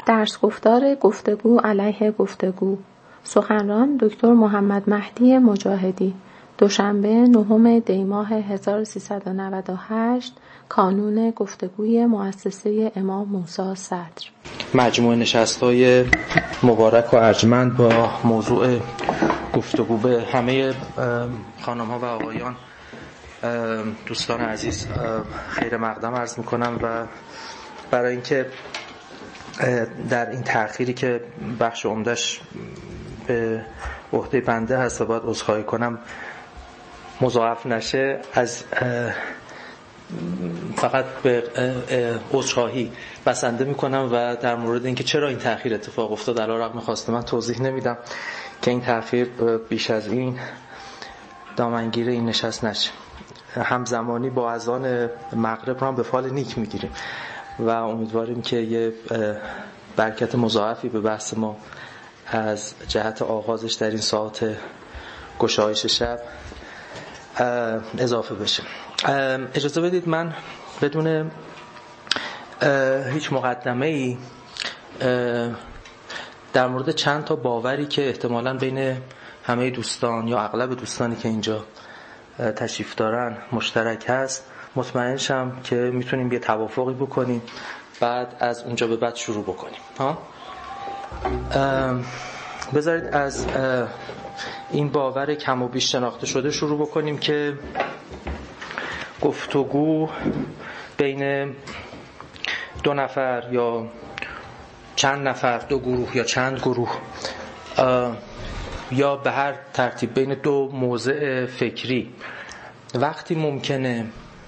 درس گفتار گفتگو علیه گفتگو. سخنران دکتر محمد مهدی مجاهدی. دوشنبه 9 دی ماه 1398. کانون گفتگوی مؤسسه امام موسی صدر. مجموعه نشست‌های مبارک و ارجمند با موضوع گفتگو به همه خانم‌ها و آقایان، دوستان عزیز خیر مقدم عرض می‌کنم و برای اینکه در این تأخیری که بخش عمدش به عهده بنده هست و باید عذرخواهی کنم مضاعف نشه، از فقط به عذرخواهی بسنده میکنم و در مورد اینکه چرا این تأخیر اتفاق افتاد علیرغم خواست من توضیح نمیدم که این تأخیر بیش از این دامنگیر این نشست نشه. همزمانی با اذان مغرب رو هم به فال نیک میگیریم و امیدواریم که یه برکت مضاعفی به بحث ما از جهت آغازش در این ساعت گشایش شب اضافه بشه. اجازه بدید من بدون هیچ مقدمه‌ای در مورد چند تا باوری که احتمالاً بین همه دوستان یا اغلب دوستانی که اینجا تشریف دارن مشترک هست مطمئن شم که میتونیم یه توافقی بکنیم، بعد از اونجا به بعد شروع بکنیم. بذارید از این باور کم و بیش شناخته شده شروع بکنیم که گفتگو بین دو نفر یا چند نفر، دو گروه یا چند گروه، یا به هر ترتیب بین دو موضع فکری وقتی ممکنه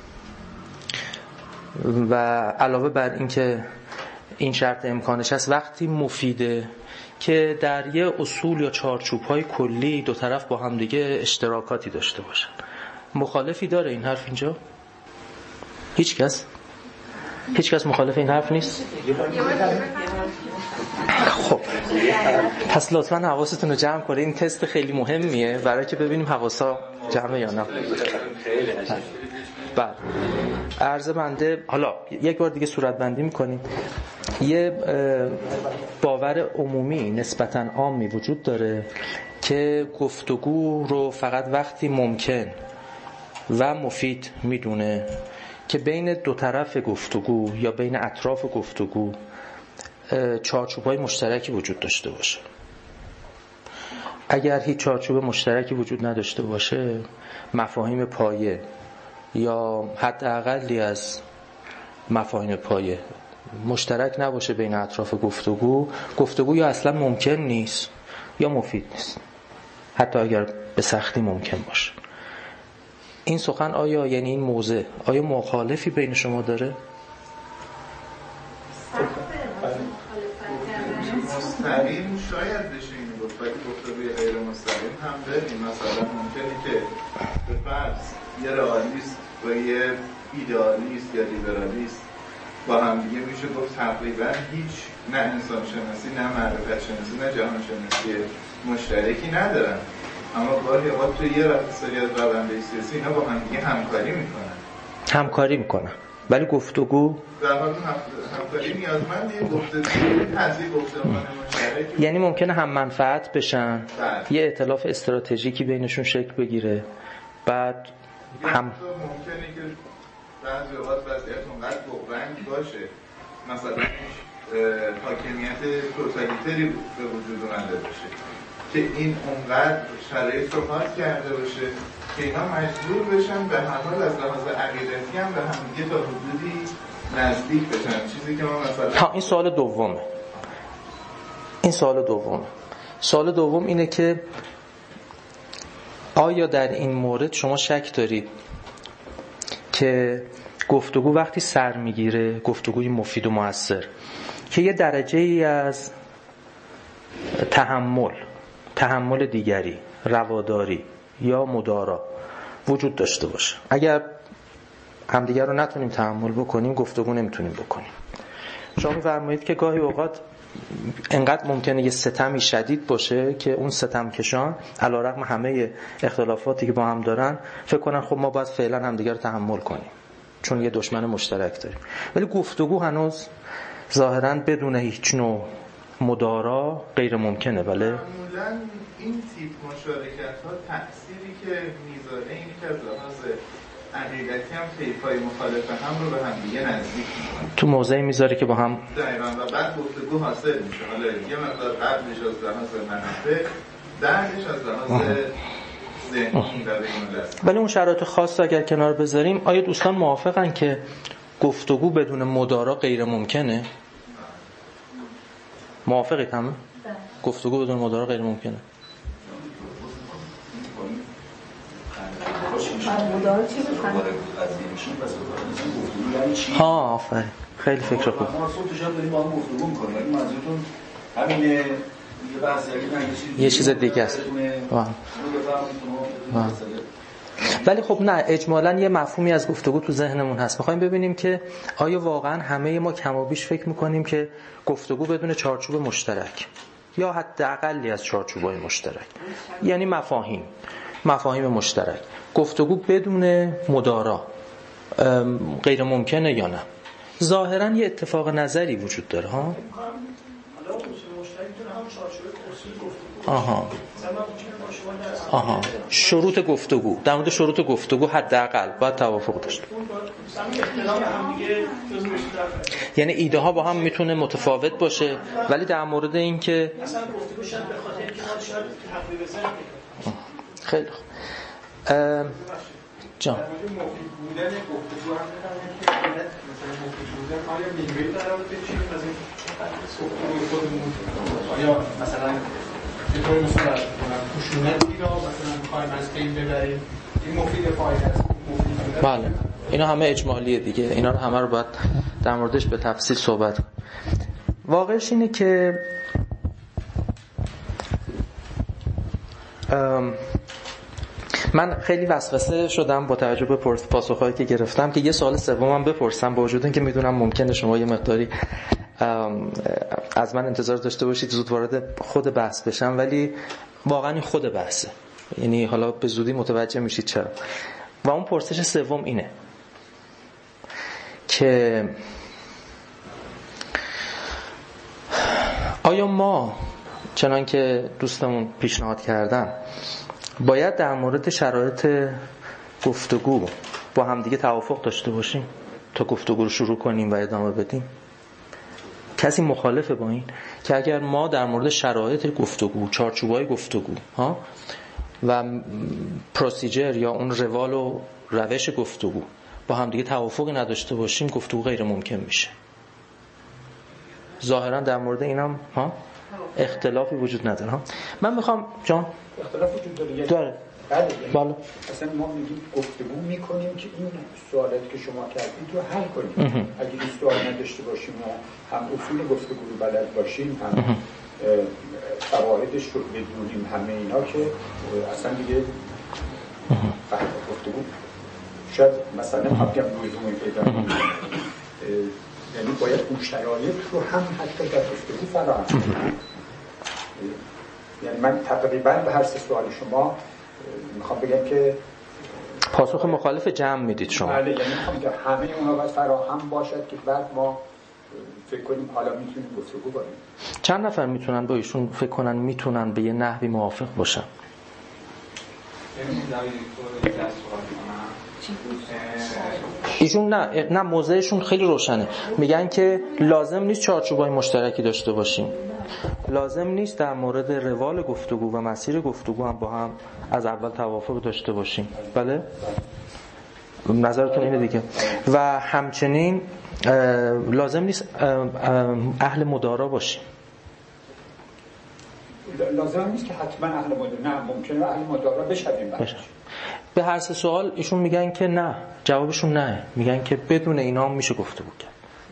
و علاوه بر این که این شرط امکانش هست وقتی مفیده که در یه اصول یا چارچوب‌های کلی دو طرف با هم دیگه اشتراکاتی داشته باشن. مخالفی داره این حرف اینجا؟ هیچ کس مخالف این حرف نیست؟ خب پس لطفاً حواستون رو جمع کنید. این تست خیلی مهمیه برای که ببینیم حواسا جمعه یا نه. بله، عرض بنده حالا یک بار دیگه صورت بندی میکنیم. یه باور عمومی نسبتاً عامی وجود داره که گفتگو رو فقط وقتی ممکن و مفید میدونه که بین دو طرف گفتگو یا بین اطراف گفتگو چارچوب‌های مشترکی وجود داشته باشه. اگر هیچ چارچوب مشترکی وجود نداشته باشه، مفاهیم پایه یا حداقلی از مفاهیم پایه مشترک نباشه بین اطراف گفتگو یا اصلا ممکن نیست یا مفید نیست، حتی اگر به سختی ممکن باشه. این سخن آیا یعنی این موضع آیا مخالفی بین شما داره؟ مستقیم شاید بشه این گفت، ولی گفتگوی غیر مستقیم هم داریم. مثلا ممکنه که به فرض یه رئالیست و یه ایدئالیست یا لیبرالیست با هم دیگه میشه گفت تقریبا هیچ نه انسان شناسی، نه معرفت شناسی، نه جهان شناسی مشترکی ندارن، اما گاهی اوقات توی یه سری از روندهای سیاسی اینا با هم دیگه همکاری میکنن ولی گفتگو در حال همکاری نیازمند یه گفتگو هستی گفتمان مشترک، یعنی ممکنه هم منفعت بشن، یه ائتلاف استراتژیکی بینشون شکل بگیره، بعد هم ممکنه که بعضی اوقات وضعیت اونقدر بغرنگ باشه مثلا حاکمیت توتالیتری به وجود اومده باشه که این اونقدر شرایط رو خاص کرده باشه که اینا مجبور بشن به هر حال از لحاظ عقیدتی هم به هم دیگه تا حدودی نزدیک بشن. چیزی که ما مثلا این سوال دوم اینه که آیا در این مورد شما شک دارید که گفتگو وقتی سر میگیره، گفتگوی مفید و مؤثر که یه درجه‌ای از تحمل دیگری، رواداری یا مدارا وجود داشته باشه؟ اگر همدیگر رو نتونیم تحمل بکنیم گفتگو نمیتونیم بکنیم. شما می‌فرمایید که گاهی اوقات انقدر ممکنه یه ستمی شدید باشه که اون ستمکشان علیرغم همه اختلافاتی که با هم دارن فکر کنن خب ما باید فعلا همدیگر رو تحمل کنیم چون یه دشمن مشترک داریم، ولی گفتگو هنوز ظاهراً بدون هیچ نوع مدارا غیر ممکنه. بله معمولاً این تیپ مشارکت‌ها تأثیری که میذاره اینی که از لحاظ عقیدتی هم طیف‌های مخالف هم رو به هم دیگه نزدیک می‌کنه، تو موضعی میذاره که با هم دقیقاً و بعد گفتگو حاصل میشه. حالا یه مقدار قبلش از لحاظ منافع، بعدش از لحاظ ذهنی و بین‌المللی. ولی اون شرایط خاص رو اگر کنار بذاریم، آیا دوستان موافقن که گفتگو بدون مدارا غیر ممکنه؟ موافقید همه؟ گفتگو بدون مدارا غیر ممکنه. مدارا چی بکنه؟ ها آفرین، خیلی فکر خوب. ما صوت جان داریم با هم گفتگو می‌کنیم، ولی منظورتون همینه یه بحث یه چیز دیگه است. ولی خب نه، اجمالاً یه مفهومی از گفتگو تو ذهنمون هست. می‌خوایم ببینیم که آیا واقعاً همه ما کم و بیش فکر می‌کنیم که گفتگو بدون چارچوب مشترک یا حداقلی از چارچوب‌های مشترک، یعنی مفاهیم مشترک، گفتگو بدون مدارا غیر ممکنه یا نه؟ ظاهراً یه اتفاق نظری وجود داره ها. آها شروط گفتگو، در مورد شروط گفتگو حداقل باید توافق داشت. یعنی ایده ها با هم میتونه متفاوت باشه، ولی در مورد این که خیلی خوب جان آیا مثلا اینطور مثلا خشونتی را مثلا می‌خوایم از بین ببریم، این مفید فایده است. بله اینا همه اجمالیه دیگه، اینا رو همه رو باید در موردش به تفصیل صحبت کنیم. واقعش اینه که من خیلی وسوسه شدم با توجه به پاسخهایی که گرفتم که یه سوال سومم بپرسم، با وجود اینکه میدونم ممکنه شما یه مقداری از من انتظار داشته باشید زود وارد خود بحث بشم، ولی واقعا این خود بحثه، یعنی حالا به زودی متوجه میشید چرا. و اون پرسش سوم اینه که آیا ما چنان که دوستمون پیشنهاد کردن باید در مورد شرایط گفتگو با همدیگه توافق داشته باشیم تا گفتگو رو شروع کنیم و ادامه بدیم؟ کسی مخالفه با این که اگر ما در مورد شرایط گفتگو، چارچوبای گفتگو ها و پروسیجر یا اون روال و روش گفتگو با همدیگه توافقی نداشته باشیم، گفتگو غیر ممکن میشه؟ ظاهرا در مورد اینم ها اختلافی وجود نداره ها. من میخوام جان اختلاف وجود داره. بالا مثلا ما میگیم گفتگو میکنیم که این سوالاتی که شما کردید رو حل کنیم. اگه این سوال نداشته باشیم و هم اصول گفتگو رو بلد باشیم، هم قواعدش رو بدونیم، همه اینا که اصلا دیگه فهم گفتگو شاید مثلا حقیم لزومی پیدا کنیم. یعنی باید اون شرایط رو هم حتی در گفتگو فراهم کنیم. یعنی من تقریبا به هر سه سوال شما میخوام بگم که پاسخ مخالف جمع میدید شما. بله، یعنی میخوام بگم همه اونها باید فراهم باشد که بعد ما فکر کنیم حالا میتونیم گفتگو کنیم. چند نفر میتونن با ایشون فکر کنن میتونن به یه نحوی موافق باشن؟ ایشون نه موضعشون خیلی روشنه، میگن که لازم نیست چارچوبای مشترکی داشته باشیم، لازم نیست در مورد روال گفتگو و مسیر گفتگو هم با هم از اول توافق داشته باشیم. بله نظرتون اینه دیگه. و همچنین لازم نیست اهل مدارا باشیم. لازم نیست که حتما اهل مدارا، نه ممکنه اهل مدارا بشویم. به هر سه سوال ایشون میگن که نه، جوابشون نه، میگن که بدون اینا هم میشه گفتگو کرد.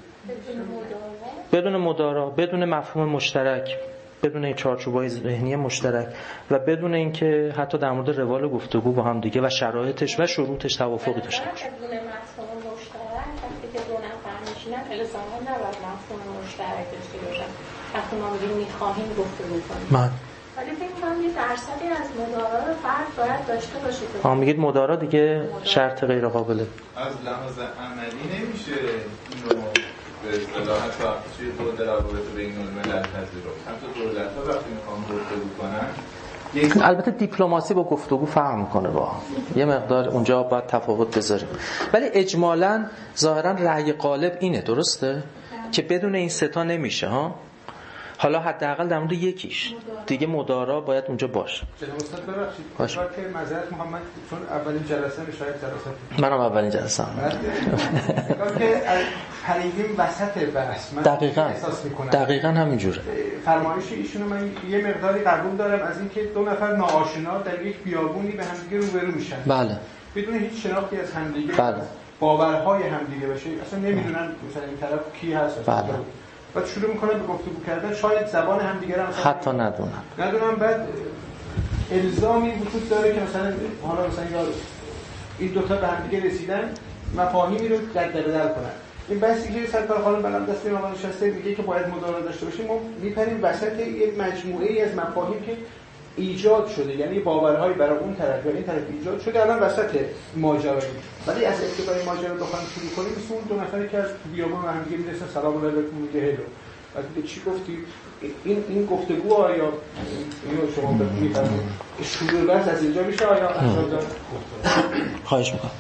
بدون مدارا، بدون مفهوم مشترک، بدون چارچوبای ذهنی مشترک و بدون اینکه حتی در مورد روال گفتگو با هم دیگه و شرایطش و شروطش توافقی داشته باشه. بدون مفهوم مشترک وقتی که دو نفر میشینن الزاما نباید مفهوم مشترک داشته باشن. وقتی ما میخواهیم گفتگو کنیم. ولی فکر کنم یه درصدی از مدارا رو فرد باید داشته باشه. میگید مدارا دیگه شرط غیر قابله. از لحاظ عملی نمیشه اینو به اصطلاح حتی توی بود روابط بین الملل پذیرفت. حتی دولت‌ها وقتی میخوان گفتگو کنن، البته دیپلماسی با گفتگو فرق میکنه، با یه مقدار اونجا باید تفاوت بذاریم، ولی اجمالاً ظاهراً رأی غالب اینه، درسته؟ که بدون این ستا نمیشه ها. حالا حداقل در مورد یکیش دیگه مدارا باید اونجا باشه. جناب استاد ببخشید که معذرت میخوام، من چون اولین جلسه شاید جلسه منم اولین جلسه که پریدیم وسط بحث، من احساس میکنم دقیقاً همینجوره. فرمایش ایشونو من یه مقداری قبول دارم از اینکه دو نفر ناآشنا در یک بیابونی به همدیگه روبرو میشن، بله، بدون هیچ شناختی از همدیگه، بله، باورهای همدیگه باشه، اصلا نمیدونن مثلا این طرف کی هست، بله، بعد شروع میکنن به گفتگو کردن، شاید زبان همدیگه رو مثلا حتی ندونن، بعد الزامی وجود داره که مثلا حالا مثلا یا این دوتا به همدیگه رسیدن مفاهیمی رو در کنن. این بحثی که سرکار خانم بلند دست ما نشسته میگه که باید مدارا داشته باشیم، ما میپریم وسط یک مجموعه‌ای از مفاهیم که ایجاد شده، یعنی باورهای برای اون طرف یا این طرف ایجاد شده، الان وسط ماجرا. ولی از ابتدای ماجرا بخوایم شروع کنیم، مثل اون دو نفری که از بیابان هم دیگه میرسن سلام علیکم میگه هلو، بعد چی گفتی؟ این گفتگو آیا اینو شما بفهمید شروع بحث از اینجا میشه آیا اصلا؟ خواهش میکنم.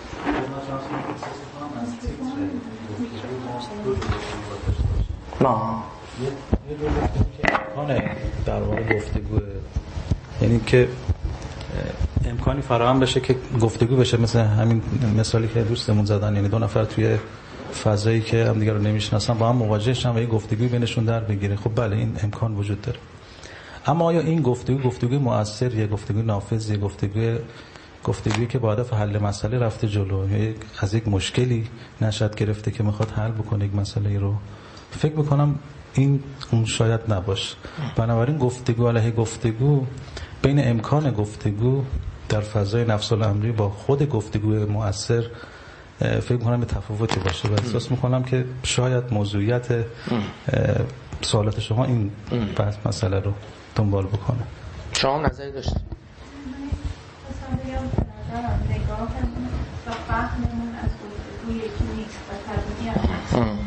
امکان در واقع گفتگو، یعنی که امکانی فراهم بشه که گفتگو بشه، مثل همین مثالی که دوستمون زدن، یعنی دو نفر توی فضایی که همدیگه رو نمیشناسن با هم مواجه شدن و یه گفتگوی بینشون در بگیره. خب بله، این امکان وجود داره. اما آیا این گفتگوی مؤثر، یا گفتگوی نافذ، یا گفتگویی که با هدف حل مسئله رفته جلو، یا از یک مشکلی نشأت گرفته که میخواد حل بکنه یک مسئله رو، فکر میکنم این اون شاید نباشه. بنابراین گفتگو علیه گفتگو، بین امکان گفتگو در فضای نفس الامری با خود گفتگوی مؤثر فکر میکنم به تفاوتی باشه و احساس میکنم که شاید موضوعیت سوالات شما این بحث مسئله رو دنبال بکنه. شما نظری داشتید؟ نگاه و فهممون از گفتگو یکی نیست و طبیعی هم هست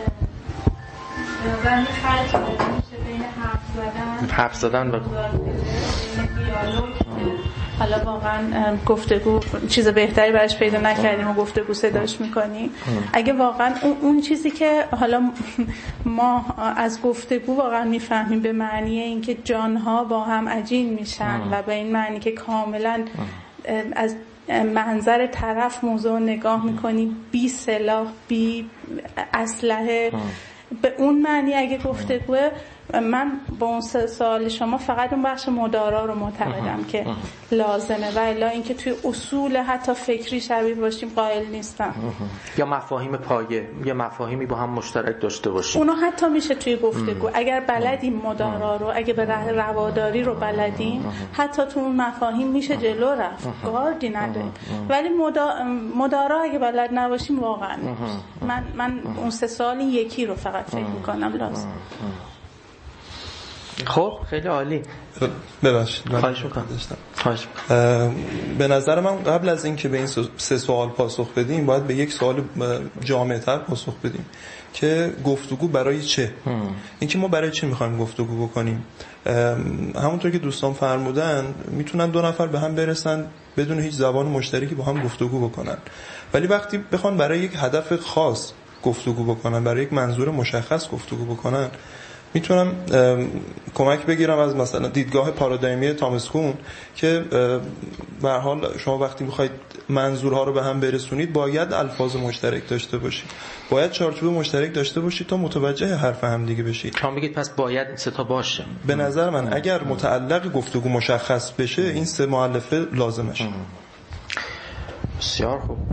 و این فرق میشه بین حرف زدن و دیالوگ. حالا واقعا گفتگو چیز بهتری براش پیدا نکردیم و گفتگو صداش میکنیم. اگه واقعا اون چیزی که حالا ما از گفتگو واقعا میفهمیم به معنی اینکه جانها با هم عجین میشن و به این معنی که کاملا از منظر طرف موضوع نگاه میکنی، بی سلاح، بی اسلحه، به اون معنی اگه گفتگوه، من با اون سوال شما فقط اون بخش مدارا رو معتقدم که لازمه و الا اینکه توی اصول حتی فکری شبیه باشیم قائل نیستم. یا مفاهیم پایه، یا مفاهیمی با هم مشترک داشته باشیم، اونا حتی میشه توی گفتگو اگر بلدیم مدارا رو، اگه به رواداری رو بلدیم، حتی تو اون مفاهیم میشه جلو رفت، گاردی نداریم. ولی مدارا اگه بلد نباشیم واقعا من اون سه سال یکی رو فقط فکر میکنم لازم. خب خیلی عالی. ببخشید من خواهش میکنم. به نظر من قبل از اینکه به این سه سوال پاسخ بدیم باید به یک سوال جامع‌تر پاسخ بدیم که گفتگو برای چه؟ اینکه ما برای چه میخوایم گفتگو بکنیم. همونطور که دوستان فرمودن میتونن دو نفر به هم برسن بدون هیچ زبان مشترکی با هم گفتگو بکنن، ولی وقتی بخوان برای یک هدف خاص گفتگو بکنن، برای یک منظور مشخص گفتگو بکنن، میتونم کمک بگیرم از مثلا دیدگاه پارادایمی تامس کون که به هر حال شما وقتی میخواید منظورها رو به هم برسونید باید الفاظ مشترک داشته باشید، باید چارچوب مشترک داشته باشید تا متوجه حرف هم دیگه بشید. شما میگید پس باید این سه تا باشه. به نظر من اگر متعلق گفتگو مشخص بشه این سه مؤلفه لازمشه. بسیار خوب.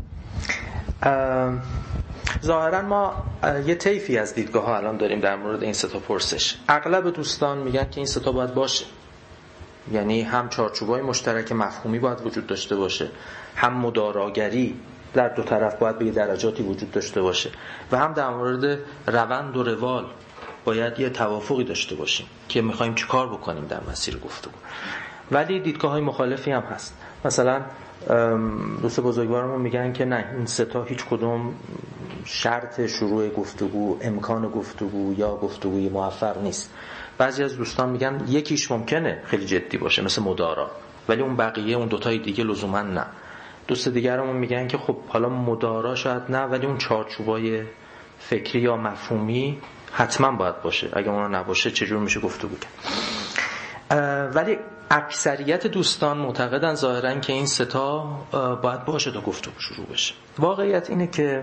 ظاهرا ما یه طیفی از دیدگاه ها الان داریم در مورد این سه تا پرسش. اغلب دوستان میگن که این سه تا باید باشه، یعنی هم چارچوبای مشترک مفهومی باید وجود داشته باشه، هم مداراگری در دو طرف باید به درجاتی وجود داشته باشه و هم در مورد روند و روال باید یه توافقی داشته باشیم که میخوایم چیکار بکنیم در مسیر گفتگو. ولی دیدگاه های مخالفی هم هست. مثلا دوست بزرگوارمون میگن که نه، این سه تا هیچ کدوم شرط شروع گفتگو، امکان گفتگو یا گفتگوی موفق نیست. بعضی از دوستان میگن یکیش ممکنه خیلی جدی باشه مثل مدارا، ولی اون بقیه اون دوتای دیگه لزوما نه. دوست دیگرمون میگن که خب حالا مدارا شاید نه، ولی اون چارچوبای فکری یا مفهومی حتما باید باشه. اگه اون نباشه چجور میشه گفتگو کرد؟ ولی اکثریت دوستان معتقدن ظاهرا که این سه تا باید باشه تا گفتگو شروع بشه. واقعیت اینه که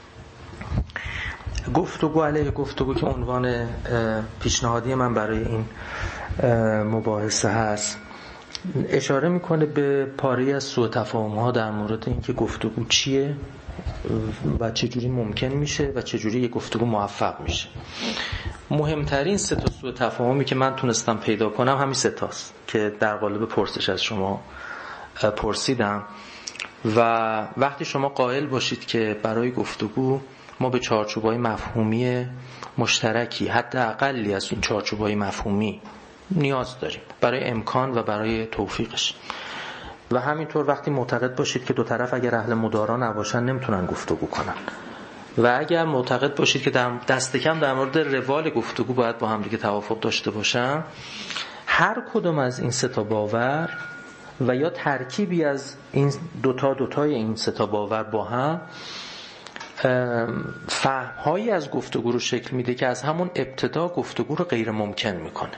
گفتگو علیه گفتگو که عنوان پیشنهادی من برای این مباحثه هست، اشاره میکنه به پاره از سوء تفاهم‌ها در مورد اینکه گفتگو چیه و چجوری ممکن میشه و چجوری یک گفتگو موفق میشه. مهمترین سه تا سوء تفاهمی که من تونستم پیدا کنم همین سه تاست که در قالب پرسش از شما پرسیدم. و وقتی شما قائل باشید که برای گفتگو ما به چارچوبای مفهومی مشترکی، حتی اقلی از این چارچوبای مفهومی نیاز داریم برای امکان و برای توفیقش، و همینطور وقتی معتقد باشید که دو طرف اگر اهل مدارا نباشن نمیتونن گفتگو کنن، و اگر معتقد باشید که دست کم در مورد روال گفتگو باید با هم دیگه توافق داشته باشن، هر کدوم از این سه تا باور و یا ترکیبی از این دوتای این سه تا باور با هم فهم‌هایی از گفتگو رو شکل میده که از همون ابتدا گفتگو رو غیر ممکن میکنه.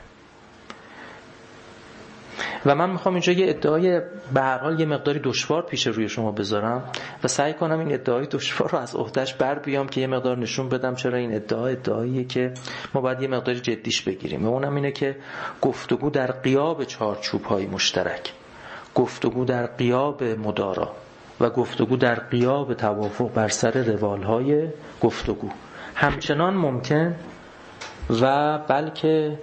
و من میخوام اینجا یه ادعای به هر حال یه مقداری دشوار پیش روی شما بذارم و سعی کنم این ادعای دشوار رو از عهده‌اش بر بیام که یه مقدار نشون بدم چرا این ادعاییه که ما باید یه مقداری جدیش بگیریم. و اونم اینه که گفتگو در غیاب چارچوب‌های مشترک، گفتگو در غیاب مدارا و گفتگو در غیاب توافق بر سر روالهای گفتگو همچنان ممکن و بلکه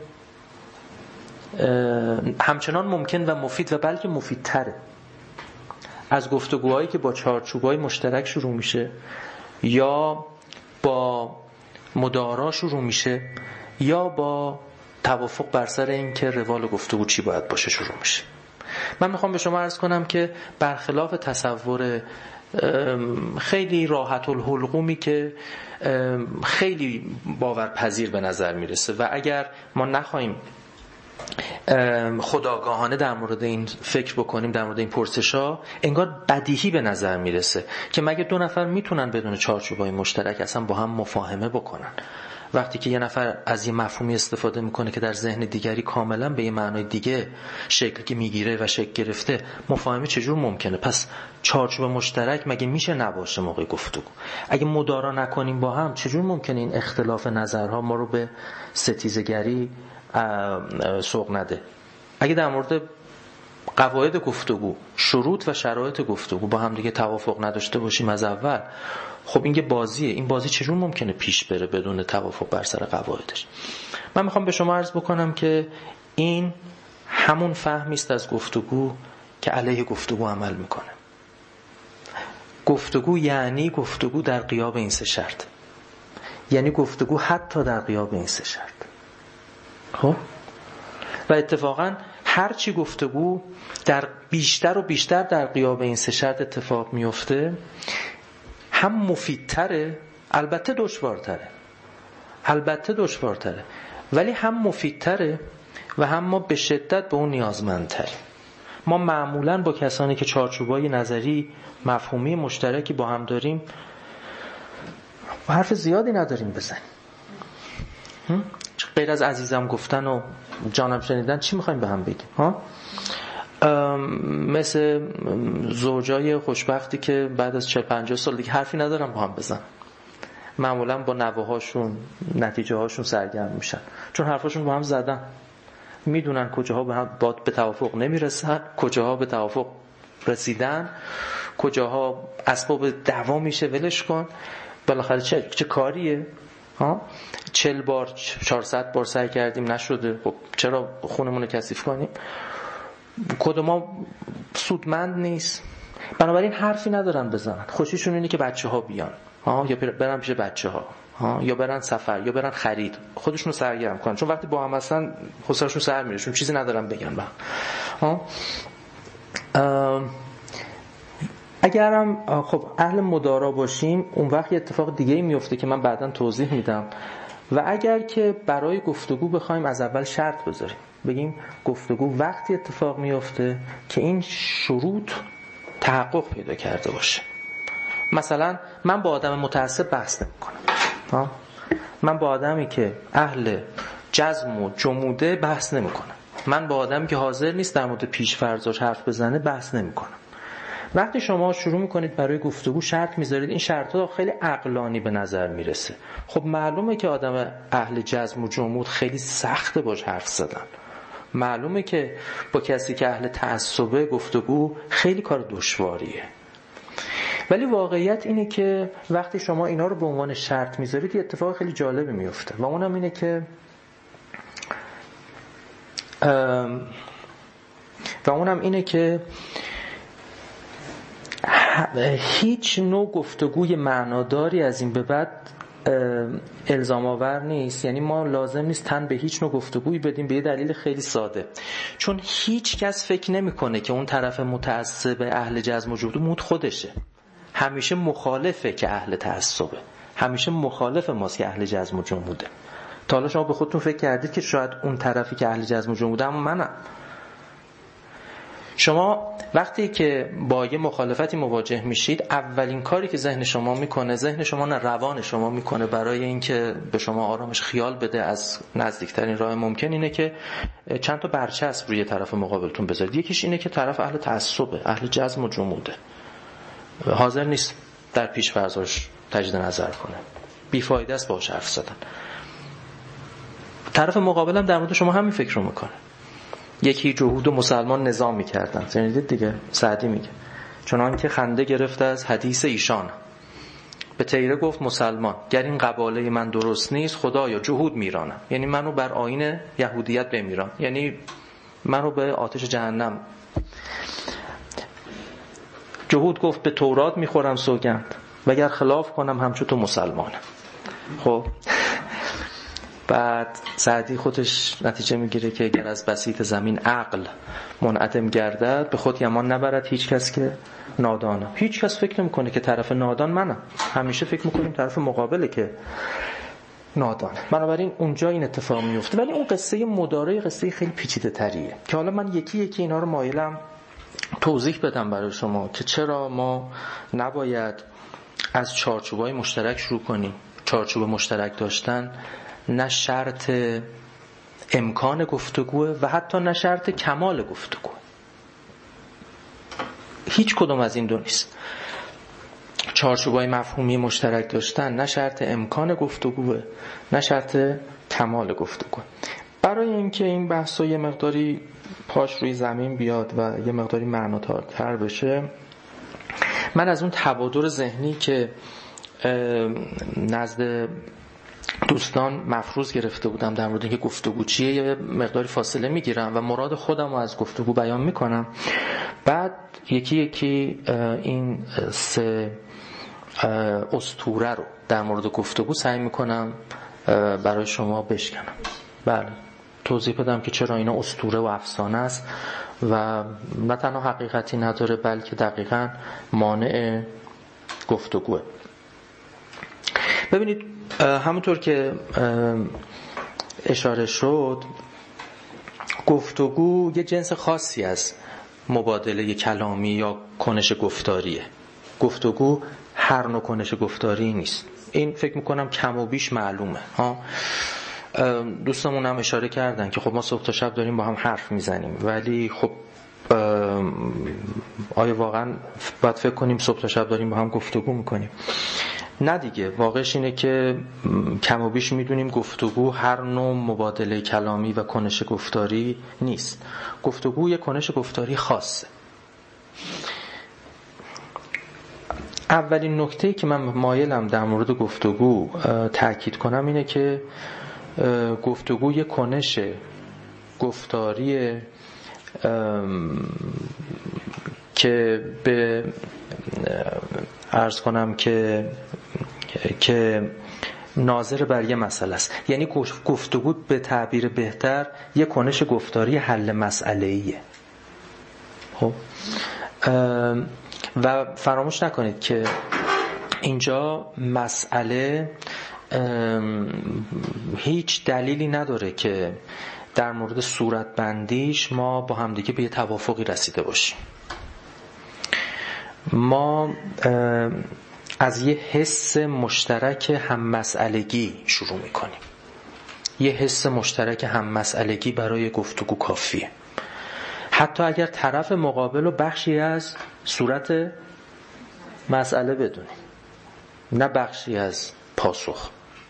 همچنان ممکن و مفید و بلکه مفیدتره از گفتگوهایی که با چارچوبای مشترک شروع میشه یا با مدارا شروع میشه یا با توافق بر سر این که روال گفتگو چی باید باشه شروع میشه. من میخوام به شما عرض کنم که برخلاف تصور خیلی راحت الحلقومی که خیلی باورپذیر به نظر میرسه و اگر ما نخواهیم خودآگاهانه در مورد این فکر بکنیم، در مورد این پرسش‌ها، انگار بدیهی به نظر میرسه که مگه دو نفر میتونن بدون چارچوبای مشترک اصلا با هم مفاهمه بکنن؟ وقتی که یه نفر از یه مفهومی استفاده میکنه که در ذهن دیگری کاملا به یه معنای دیگه شکل میگیره و شکل گرفته، مفاهمه چجور ممکنه؟ پس چارچوب مشترک مگه میشه نباشه موقع گفتگو؟ اگه مدارا نکنیم با هم، چجور ممکنه این اختلاف نظرها ما رو به ستیزگری سوق نده؟ اگه در مورد قواعد گفتگو، شروط و شرایط گفتگو با هم دیگه توافق نداشته باشیم از اول، خب این یه بازیه. این بازی چجور ممکنه پیش بره بدون توافق بر سر قواعدش؟ من میخوام به شما عرض بکنم که این همون فهمی است از گفتگو که علیه گفتگو عمل میکنه. گفتگو یعنی گفتگو در غیاب این سه شرط، یعنی گفتگو حتی در غیاب این سه شرط. خب و اتفاقا هرچی گفتگو در بیشتر و بیشتر در غیاب این سه شرط اتفاق میفته، هم مفیدتره، البته دشوارتره، ولی هم مفیدتره و هم ما به شدت به اون نیازمندتریم. ما معمولاً با کسانی که چارچوبای نظری مفهومی مشترکی با هم داریم حرف زیادی نداریم بزنیم. غیر از عزیزم گفتن و جانم شنیدن چی میخوایم به هم بگیم؟ مثل زوجای خوشبختی که بعد از 40-50 سال دیگه حرفی ندارن با هم بزن، معمولا با نوه‌هاشون نتیجه هاشون سرگرم میشن، چون حرفاشون با هم زدن، میدونن کجاها به توافق نمیرسن، کجاها به توافق رسیدن، کجاها اسباب دعوا میشه ولش کن، بالاخره چه کاریه؟ 40 بار 400 بار سعی کردیم نشده، خب چرا خونمون رو کثیف کنیم؟ کدوما سودمند نیست، بنابراین حرفی ندارن بزنن. خوشیشون اینه که بچه‌ها بیان، یا برن پیش بچه‌ها، یا برن سفر، یا برن خرید، خودشونو سرگرم کنن، چون وقتی با هم هستن حوصله‌شون سر میره، چون چیزی ندارن بگن. اگرم خب اهل مدارا باشیم اون وقت یه اتفاق دیگه میفته که من بعداً توضیح میدم. و اگر که برای گفتگو بخوایم از اول شرط بذاریم، بگیم گفتگو وقتی اتفاق میفته که این شروط تحقق پیدا کرده باشه. مثلا من با آدم متعصب بحث نمی‌کنم، من با آدمی که اهل جزم و جموده بحث نمی‌کنم، من با آدمی که حاضر نیست در مورد پیش‌فرضاش حرف بزنه بحث نمی‌کنم. وقتی شما شروع میکنید برای گفتگو شرط میذارید، این شرط‌ها خیلی عقلانی به نظر میرسه. خب معلومه که آدم اهل جزم و جمود خیلی سخته باش حرف زدن، معلومه که با کسی که اهل تعصبه گفتگو خیلی کار دشواریه. ولی واقعیت اینه که وقتی شما اینا رو به عنوان شرط میذارید یه اتفاق خیلی جالبی میفته و اونم اینه که هیچ نوع گفتگوی معناداری از این به بعد الزام آور نیست. یعنی ما لازم نیست تن به هیچ نوع گفتگویی بدیم به یه دلیل خیلی ساده، چون هیچ کس فکر نمیکنه که اون طرف متعصب اهل جزم و جمود خودشه. همیشه مخالفه که اهل تعصبه، همیشه مخالف ماست که اهل جزم و جموده. تا حالا شما به خودتون فکر کردید که شاید اون طرفی که اهل جزم و جموده اما منم؟ شما وقتی که با یه مخالفتی مواجه میشید اولین کاری که ذهن شما میکنه، ذهن شما نه روان شما میکنه برای اینکه به شما آرامش خیال بده از نزدیکترین راه ممکن، اینه که چند تا برچسب روی طرف مقابلتون بذارید. یکیش اینه که طرف اهل تعصبه، اهل جزم و جموده، حاضر نیست در پیش فرضاش تجدید نظر کنه، بیفایده است باهاش حرف زدن. طرف مقابلم در مورد شما همین فکر رو میکنه. یکی جهود و مسلمان نظام میکردن، شنیدید دیگه، سعدی میگه چنان که خنده گرفت از حدیث ایشان، به تیره گفت مسلمان گر این قباله من درست نیست خدایا جهود میرانم. یعنی منو بر آیین یهودیت بمیران، یعنی منو به آتش جهنم. جهود گفت به تورات میخورم سوگند وگر خلاف کنم همچون تو مسلمانم. خب بعد سعدی خودش نتیجه میگیره که اگر از بسیط زمین عقل منعدم گردد به خود یمان نبرد هیچ کس که نادانه. هیچ کس فکر نمیکنه که طرف نادان منم، همیشه فکر میکنیم طرف مقابله که نادانه. بنابراین اونجا این اتفاق میفته. ولی اون قصه مدارا قصه خیلی پیچیده تریه که حالا من یکی یکی اینا رو مایلم توضیح بدم برای شما که چرا ما نباید از چارچوبای مشترک شروع کنیم. چارچوب مشترک داشتن نه شرط امکان گفتگوه و حتی نه شرط کمال گفتگوه. هیچ کدوم از این دو نیست. چارچوبای مفهومی مشترک داشتن نه شرط امکان گفتگوه نه شرط کمال گفتگوه. برای اینکه این بحثا یه مقداری پاش روی زمین بیاد و یه مقداری معناتر بشه، من از اون تبادر ذهنی که نزد دوستان مفروض گرفته بودم در مورد اینکه گفتگو چیه یه مقداری فاصله میگیرم و مراد خودم رو از گفتگو بیان میکنم. بعد یکی یکی این سه اسطوره رو در مورد گفتگو سعی میکنم برای شما بشکنم. بله، توضیح بدم که چرا اینا اسطوره و افسانه است و نه تنها حقیقتی نداره بلکه دقیقاً مانع گفتگوه. ببینید همونطور که اشاره شد گفتگو یه جنس خاصی از مبادله کلامی یا کنش گفتاریه. گفتگو هر نوع کنش گفتاری نیست. این فکر میکنم کم و بیش معلومه. دوستمون هم اشاره کردن که خب ما صبح تا شب داریم با هم حرف میزنیم، ولی خب آیا واقعا باید فکر کنیم صبح تا شب داریم با هم گفتگو میکنیم؟ نه دیگه. واقعش اینه که کم و بیش میدونیم گفتگو هر نوع مبادله کلامی و کنش گفتاری نیست. گفتگو یه کنش گفتاری خاصه. اولین نکته که من مایلم در مورد گفتگو تأکید کنم اینه که گفتگو یه کنش گفتاری که به عرض کنم که ناظر بر یه مسئله است. یعنی گفتگو به تعبیر بهتر یه کنش گفتاری حل مسئله‌ایه. خب و فراموش نکنید که اینجا مسئله هیچ دلیلی نداره که در مورد صورت بندیش ما با همدیگه به یه توافقی رسیده باشیم. ما از یه حس مشترک هم‌مسئلگی شروع میکنیم. یه حس مشترک هم‌مسئلگی برای گفتگو کافیه، حتی اگر طرف مقابل رو بخشی از صورت مسئله بدونیم، نه بخشی از پاسخ.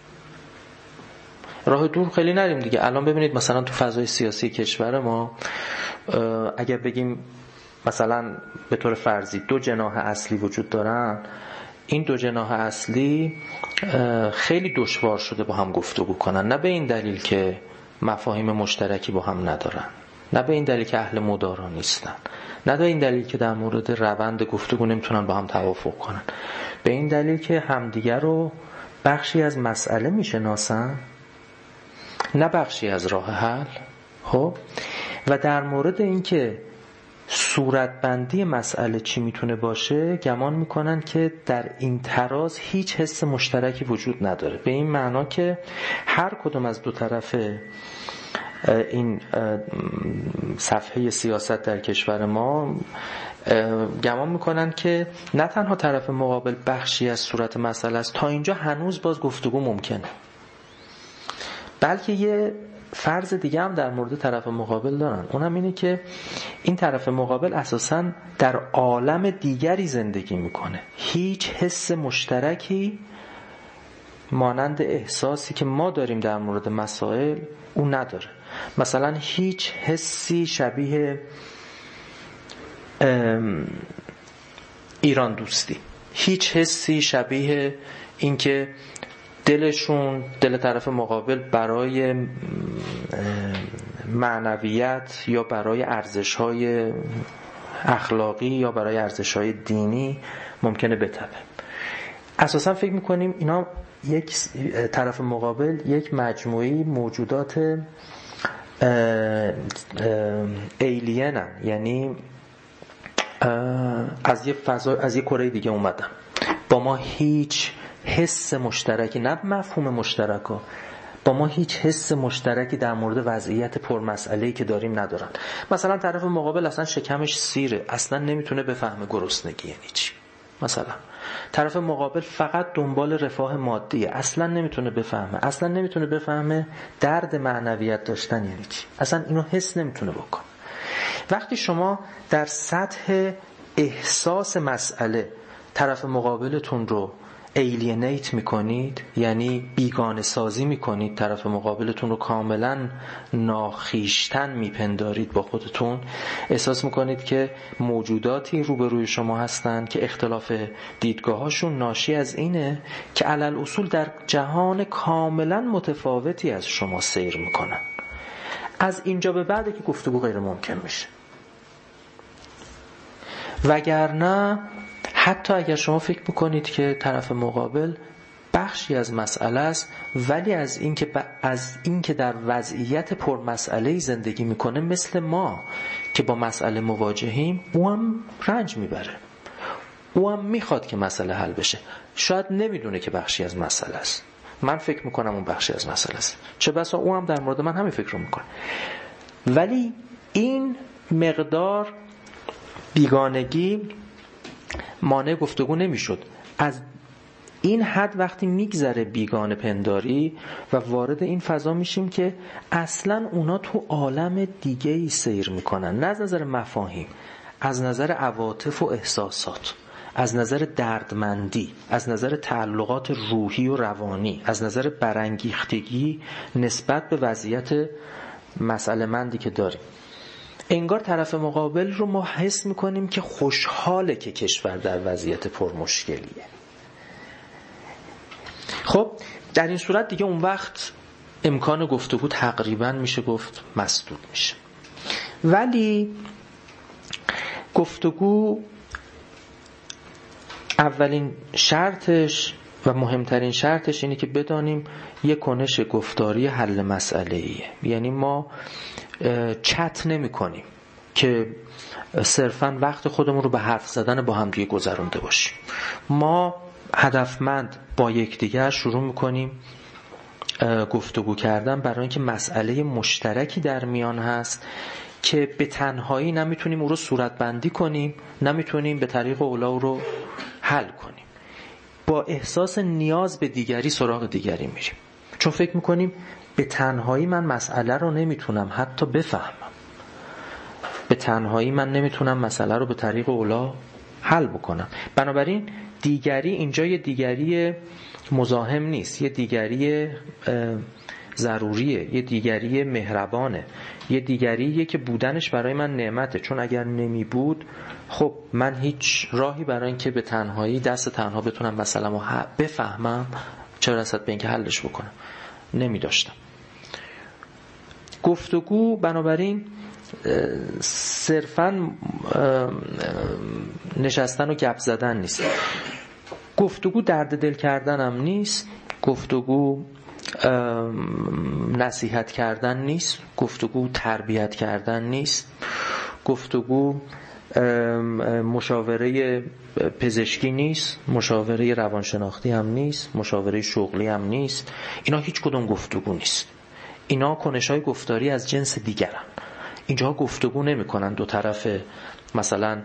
راه دور خیلی نریم دیگه. الان ببینید مثلا تو فضای سیاسی کشور ما اگر بگیم مثلا به طور فرضی 2 جناح اصلی وجود دارن، این 2 جناح اصلی خیلی دشوار شده با هم گفتگو کنن، نه به این دلیل که مفاهیم مشترکی با هم ندارن، نه به این دلیل که اهل مدارا نیستن، نه به این دلیل که در مورد روند گفتگو نمیتونن با هم توافق کنن، به این دلیل که همدیگر رو بخشی از مسئله میشناسن، نه بخشی از راه حل. خب و در مورد اینکه صورتبندی مسئله چی میتونه باشه گمان میکنن که در این تراز هیچ حس مشترکی وجود نداره، به این معنا که هر کدوم از 2 طرف این صفحه سیاست در کشور ما گمان میکنن که نه تنها طرف مقابل بخشی از صورت مسئله است، تا اینجا هنوز باز گفتگو ممکنه، بلکه یه فرض دیگه هم در مورد طرف مقابل دارن. اونم اینه که این طرف مقابل اساساً در عالم دیگری زندگی میکنه، هیچ حس مشترکی مانند احساسی که ما داریم در مورد مسائل اون نداره. مثلا هیچ حسی شبیه ایران دوستی، هیچ حسی شبیه اینکه دل طرف مقابل برای معنویت یا برای ارزش‌های اخلاقی یا برای ارزش‌های دینی ممکنه بتپه. اساسا فکر می‌کنیم اینا یک طرف مقابل یک مجموعی موجودات ایلینن، یعنی از یه فضا، از یه کره دیگه اومدن، با ما هیچ حس مشترکی، نه مفهوم مشترکا، با ما هیچ حس مشترکی در مورد وضعیت پرمسئله‌ای که داریم ندارن. مثلا طرف مقابل اصلا شکمش سیره، اصلا نمیتونه بفهمه گرسنگی یعنی چی. مثلا طرف مقابل فقط دنبال رفاه مادیه، اصلا نمیتونه بفهمه درد معنویت داشتن یعنی چی، اصلا اینو حس نمیتونه بکنه. وقتی شما در سطح احساس مسئله طرف مقابلتون رو ایلینیت میکنید، یعنی بیگانه سازی میکنید، طرف مقابلتون رو کاملا ناخیشتن میپندارید با خودتون، احساس میکنید که موجوداتی روبروی شما هستن که اختلاف دیدگاهاشون ناشی از اینه که علل اصول در جهان کاملا متفاوتی از شما سیر میکنن. از اینجا به بعده که گفتگو غیر ممکن میشه، وگرنه حتی اگر شما فکر میکنید که طرف مقابل بخشی از مسئله است، ولی از اینکه در وضعیت پرمسئله‌ای زندگی میکنه مثل ما که با مسئله مواجهیم، او هم رنج میبره، او هم میخواد که مسئله حل بشه، شاید نمیدونه که بخشی از مسئله است، من فکر میکنم اون بخشی از مسئله است، چه بسا او هم در مورد من همین فکر رو میکنه. ولی این مقدار بیگانگی مانع گفتگو نمیشد. از این حد وقتی میگذره بیگانه پنداری و وارد این فضا میشیم که اصلا اونا تو عالم دیگه‌ای سیر میکنن، نه از نظر مفاهیم، از نظر عواطف و احساسات، از نظر دردمندی، از نظر تعلقات روحی و روانی، از نظر برانگیختگی نسبت به وضعیت مسئله مندی که داریم. انگار طرف مقابل رو ما حس میکنیم که خوشحاله که کشور در وضعیت پرمشکلیه. خب در این صورت دیگه اون وقت امکان گفتگو تقریبا میشه گفت مسدود میشه. ولی گفتگو اولین شرطش و مهمترین شرطش اینه که بدانیم یک کنش گفتاری حل مسئله ایه. یعنی ما چت نمی کنیم، که صرفاً وقت خودمون رو به حرف زدن با هم دیگه گذرونده باشیم. ما هدفمند با یکدیگر شروع میکنیم گفتگو کردن برای اینکه مسئله مشترکی در میان هست که به تنهایی نمیتونیم او رو صورتبندی کنیم، نمیتونیم به طریق اولا رو حل کنیم. با احساس نیاز به دیگری سراغ دیگری میریم، چون فکر میکنیم به تنهایی من مسئله رو نمیتونم حتی بفهمم، به تنهایی من نمیتونم مسئله رو به طریق اولا حل بکنم. بنابراین دیگری اینجا یه دیگری مزاحم نیست، یه دیگری ضروریه، یه دیگری مهربانه، یه دیگریه که بودنش برای من نعمته، چون اگر نمی بود خب من هیچ راهی برای اینکه به تنهایی دست تنها بتونم مسئله‌مو بفهمم، چه رسد به اینکه حلش بکنم، نمی داشتم. گفتگو بنابراین صرفاً نشستن و گپ زدن نیست. گفتگو درد دل کردنم نیست، گفتگو نصیحت کردن نیست، گفتگو تربیت کردن نیست، گفتگو مشاوره پزشکی نیست، مشاوره روانشناختی هم نیست، مشاوره شغلی هم نیست. اینا هیچ کدوم گفتگو نیست. اینا کنش‌های گفتاری از جنس دیگرن. اینجا گفتگو نمی‌کنن دو طرف، مثلا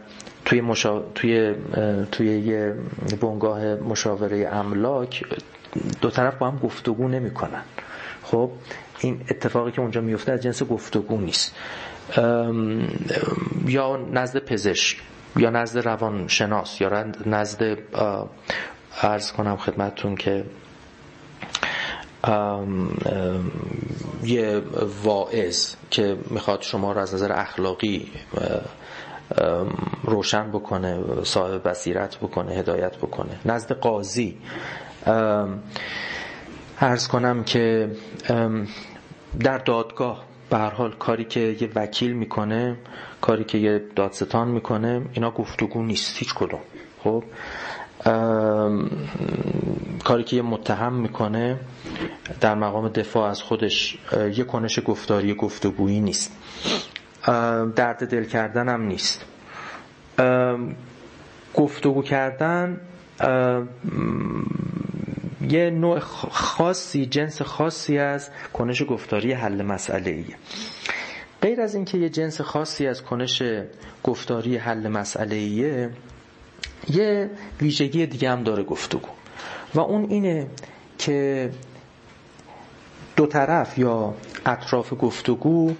توی یه بنگاه مشاوره املاک دو طرف با هم گفتگو نمی‌کنن. خب این اتفاقی که اونجا میفته از جنس گفتگو نیست. یا نزد پزشک یا نزد روانشناس یا نزد عرض کنم خدمتتون که یه واعظ که میخواد شما رو از نظر اخلاقی روشن بکنه، صاحب بصیرت بکنه، هدایت بکنه، نزد قاضی عرض کنم که در دادگاه به هر حال کاری که یه وکیل میکنه، کاری که یه دادستان میکنه، اینا گفتگو نیست هیچ کدوم. خب کاری که یه متهم میکنه در مقام دفاع از خودش یه کنش گفتاری گفتگویی نیست. درد دل کردن هم نیست. گفتگو کردن یه نوع خاصی، جنس خاصی از کنش گفتاری حل مسئله‌ایه. غیر از این که یه جنس خاصی از کنش گفتاری حل مسئله‌ایه، یه ویژگی دیگه هم داره گفتگو و اون اینه که دو طرف یا اطراف گفتگو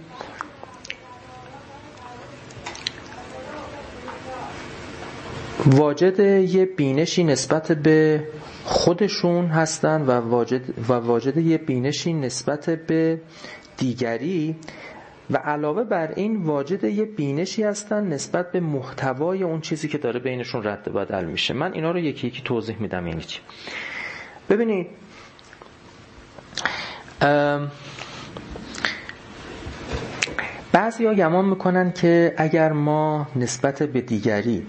واجد یه بینشی نسبت به خودشون هستن و واجد یه بینشی نسبت به دیگری و علاوه بر این واجد یه بینشی هستن نسبت به محتوای اون چیزی که داره بینشون رد و بدل میشه. من اینا رو یکی یکی توضیح میدم. یعنی چی؟ ببینید بعضیا گمان میکنن که اگر ما نسبت به دیگری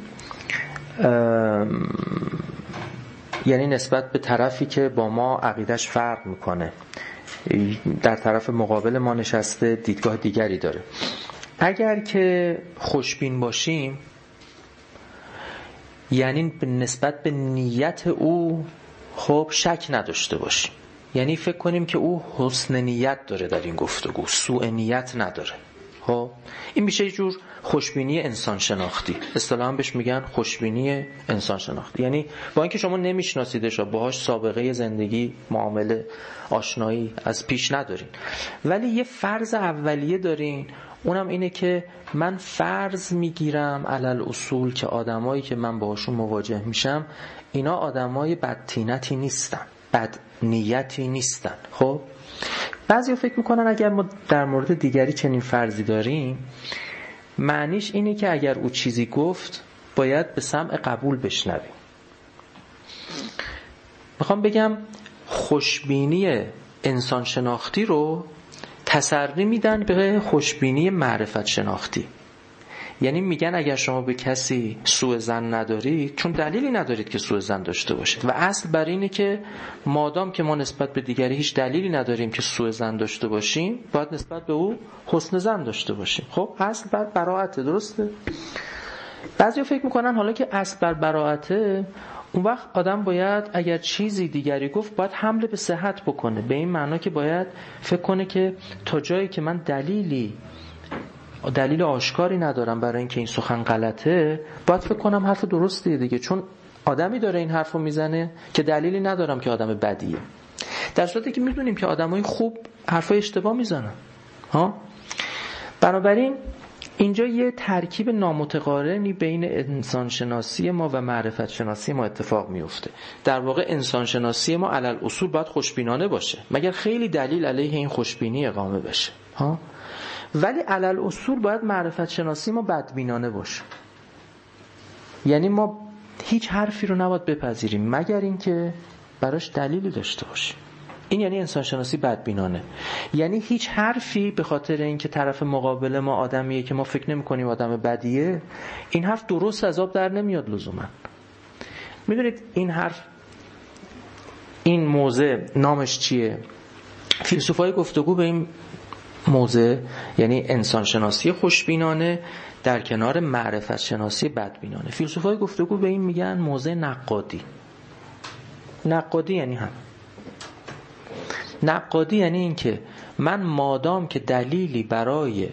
یعنی نسبت به طرفی که با ما عقیدش فرق میکنه، در طرف مقابل ما نشسته دیدگاه دیگری داره، اگر که خوشبین باشیم یعنی نسبت به نیت او خب شک نداشته باشیم، یعنی فکر کنیم که او حسن نیت داره در این گفتگو، سوء نیت نداره. خب این میشه یه جور خوشبینی انسان شناختی، اصطلاحاً بهش میگن خوشبینی انسان شناختی. یعنی با اینکه شما نمیشناسیدش، باهاش سابقه زندگی، معامله، آشنایی از پیش ندارین، ولی یه فرض اولیه دارین، اونم اینه که من فرض میگیرم علل اصول که آدمایی که من باهاشون مواجه میشم اینا آدمای بدطینتی نیستن، بد نیتی نیستن. خب بعضیا فکر میکنن اگر ما در مورد دیگری چنین فرضی داریم، معنیش اینه که اگر او چیزی گفت باید به سمع قبول بشنویم. میخوام بگم خوشبینی انسان شناختی رو تسری میدن به خوشبینی معرفت شناختی. یعنی میگن اگر شما به کسی سوء ظن ندارید، چون دلیلی ندارید که سوء ظن داشته باشید، و اصل بر اینه که مادام که ما نسبت به دیگری هیچ دلیلی نداریم که سوء ظن داشته باشیم، باید نسبت به او حسن ظن داشته باشیم. خب اصل بر براءته، درسته؟ بعضیا فکر میکنن حالا که اصل بر براءته، اون وقت آدم باید اگر چیزی دیگری گفت باید حمله به صحت بکنه، به این معنا که باید فکر کنه که تا جایی که من دلیل آشکاری ندارم برای اینکه این سخن غلطه، باید فکر کنم حرف درستیه دیگه، چون آدمی داره این حرفو میزنه که دلیلی ندارم که آدم بدیه، در صورتی که میدونیم که آدمای خوب حرفای اشتباه میزنن. بنابراین اینجا یه ترکیب نامتقارنی بین انسان شناسی ما و معرفت شناسی ما اتفاق میفته. در واقع انسان شناسی ما علل اصول باید خوشبینانه باشه، مگر خیلی دلیل علیه این خوشبینی اقامه بشه، ولی علل اصول باید معرفت شناسی ما بدبینانه باشه. یعنی ما هیچ حرفی رو نباید بپذیریم مگر اینکه براش دلیلی داشته باشیم. این یعنی انسان شناسی بدبینانه، یعنی هیچ حرفی به خاطر اینکه طرف مقابل ما آدمیه که ما فکر نمی‌کنیم آدم بدیه، این حرف درست از آب در نمیاد لزوما. میدونید این حرف، این موضع نامش چیه؟ فیلسوفای گفتگو به این موضع، یعنی انسان شناسی خوشبینانه در کنار معرفت شناسی بدبینانه، فیلسوفای گفتگو به این میگن موضع نقادی. نقادی یعنی هم نقادی یعنی این که من مادام که دلیلی برای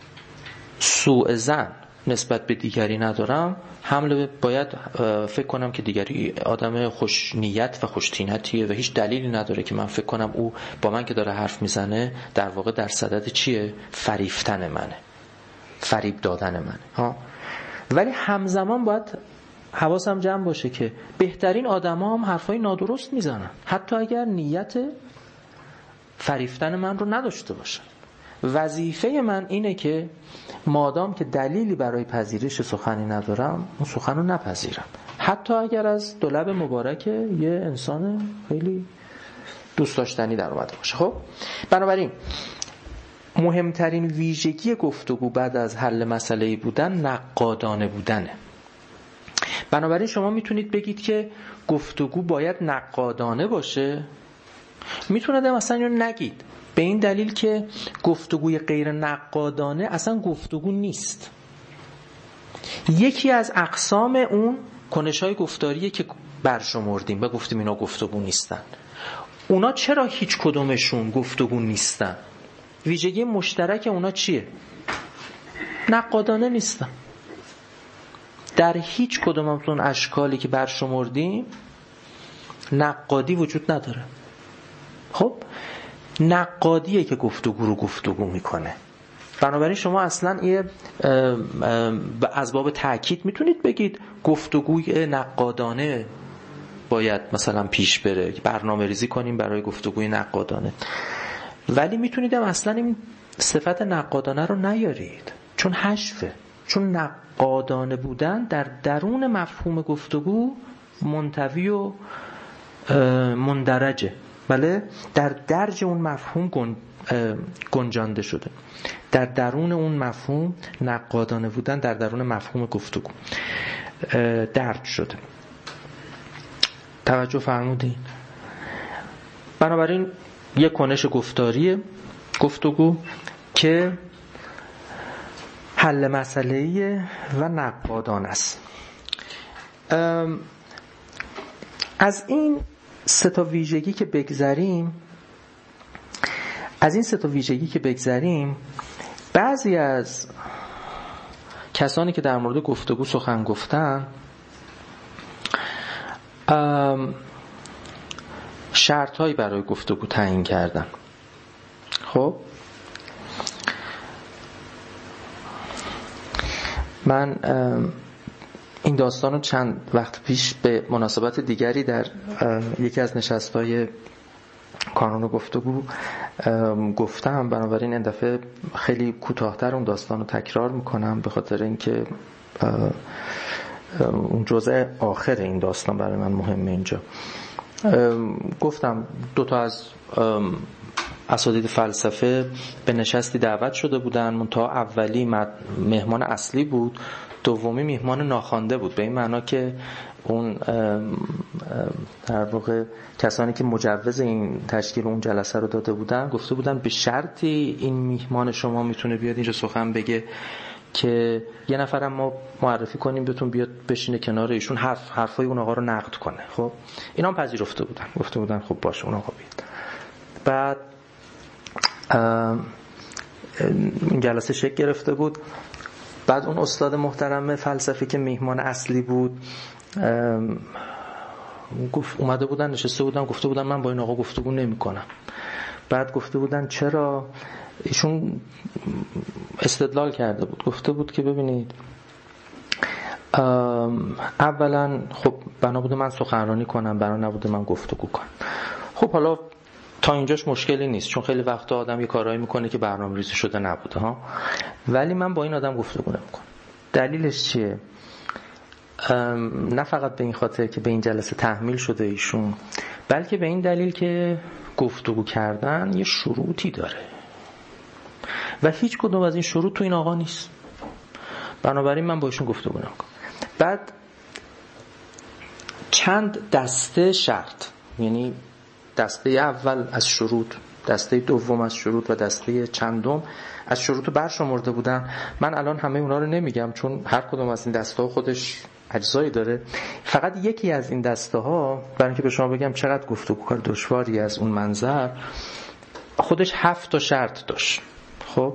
سوء ظن نسبت به دیگری ندارم، حمله باید فکر کنم که دیگری آدم خوش نیت و خوش طینتیه و هیچ دلیلی نداره که من فکر کنم او با من که داره حرف میزنه در واقع در صدد چیه؟ فریفتن منه، فریب دادن منه. ولی همزمان باید حواسم جمع باشه که بهترین آدما هم حرفای نادرست میزنن، حتی اگر نیت فریفتن من رو نداشته باشن. وظیفه من اینه که مادام که دلیلی برای پذیرش سخنی ندارم، اون سخن رو نپذیرم، حتی اگر از دو لب مبارک یه انسان خیلی دوست داشتنی در اومده باشه. خب بنابراین مهمترین ویژگی گفتگو بعد از حل مسئله بودن نقادانه بودنه. بنابراین شما میتونید بگید که گفتگو باید نقادانه باشه، میتونید مثلا اینو نگید به این دلیل که گفتگوی غیر نقادانه اصلا گفتگو نیست. یکی از اقسام اون کنش‌های گفتاریه که برشمردیم و گفتیم اینا گفتگو نیستن. اونا چرا هیچ کدومشون گفتگو نیستن؟ ویژگی مشترک اونا چیه؟ نقادانه نیستن. در هیچ کدوم از اون اشکالی که برشمردیم نقادی وجود نداره. خب نقادیه که گفتگو رو گفتگو میکنه. بنابراین شما اصلا یه از باب تأکید میتونید بگید گفتگوی نقادانه باید مثلا پیش بره، برنامه ریزی کنیم برای گفتگوی نقادانه، ولی میتونید هم اصلا این صفت نقادانه رو نیارید، چون حشفه، چون نقادانه بودن در درون مفهوم گفتگو منطوی و مندرجه، بله در درج اون مفهوم گنجانده شده، در درون اون مفهوم نقادانه بودن در درون مفهوم گفتگو درج شده. توجه فرمودین؟ بنابراین یک کنش گفتاریه گفتگو که حل مسئله‌ای و نقادانه است. از این سه تا ویژگی که بگذریم، بعضی از کسانی که در مورد گفتگو سخن گفتن شرط‌هایی برای گفتگو تعیین کردن. خب من این داستان رو چند وقت پیش به مناسبت دیگری در یکی از نشست‌های کانون گفتگو گفتم، بنابراین این دفعه خیلی کوتاه‌تر اون داستان رو تکرار میکنم به خاطر اینکه اون جزء آخر این داستان برای من مهمه. اینجا گفتم دو تا از اساتید فلسفه به نشستی دعوت شده بودن، منتها اولی مهمان اصلی بود، دومی مهمان ناخوانده بود، به این معنا که اون در واقع کسانی که مجوز این تشکیل اون جلسه رو داده بودن گفته بودن به شرطی این میهمان شما میتونه بیاد اینجا سخن بگه که یه نفرم ما معرفی کنیم بهتون بیاد بشینه کنار ایشون حرفای اون آقا رو نقد کنه. خب اینا هم پذیرفته بودن، گفته بودن خب باشه اون آقا بیاد. بعد این جلسه شکل گرفته بود. بعد اون استاد محترم فلسفی که میهمان اصلی بود اومده بودن نشسته بودن، گفته بودن من با این آقا گفتگو نمی‌کنم. بعد گفته بودن چرا؟ ایشون استدلال کرده بود، گفته بود که ببینید اولا خب بنا بوده من سخنرانی کنم، بنا نبوده من گفتگو کنم. خب حالا تا اینجاش مشکلی نیست، چون خیلی وقتا آدم یه کارایی میکنه که برنامه‌ریزی شده نبوده ها، ولی من با این آدم گفتگو نمیکنم. دلیلش چیه؟ نه فقط به این خاطر که به این جلسه تحمیل شده ایشون، بلکه به این دلیل که گفتگو کردن یه شروطی داره و هیچ کدوم از این شروط تو این آقا نیست، بنابراین من با ایشون گفتگو نمیکنم. بعد چند دسته شرط، یعنی دسته اول از شروط، دسته دوم از شروط و دسته چندم از شروط رو برشمرده بودن. من الان همه اونا رو نمیگم چون هر کدوم از این دسته ها خودش اجزایی داره. فقط یکی از این دسته ها، برای اینکه به شما بگم چقدر گفتگو کار دشواری از اون منظر، خودش 7 تا شرط داشت. خب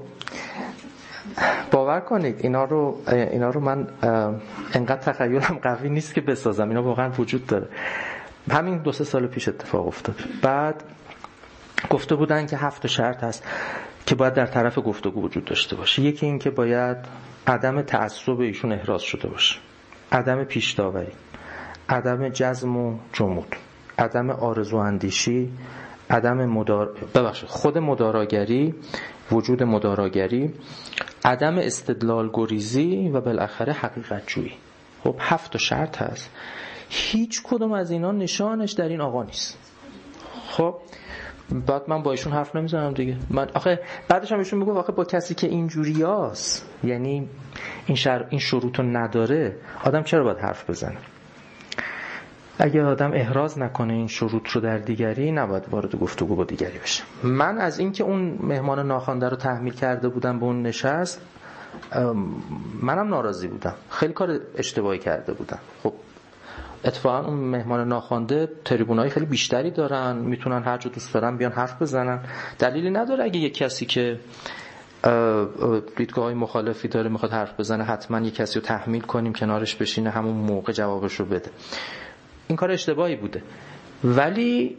باور کنید اینا رو من انقدر تخیلم قوی نیست که بسازم، اینا واقعا وجود داره. همین 2-3 سال پیش اتفاق افتاد. بعد گفته بودن که 7 شرط هست که باید در طرف گفتگو وجود داشته باشه. یکی این که باید عدم تعصب ایشون احراز شده باشه، عدم پیش داوری، عدم جزم و جمود، عدم آرزو اندیشی، عدم خود مداراگری، وجود مداراگری، عدم استدلال گریزی و بالاخره حقیقت جویی. خب 7 شرط هست، هیچ کدوم از اینا نشانش در این آقا نیست. خب بعد من با ایشون حرف نمیزنم دیگه. من آخه بعدش هم ایشون میگه آخه با کسی که اینجوریاست، یعنی این شروطو نداره، آدم چرا باید حرف بزنه؟ اگه آدم احراز نکنه این شروط رو در دیگری، نباید وارد گفتگو با دیگری بشه. من از اینکه اون مهمان ناخوانده رو تحمیل کرده بودم به اون نشست، منم ناراضی بودم، خیلی کار اشتباهی کرده بودم. خب اتفاقا اون مهمان ناخوانده تریبونای خیلی بیشتری دارن، میتونن هر جا دوست دارن بیان حرف بزنن. دلیلی نداره اگه یک کسی که دیدگاه‌های مخالفی داره میخواد حرف بزنه حتما یک کسی رو تحمیل کنیم کنارش بشینه همون موقع جوابش رو بده. این کار اشتباهی بوده، ولی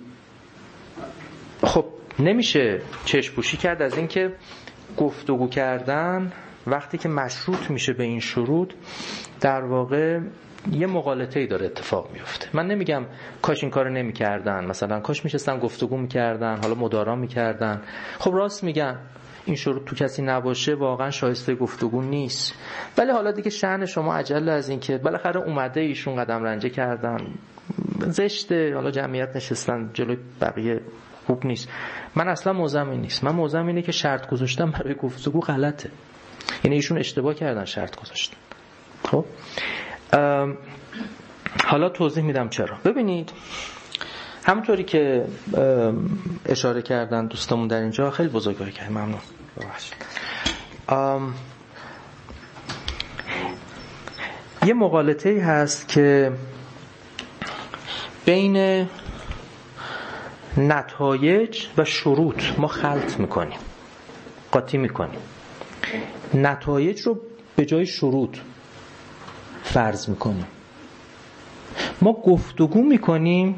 خب نمیشه چشم‌پوشی کرد از اینکه گفتگو کردن وقتی که مشروط میشه به این شروط در واقع یه مغالطه‌ای داره اتفاق میفته. من نمیگم کاش این کارو نمی‌کردن، مثلا کاش میشستن گفتگو می‌کردن، حالا مدارا می‌کردن. خب راست میگن، این شروط تو کسی نباشه واقعا شایسته گفتگو نیست. ولی حالا دیگه شأن شما عجله از این که بالاخره اومده ایشون قدم رنجه کردن، زشته، حالا جمعیت نشستن جلوی بقیه خوب نیست. من اصلا موضوعم این نیست. من موضوعم اینه که شرط گذاشتن برای گفتگو غلطه. یعنی ایشون اشتباه کردن شرط گذاشتن. خب حالا توضیح میدم چرا. ببینید همونطوری که اشاره کردن دوستمون در اینجا، خیلی بزرگواری کردن، ممنون. یه مغالطه‌ای هست که بین نتایج و شروط ما خلط میکنیم، قاطی میکنیم. نتایج رو به جای شروط فرض میکنیم. ما گفتگو میکنیم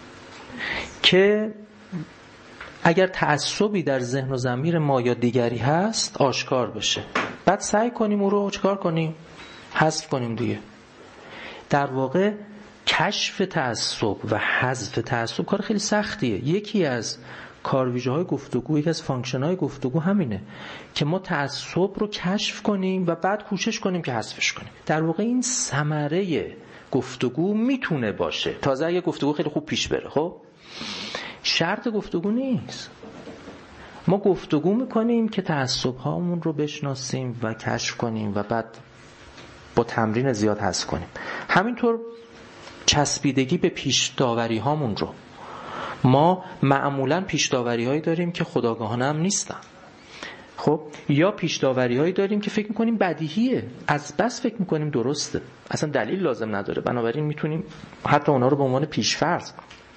که اگر تعصبی در ذهن و ضمیر ما یا دیگری هست آشکار بشه، بعد سعی کنیم اون رو چکار کنیم؟ حذف کنیم دیگه. در واقع کشف تعصب و حذف تعصب کار خیلی سختیه. یکی از کارویژه‌های گفتگو، یکی از فانکشن‌های گفتگو همینه که ما تعصب رو کشف کنیم و بعد کوشش کنیم که حذفش کنیم. در واقع این ثمره گفتگو میتونه باشه، تازه اگه گفتگو خیلی خوب پیش بره. خب شرط گفتگو نیست. ما گفتگو میکنیم که تعصب هامون رو بشناسیم و کشف کنیم و بعد با تمرین زیاد حذف کنیم. همینطور چسبیدگی به پیش داوری هامون رو، ما معمولا پیش داوری هایی داریم که خودآگاهانه هم نیستن. خب یا پیش داوری هایی داریم که فکر میکنیم بدیهیه، از بس فکر میکنیم درسته، اصلا دلیل لازم نداره، بنابراین میتونیم حتی اونا رو به عنوان پیش‌فرض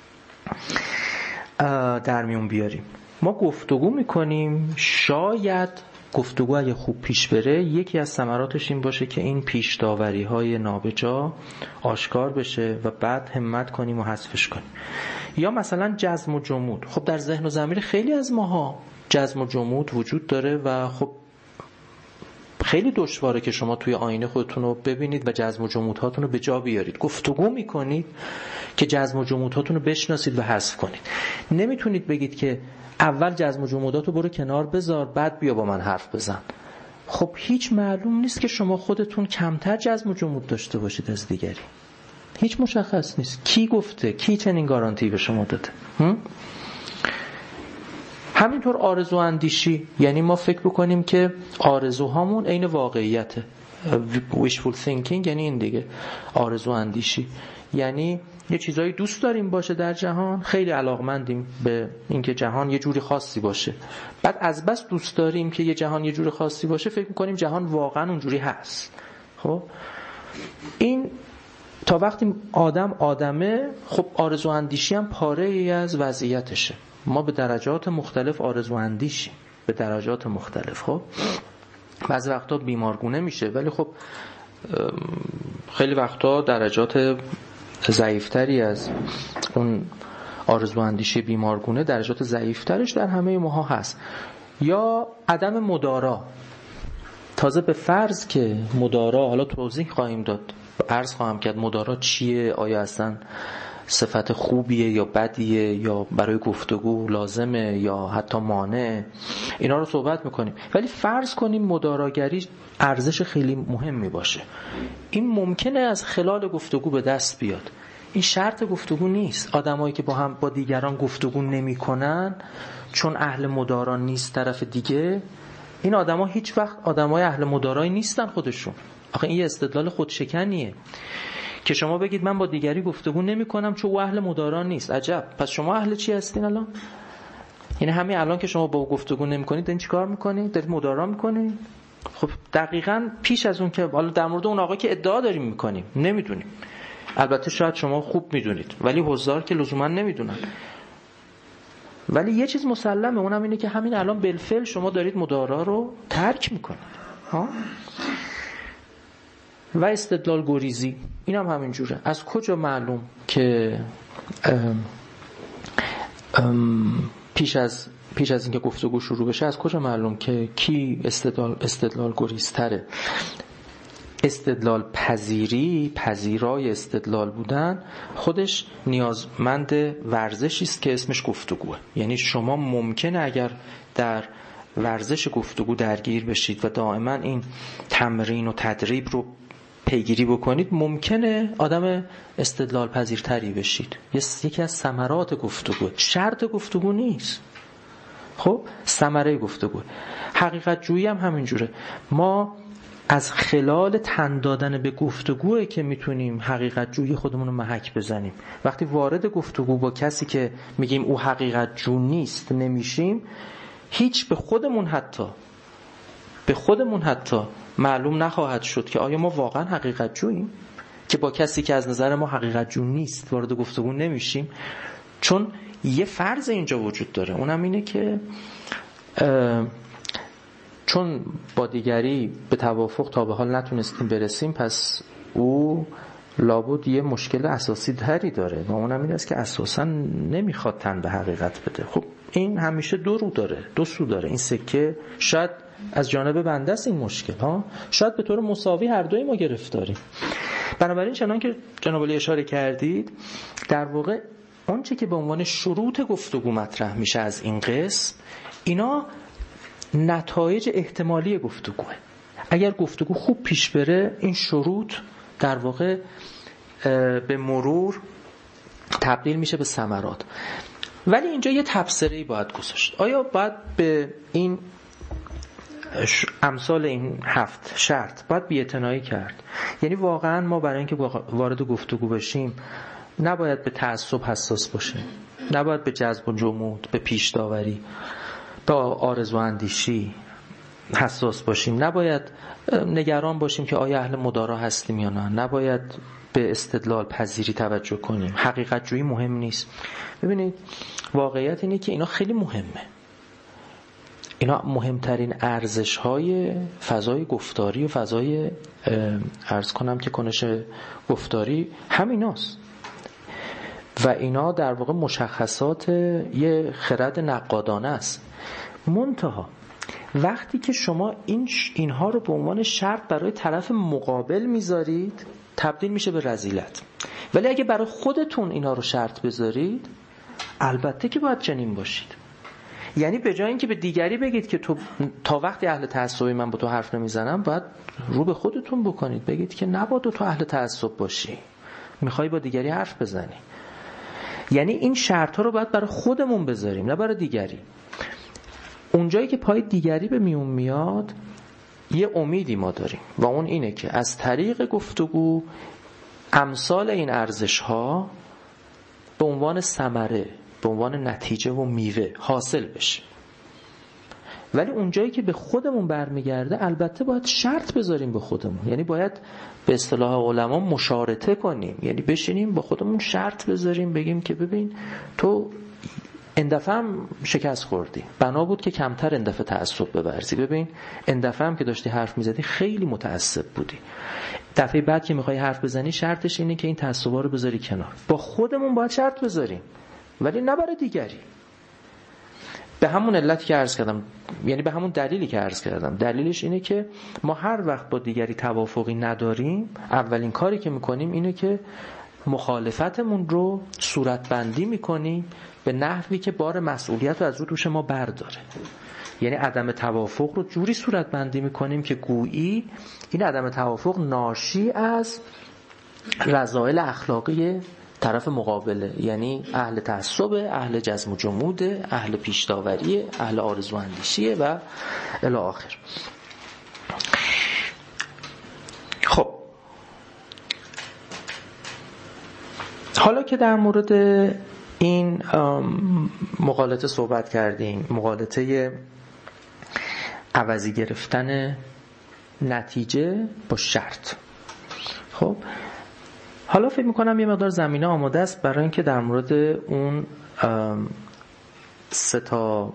در میون بیاریم. ما گفتگو میکنیم، شاید گفتگو اگه خوب پیش بره یکی از ثمراتش این باشه که این پیش داوری های نابجا آشکار بشه و بعد همت کنیم و حذفش کنیم. یا مثلا جزم و جمود. خب در ذهن و ضمیر خیلی از ماها جزم و جمود وجود داره و خب خیلی دشواره که شما توی آینه خودتون رو ببینید و جزم و جمودهاتون رو به جا بیارید. گفتگو میکنید که جزم و جمودهاتون رو بشناسید و حذف کنید. نمیتونید بگید که اول جزم و جموداتو برو کنار بذار بعد بیا با من حرف بزن. خب هیچ معلوم نیست که شما خودتون کمتر جزم و جمود داشته باشید از دیگری. هیچ مشخص نیست. کی گفته؟ کی چنین گارانتی به شما داده؟ همینطور آرزو اندیشی، یعنی ما فکر بکنیم که آرزوهامون عین واقعیته. wishful thinking یعنی این دیگه، آرزو اندیشی یعنی یه چیزایی دوست داریم باشه در جهان، خیلی علاقمندیم به اینکه جهان یه جوری خاصی باشه، بعد از بس دوست داریم که یه جهان یه جوری خاصی باشه فکر می‌کنیم جهان واقعا اونجوری هست. خب این تا وقتی آدمه، خب آرزو اندیشی هم پاره ای از وضعیتشه. ما به درجات مختلف آرزو اندیشیم، به درجات مختلف. خب بعضی وقتا بیمارگونه میشه، ولی خب خیلی وقتا درجات ضعیفتری از اون آرزو اندیشی بیمارگونه، درجات ضعیفترش در همه ماها هست. یا عدم مدارا. تازه به فرض که مدارا، حالا توضیح خواهیم داد، عرض خواهم کرد مدارا چیه، آیا اصلا صفت خوبیه یا بدیه یا برای گفتگو لازمه یا حتی مانع، اینا رو صحبت میکنیم. ولی فرض کنیم مداراگری ارزش خیلی مهمی باشه، این ممکنه از خلال گفتگو به دست بیاد. این شرط گفتگو نیست. آدمایی که با دیگران گفتگو نمیکنن چون اهل مدارا نیست طرف دیگه، این آدما هیچ وقت آدمای اهل مدارایی نیستن خودشون. آخه این یه استدلال خودشکنیه که شما بگید من با دیگری گفتگو نمی کنم چون او اهل مدارا نیست. عجب، پس شما اهل چی هستین الان؟ یعنی همین الان که شما با گفتگو نمی کنید دارین چی کار میکنید؟ دارید مدارا میکنید؟ خب دقیقاً پیش از اون که حالا در مورد اون آقا که ادعا داریم میکنیم نمیدونیم، البته شاید شما خوب میدونید ولی حضار که لزوما نمیدونن. ولی یه چیز مسلمه، اونم اینه که همین الان بالفعل شما دارید مدارا رو ترک میکنید. ها؟ و استدلال گریزی این هم همین جوره. از کجا معلوم که پیش از اینکه گفتگو شروع بشه از کجا معلوم که کی استدلال گریزتره؟ استدلال پذیرای استدلال بودن خودش نیازمند ورزشی است که اسمش گفتگوه. یعنی شما ممکنه اگر در ورزش گفتگو درگیر بشید و دائما این تمرین و تدریب رو پیگیری بکنید، ممکنه آدم استدلال پذیرتری بشید. یکی از ثمرات گفتگو، شرط گفتگو نیست. خب ثمره گفتگو. حقیقت جویی هم همین جوره. ما از خلال تن دادن به گفتگوه که میتونیم حقیقت جویی خودمون رو محک بزنیم. وقتی وارد گفتگو با کسی که میگیم او حقیقت جو نیست نمیشیم، هیچ به خودمون حتی معلوم نخواهد شد که آیا ما واقعا حقیقت جوییم، که با کسی که از نظر ما حقیقت جو نیست وارد گفتگو نمیشیم. چون یه فرض اینجا وجود داره، اونم اینه که چون با دیگری به توافق تا به حال نتونستیم برسیم، پس او لابد یه مشکل اساسی تری داره و اونم این است که اساسا نمیخواد تن به حقیقت بده. خب این همیشه دو سو داره. این سکه شاید از جانب بنده است این مشکل ها، شاید به طور مساوی هر دوی ما گرفتاریم. بنابراین چنان که جناب علی اشاره کردید، در واقع آنچه که به عنوان شروط گفتگو مطرح میشه از این قسم، اینا نتایج احتمالی گفتگوه. اگر گفتگو خوب پیش بره، این شروط در واقع به مرور تبدیل میشه به ثمرات. ولی اینجا یه تبصره‌ای باید گذاشت. آیا باید به این امثال این 7 شرط باید بی‌اعتنایی کرد؟ یعنی واقعا ما برای اینکه وارد گفتگو بشیم نباید به تعصب حساس باشیم، نباید به جذب و جمود، به پیش داوری، به آرزو اندیشی حساس باشیم، نباید نگران باشیم که آیا اهل مدارا هستیم یا نه، نباید به استدلال پذیری توجه کنیم، حقیقت جویی مهم نیست. ببینید واقعیت اینه که اینا خیلی مهمه، اینا مهمترین ارزش‌های فضای گفتاری و فضای عرض کنم که کنش گفتاری همیناست و اینا در واقع مشخصات یه خرد نقادانه است. منتها وقتی که شما اینها رو به عنوان شرط برای طرف مقابل میذارید تبدیل میشه به رذیلت. ولی اگه برای خودتون اینا رو شرط بذارید البته که باید چنین باشید. یعنی به جای اینکه به دیگری بگید که تو تا وقتی اهل تعصبی من با تو حرف نمیزنم، باید رو به خودتون بکنید بگید که نباید تو اهل تعصب باشی، میخوای با دیگری حرف بزنی. یعنی این شرط ها رو باید برای خودمون بذاریم نه برای دیگری. اونجایی که پای دیگری به میون میاد یه امیدی ما داریم و اون اینه که از طریق گفتگو امثال این ارزش ها به عنوان ثمره، به عنوان نتیجه و میوه حاصل بشه. ولی اونجایی که به خودمون برمیگرده البته باید شرط بذاریم به خودمون، یعنی باید به اصطلاح علما مشارطه کنیم، یعنی بشینیم با خودمون شرط بذاریم بگیم که ببین تو اندفعه هم شکست خوردی، بنا بود که کمتر اندفعه تعصب ببرزی، ببین اندفعه هم که داشتی حرف میزدی خیلی متعصب بودی، دفعه بعد که میخوای حرف بزنی شرطش اینه که این تعصبا رو بذاری کنار. با خودمون باید شرط بذاریم ولی نه برای دیگری. به همون علتی که عرض کردم، یعنی به همون دلیلی که عرض کردم، دلیلش اینه که ما هر وقت با دیگری توافقی نداریم اولین کاری که میکنیم اینه که مخالفتمون رو صورتبندی میکنیم به نحوی که بار مسئولیت رو از رو دوش ما برداره. یعنی عدم توافق رو جوری صورتبندی میکنیم که گویی این عدم توافق ناشی از رذائل اخلاقی طرف مقابله، یعنی اهل تعصب، اهل جزم و جمود، اهل پیش داوری، اهل آرزو اندیشی و الی آخر. خب حالا که در مورد این مغالطه صحبت کردیم، مغالطه عوضی گرفتن نتیجه با شرط، خب حالا فکر میکنم یه مقدار زمینه آماده است برای اینکه در مورد اون 3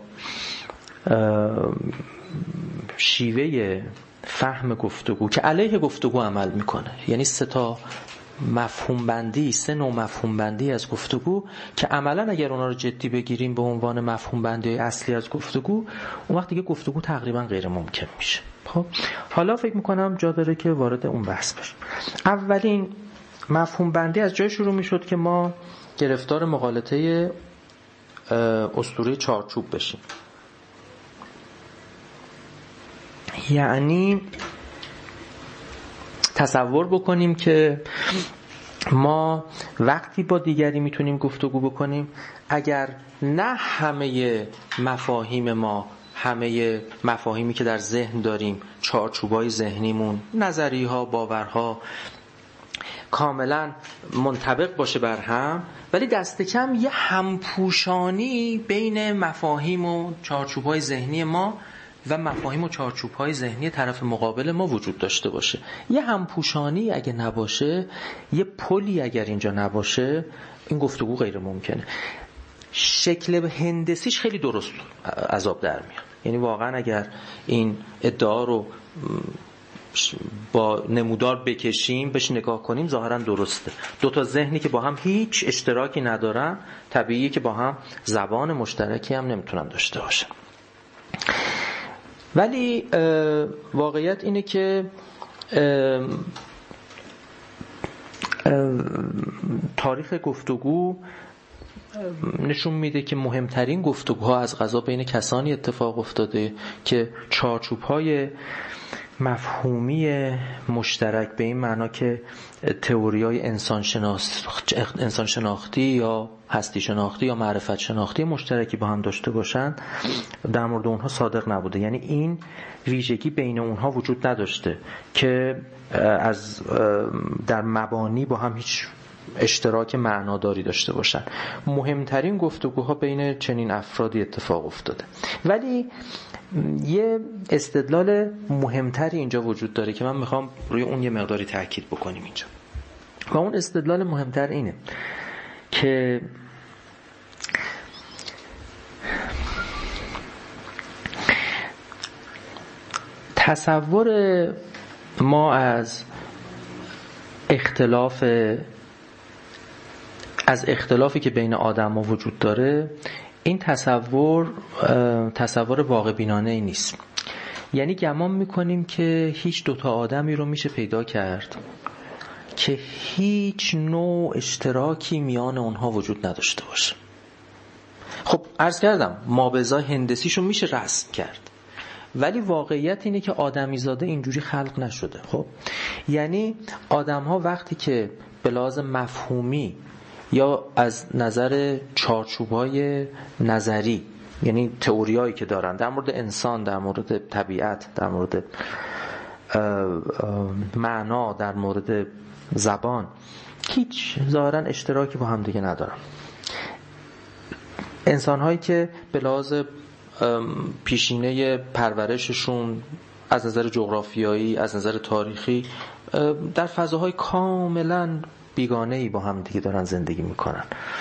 شیوه فهم گفتگو که علیه گفتگو عمل میکنه، یعنی 3 مفهوم بندی، 3 نوع مفهوم بندی از گفتگو که عملا اگر اونا رو جدی بگیریم به عنوان مفهوم بندی اصلی از گفتگو، اون وقت دیگه گفتگو تقریبا غیر ممکن میشه. خب حالا فکر میکنم جا داره که وارد اون بحث بشیم. اولین مفهوم بندی از جای شروع میشد که ما گرفتار مغالطه اسطوره چارچوب بشیم. یعنی تصور بکنیم که ما وقتی با دیگری میتونیم گفتگو بکنیم اگر نه همه مفاهیم ما، همه مفاهیمی که در ذهن داریم، چارچوبای ذهنیمون، نظریها، باورها کاملا منطبق باشه بر هم، ولی دست کم یه همپوشانی بین مفاهیم و چارچوب‌های ذهنی ما و مفاهیم و چارچوب‌های ذهنی طرف مقابل ما وجود داشته باشه. یه همپوشانی اگه نباشه، یه پلی اگر اینجا نباشه، این گفتگو غیر ممکنه. شکل هندسیش خیلی درست از آب در میاد. یعنی واقعا اگر این ادعا رو با نمودار بکشیم، بهش نگاه کنیم، ظاهرا درسته. 2 ذهنی که با هم هیچ اشتراکی ندارن، طبیعیه که با هم زبان مشترکی هم نمیتونن داشته باشن. ولی واقعیت اینه که تاریخ گفتگو نشون میده که مهمترین گفتگوها از قضا بین کسانی اتفاق افتاده که چارچوب‌های مفهومی مشترک به این معنا که تئوری‌های انسان شناختی یا هستی شناختی یا معرفت شناختی مشترکی با هم داشته باشند در مورد اونها صادق نبوده. یعنی این ویژگی بین اونها وجود نداشته که از در مبانی با هم هیچ اشتراک معناداری داشته باشن. مهمترین گفتگوها بین چنین افرادی اتفاق افتاده. ولی یه استدلال مهمتری اینجا وجود داره که من میخوام روی اون یه مقداری تاکید بکنیم اینجا، و اون استدلال مهمتر اینه که تصور ما از اختلافی که بین آدم‌ها وجود داره، این تصور واقع بینانه ای نیست. یعنی گمان میکنیم که هیچ دوتا آدمی رو میشه پیدا کرد که هیچ نوع اشتراکی میان اونها وجود نداشته باشه. خب عرض کردم مابعضای هندسیشو میشه رسم کرد، ولی واقعیت اینه که آدمیزاده اینجوری خلق نشده. خب یعنی آدم‌ها وقتی که به لحاظ مفهومی یا از نظر چارچوب‌های نظری، یعنی تئوریایی که دارن در مورد انسان، در مورد طبیعت، در مورد معنا، در مورد زبان، هیچ ظاهراً اشتراکی با هم دیگه ندارن. انسان‌هایی که به لحاظ پیشینه پرورششون از نظر جغرافیایی، از نظر تاریخی در فضاهای کاملاً بیگانه‌ای با هم دیگه دارن زندگی میکنن.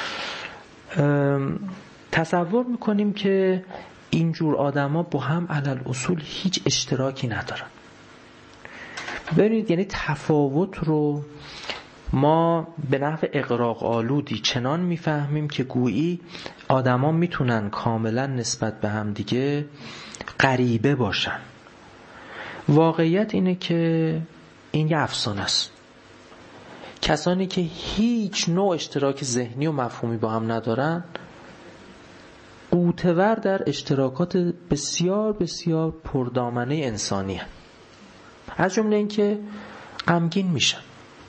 تصور میکنیم که اینجور آدما با هم علل اصول هیچ اشتراکی ندارن. ببینید، یعنی تفاوت رو ما به نحو اغراق آلودی چنان میفهمیم که گویی آدما میتونن کاملا نسبت به هم دیگه غریبه باشن. واقعیت اینه که این یه افسانه است. کسانی که هیچ نوع اشتراک ذهنی و مفهومی با هم ندارن، غوطه‌ور در اشتراکات بسیار بسیار پردامنه انسانی هستند. از جمله این که غمگین میشن،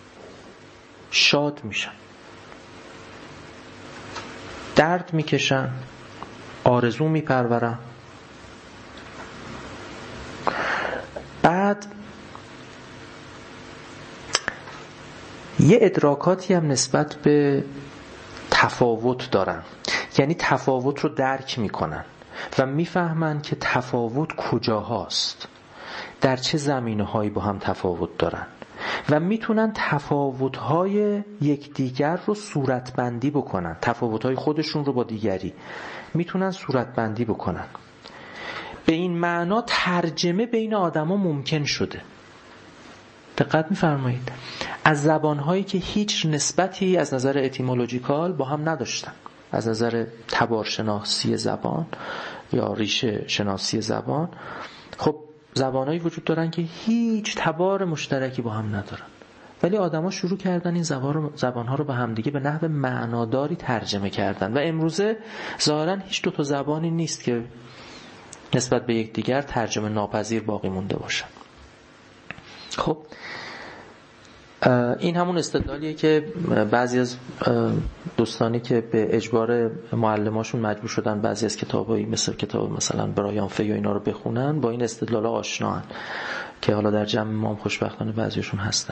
شاد میشن، درد میکشن، آرزو میپرورن. بعد یه ادراکاتی هم نسبت به تفاوت دارن، یعنی تفاوت رو درک میکنن و میفهمن که تفاوت کجاهاست، در چه زمینه‌هایی با هم تفاوت دارن و میتونن تفاوت‌های یکدیگر رو صورتبندی بکنن. تفاوت‌های خودشون رو با دیگری میتونن صورتبندی بکنن. به این معنا ترجمه بین آدم‌ها ممکن شده. دقت می‌فرمایید؟ از زبان‌هایی که هیچ نسبتی از نظر اتیمولوژیکال با هم نداشتن، از نظر تبارشناسی زبان یا ریشه شناسی زبان، خب زبان‌هایی وجود دارن که هیچ تبار مشترکی با هم ندارن، ولی آدم‌ها شروع کردن این زبان‌ها رو به هم دیگه به نحو معناداری ترجمه کردن و امروزه ظاهراً هیچ دو تا زبانی نیست که نسبت به یکدیگر ترجمه ناپذیر باقی مونده باشن. خب این همون استدلالیه که بعضی از دوستانی که به اجبار معلماشون مجبور شدن بعضی از کتابایی مثل کتاب مثلا برایان فی و اینا رو بخونن، با این استدلالا آشنان که حالا در جمع ما هم خوشبختانه بعضیشون هستن.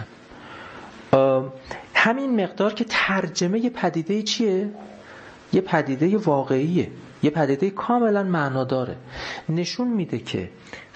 همین مقدار که ترجمه یه پدیده چیه؟ یه پدیده واقعیه، یه پدیده کاملا معناداره. نشون میده که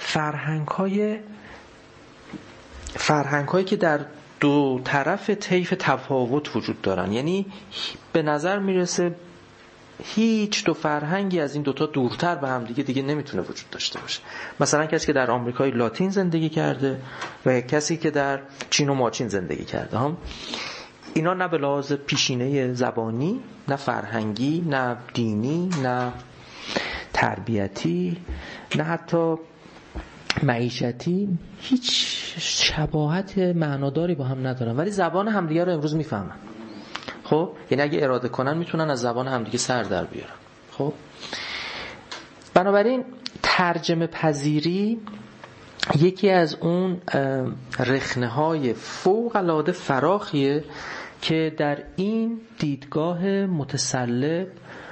فرهنگ‌هایی که در دو طرف طیف تفاوت وجود دارن، یعنی به نظر میرسه هیچ دو فرهنگی از این دوتا دورتر به هم دیگه نمیتونه وجود داشته باشه. مثلا کسی که در آمریکای لاتین زندگی کرده و کسی که در چین و ماچین زندگی کرده، هم اینا نه به لحاظ پیشینه زبانی، نه فرهنگی، نه دینی، نه تربیتی، نه حتی معیشتی هیچ شباهت معناداری با هم ندارن، ولی زبان همدیگه رو امروز میفهمن. خب یعنی اگه اراده کنن میتونن از زبان همدیگه سر در بیارن. خب بنابراین ترجمه پذیری یکی از اون رخنه‌های فوق‌العاده فراخیه که در این دیدگاه متسلب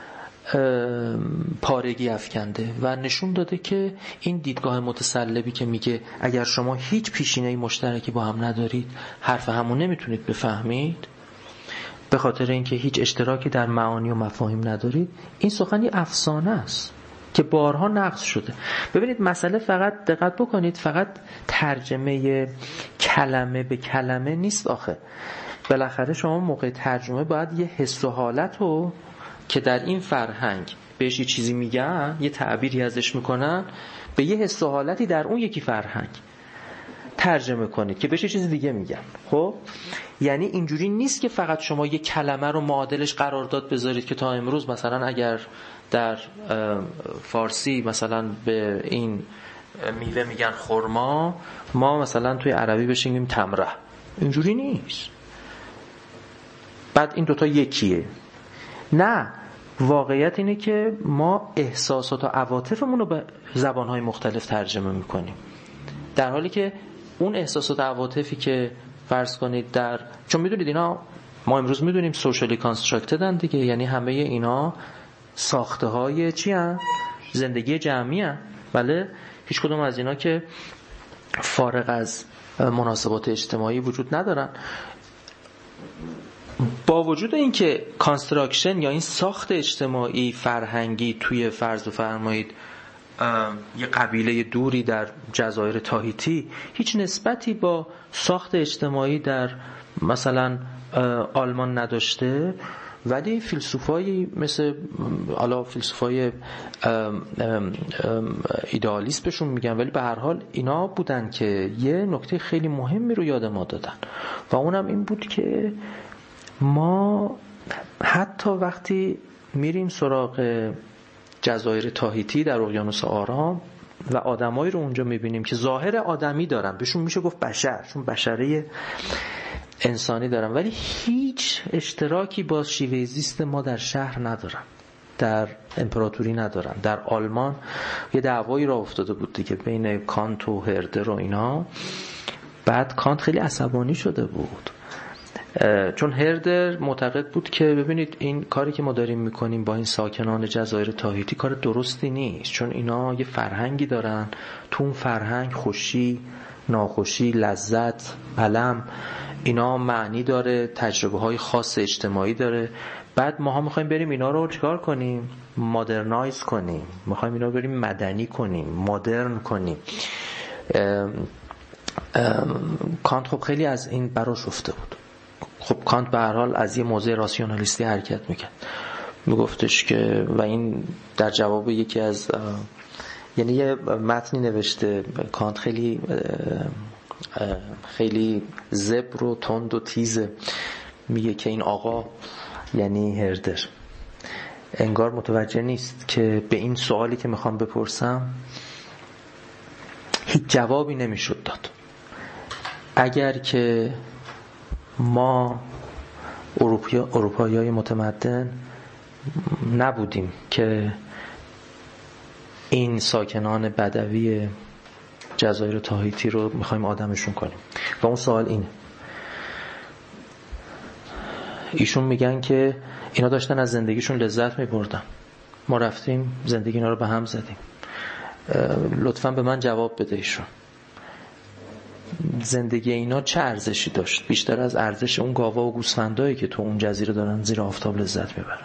پارگی افکنده و نشون داده که این دیدگاه متسلبی که میگه اگر شما هیچ پیشینه‌ای مشترکی با هم ندارید حرف همون نمیتونید بفهمید، به خاطر اینکه هیچ اشتراکی در معانی و مفاهیم ندارید، این سخنی افسانه است که بارها نقض شده. ببینید مسئله فقط دقت بکنید، فقط ترجمه کلمه به کلمه نیست آخه. بالاخره شما موقع ترجمه باید یه حس و حالت رو که در این فرهنگ بهش یه چیزی میگن، یه تعبیری ازش میکنن، به یه حس و حالتی در اون یکی فرهنگ ترجمه کنید که بهش یه چیز دیگه میگن. خب یعنی اینجوری نیست که فقط شما یه کلمه رو معادلش قرارداد بذارید که تا امروز مثلا اگر در فارسی مثلا به این میوه میگن خرما، ما مثلا توی عربی بهش میگیم تمره. اینجوری نیست. بعد این دوتا یکیه. نه، واقعیت اینه که ما احساسات و عواطفمون رو به زبانهای مختلف ترجمه میکنیم، در حالی که اون احساسات و عواطفی که فرض کنید در، چون میدونید اینا ما امروز میدونیم سوشالی کانستراکتدن دیگه، یعنی همه اینا ساخته های چی هن؟ زندگی جمعی هن. بله، هیچ کدوم از اینا که فارغ از مناسبات اجتماعی وجود ندارن. با وجود اینکه کانستراکشن یا این ساخت اجتماعی فرهنگی توی فرض بفرمایید یه قبیله دوری در جزایر تاهیتی هیچ نسبتی با ساخت اجتماعی در مثلا آلمان نداشته، ولی فیلسوفایی مثل حالا فیلسوفای ایدئالیست بهشون میگن، ولی به هر حال اینا بودن که یه نکته خیلی مهمی رو یاد ما دادن و اونم این بود که ما حتی وقتی میریم سراغ جزایر تاهیتی در اقیانوس آرام و آدمایی رو اونجا میبینیم که ظاهر آدمی دارن، بهشون میشه گفت بشر، چون بشره انسانی دارن، ولی هیچ اشتراکی با شیوه زیست ما در شهر ندارن، در امپراتوری ندارن. در آلمان یه دعوایی راه افتاده بود دیگه بین کانت و هردر و اینا. بعد کانت خیلی عصبانی شده بود چون هردر معتقد بود که ببینید این کاری که ما داریم میکنیم با این ساکنان جزایر تاهیتی کار درستی نیست، چون اینا یه فرهنگی دارن، تو اون فرهنگ خوشی، ناخوشی، لذت، الم، اینا معنی داره، تجربه های خاص اجتماعی داره. بعد ما میخوایم بریم اینا رو چیکار کنیم؟ مدرنایز کنیم، میخوایم اینا رو بریم مدنی کنیم، مدرن کنیم. کانت خب خیلی از این براش افته بود. خب کانت به هر حال از یه موضع راسیونالیستی حرکت میکرد، میگفتش که، و این در جواب یکی از یعنی یه متنی نوشته کانت خیلی زبر و تند و تیزه، میگه که این آقا یعنی هردر انگار متوجه نیست که به این سوالی که میخوام بپرسم هیچ جوابی نمیشد داد. اگر که ما اروپایی‌های متمدن نبودیم که این ساکنان بدوی جزایر تاهیتی رو میخوایم آدمشون کنیم. و اون سوال اینه، ایشون میگن که اینا داشتن از زندگیشون لذت میبردن، ما رفتیم زندگی اینا رو به هم زدیم. لطفاً به من جواب بده ایشون، زندگی اینا چه ارزشی داشت بیشتر از ارزش اون گاوا و گوسفندایی که تو اون جزیره دارن زیر آفتاب لذت میبرن؟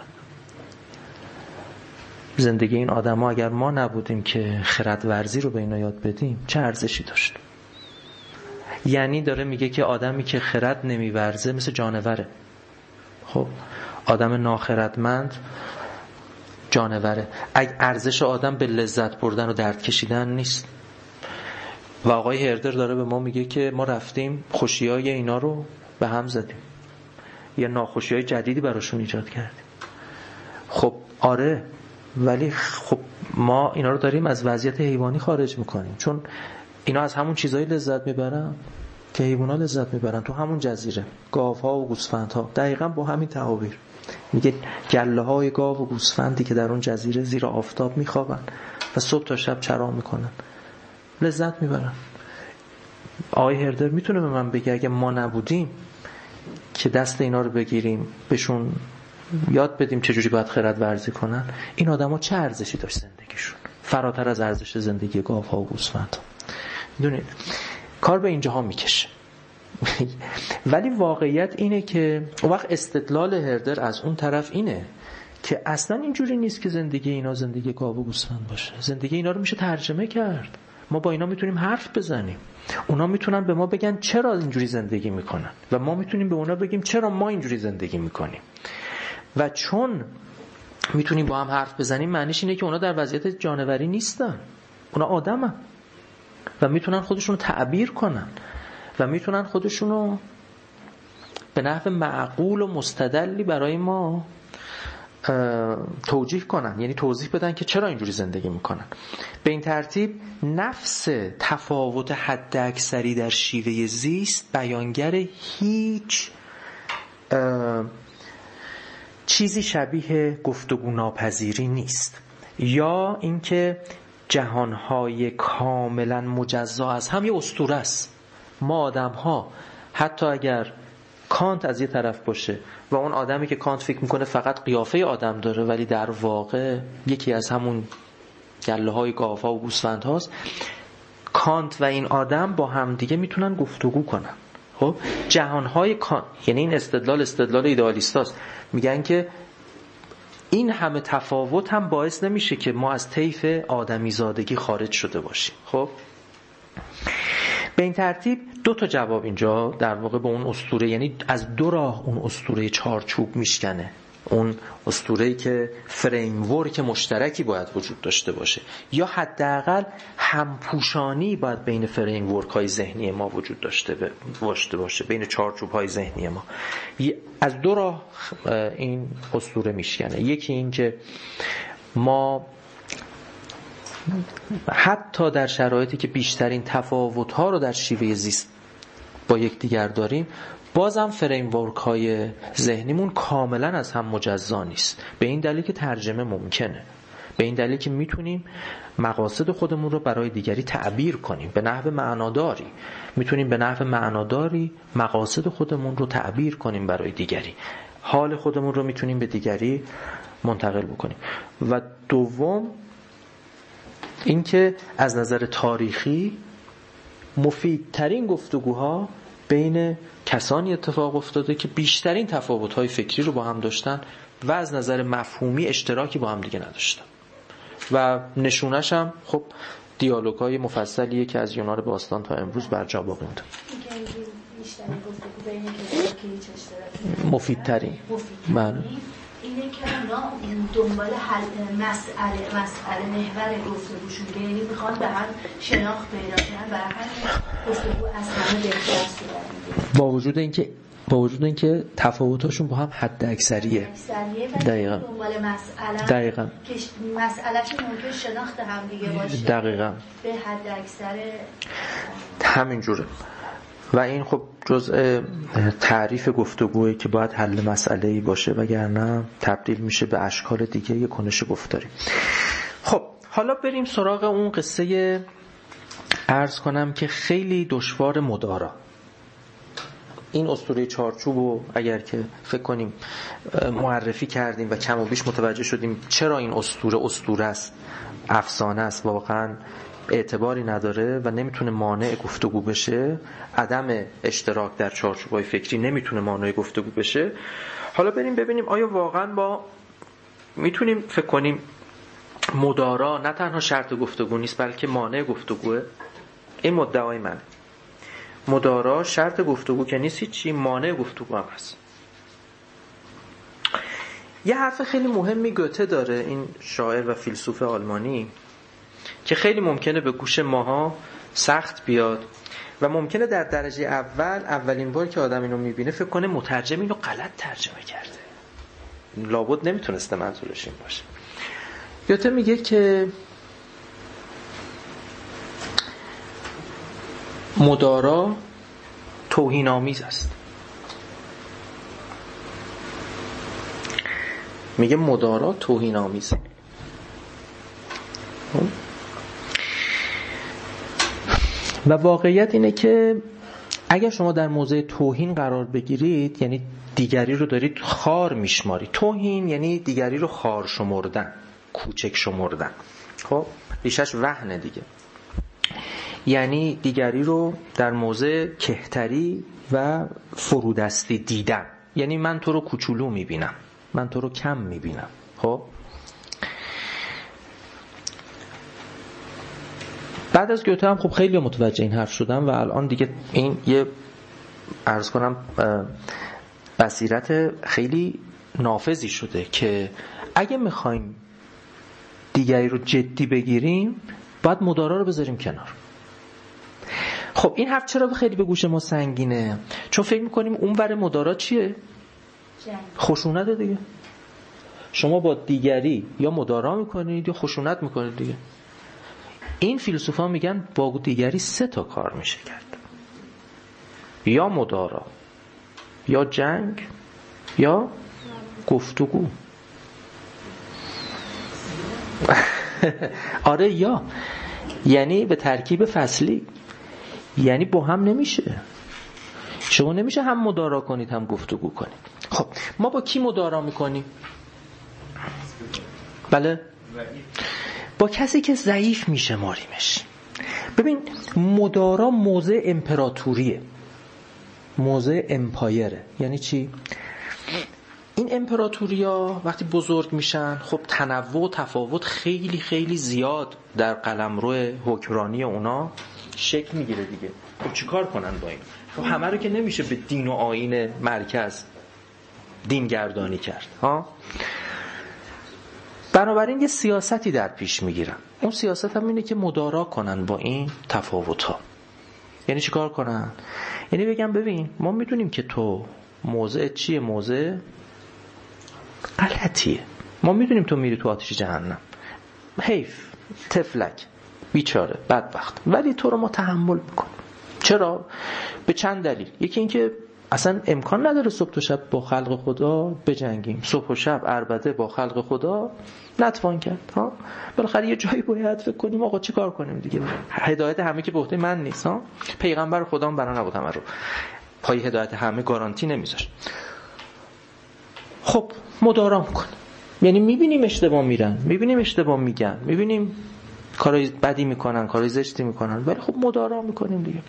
زندگی این آدما اگر ما نبودیم که خرد ورزی رو به اینا یاد بدیم چه ارزشی داشت؟ یعنی داره میگه که آدمی که خرد نمیورزه مثل جانوره. خب آدم ناخردمند جانوره. اگه ارزش آدم به لذت بردن و درد کشیدن نیست. و آقای هردر داره به ما میگه که ما رفتیم خوشیای اینا رو به هم زدیم، یا ناخوشیای جدیدی براشون ایجاد کردیم. خب آره، ولی خب ما اینا رو داریم از وضعیت حیوانی خارج میکنیم، چون اینا از همون چیزایی لذت میبرن. که حیوانات لذت میبرن تو همون جزیره، گاوها و گوسفندها، دقیقاً با همین تعابیر میگه گله های گاو و گوسفندی که در اون جزیره زیر آفتاب میخوابن و صبح تا شب چرا میکنن، لذت میبرن. آقای هردر میتونه به من بگه اگه ما نبودیم که دست اینا رو بگیریم بهشون یاد بدیم چجوری باید خرد ورزی کنن، این آدما چه ارزشی داشت زندگیشون فراتر از ارزش زندگی گاوها و گوسفندها. میدونید کار به اینجاها میکشه. ولی واقعیت اینه که اون وقت استدلال هردر از اون طرف اینه که اصلا اینجوری نیست که زندگی اینا زندگی گاو و گوسفند باشه. زندگی اینا رو میشه ترجمه کرد. ما با اینا میتونیم حرف بزنیم، اونا میتونن به ما بگن چرا اینجوری زندگی میکنن و ما میتونیم به اونا بگیم چرا ما اینجوری زندگی میکنیم. و چون میتونیم با هم حرف بزنیم معنیش اینه که اونا در وضعیت جانوری نیستن، اونا آدمن و میتونن خودشونو تعبیر کنن و میتونن خودشونو به نحو معقول و مستدلی برای ما توجیه کنن، یعنی توضیح بدن که چرا اینجوری زندگی میکنن. به این ترتیب نفس تفاوت حد اکثری در شیوه زیست بیانگر هیچ چیزی شبیه گفتگو ناپذیری نیست، یا اینکه جهانهای کاملا مجزا از هم یه اسطوره است. ما آدم‌ها حتی اگر کانت از یه طرف باشه و اون آدمی که کانت فکر میکنه فقط قیافه آدم داره ولی در واقع یکی از همون گله‌های گاوها و گوسفندهاست، کانت و این آدم با هم دیگه میتونن گفتگو کنن. خب جهانهای یعنی این استدلال ایدئالیستاست، میگن که این همه تفاوت هم باعث نمیشه که ما از طیف آدمی زادگی خارج شده باشیم. خب به این ترتیب دو تا جواب اینجا در واقع به اون اسطوره، یعنی از دو راه اون اسطوره چارچوب میشکنه. اون اسطوره‌ای که فریم ورک مشترکی باید وجود داشته باشه، یا حداقل همپوشانی باید بین فریم ورک های ذهنی ما وجود داشته باشه، بین چارچوب های ذهنی ما. از دو راه این اسطوره میشکنه. یکی این که ما حتی در شرایطی که بیشترین تفاوت‌ها رو در شیوه زیست با یکدیگر داریم، بازم فریم ورک های ذهنیمون کاملا از هم مجزا نیست. به این دلیل که ترجمه ممکنه، به این دلیل که میتونیم مقاصد خودمون رو برای دیگری تعبیر کنیم به نحو معناداری، میتونیم به نحو معناداری مقاصد خودمون رو تعبیر کنیم برای دیگری، حال خودمون رو میتونیم به دیگری منتقل بکنیم. و دوم اینکه از نظر تاریخی مفیدترین گفتگوها بین کسانی اتفاق افتاده که بیشترین تفاوت‌های فکری رو با هم داشتن و از نظر مفهومی اشتراکی با هم دیگه نداشتن. و نشونش هم خب دیالوگ‌های مفصلیه که از یونان باستان تا امروز بر جا باقی مونده. مفیدترین بله اینه که اونا دنبال حل مسئله محور گفتگوشون که یعنی میخوان به هم شناخت پیدا کنن، برای همین گفتگو از همه بهتر صورت میگیره با وجود اینکه تفاوتاشون با هم حد اکثریه. دقیقاً دنبال مسئله دقیقاً که مسئلهش ممکن شناخت هم دیگه باشه دقیقاً به حد اکثر همینجوره. و این خب جزء تعریف گفتگویی که باید حل مسئله‌ای باشه، وگرنه تبدیل میشه به اشکال دیگه یک کنش گفتاری. خب حالا بریم سراغ اون قصه، عرض کنم که خیلی دشوار مدارا. این اسطوره چارچوبو اگر که فکر کنیم معرفی کردیم و کم و بیش متوجه شدیم چرا این اسطوره است، افسانه است، واقعاً اعتباری نداره و نمیتونه مانع گفتگو بشه، عدم اشتراک در چارچوب‌های فکری نمیتونه مانع گفتگو بشه. حالا بریم ببینیم آیا واقعا ما میتونیم فکر کنیم مدارا نه تنها شرط گفتگو نیست بلکه مانع گفتگوه. این مدعای من، مدارا شرط گفتگو که نیست، چی مانع گفتگو هم هست. یه حرف خیلی مهمی گوته داره، این شاعر و فیلسوف آلمانی، که خیلی ممکنه به گوش ماها سخت بیاد و ممکنه در درجه اولین بار که آدم اینو میبینه فکر کنه مترجم اینو غلط ترجمه کرده، لابد نمیتونسته منظورش این باشه. گوته میگه که مدارا توهین‌آمیز است. میگه مدارا توهین‌آمیزه. و واقعیت اینه که اگر شما در موضع توهین قرار بگیرید، یعنی دیگری رو دارید خار میشماری. توهین یعنی دیگری رو خار شمردن، کوچک شمردن. خب ریشش وهنه دیگه. یعنی دیگری رو در موضع کهتری و فرودستی دیدن. یعنی من تو رو کوچولو میبینم، من تو رو کم میبینم. خب بعد از گوته هم خب خیلی متوجه این حرف شدم و الان دیگه این یه عرض کنم بصیرت خیلی نافذی شده که اگه میخوایم دیگری رو جدی بگیریم باید مدارا رو بذاریم کنار. خب این حرف چرا خیلی به گوش ما سنگینه؟ چون فکر میکنیم اون ور مدارا چیه؟ خشونت دیگه. شما با دیگری یا مدارا میکنید یا خشونت میکنید دیگه. این فیلسوفا میگن با دیگری 3 تا کار میشه کرد: یا مدارا، یا جنگ، یا گفتگو. آره، یا یعنی به ترکیب فصلی، یعنی با هم نمیشه. شما نمیشه هم مدارا کنید هم گفتگو کنید. خب ما با کی مدارا میکنیم؟ بله، با کسی که ضعیف میشماریمش. ببین مدارا موضع امپراتوریه، موضع امپایره. یعنی چی؟ این امپراتوریا وقتی بزرگ میشن خب تنوع و تفاوت خیلی خیلی زیاد در قلمرو حکمرانی اونا شکل میگیره دیگه. خب چیکار کنن با این؟ خب همه رو که نمیشه به دین و آیین مرکز دینگردانی کرد ها. بنابراین یه سیاستی در پیش میگیرن. اون سیاست هم اینه که مدارا کنن با این تفاوت ها. یعنی چیکار کنن؟ یعنی بگم ببین ما میدونیم که تو موضع چیه، موضع غلطیه، ما میدونیم تو میری تو آتش جهنم، حیف، تفلک، بیچاره، بدبخت، ولی تو رو ما تحمل میکنیم. چرا؟ به چند دلیل. یکی این که اصلا امکان نداره صبح و شب با خلق خدا بجنگیم، صبح و شب عربده با خلق خدا نتوان کرد ها. بالاخره یه جایی باید فکر کنیم آقا چی کار کنیم دیگه. هدایت همه که به عهده من نیست ها. پیغمبر خدا هم بنا نبود همه رو پای هدایت همه گارانتی نمیذاشت. خب مدارا میکنیم، یعنی میبینیم اشتباه میرن، میبینیم اشتباه میگن، میبینیم کارای بدی میکنن، کارای زشتی میکنن، ولی خب مدارا میکنیم دیگه.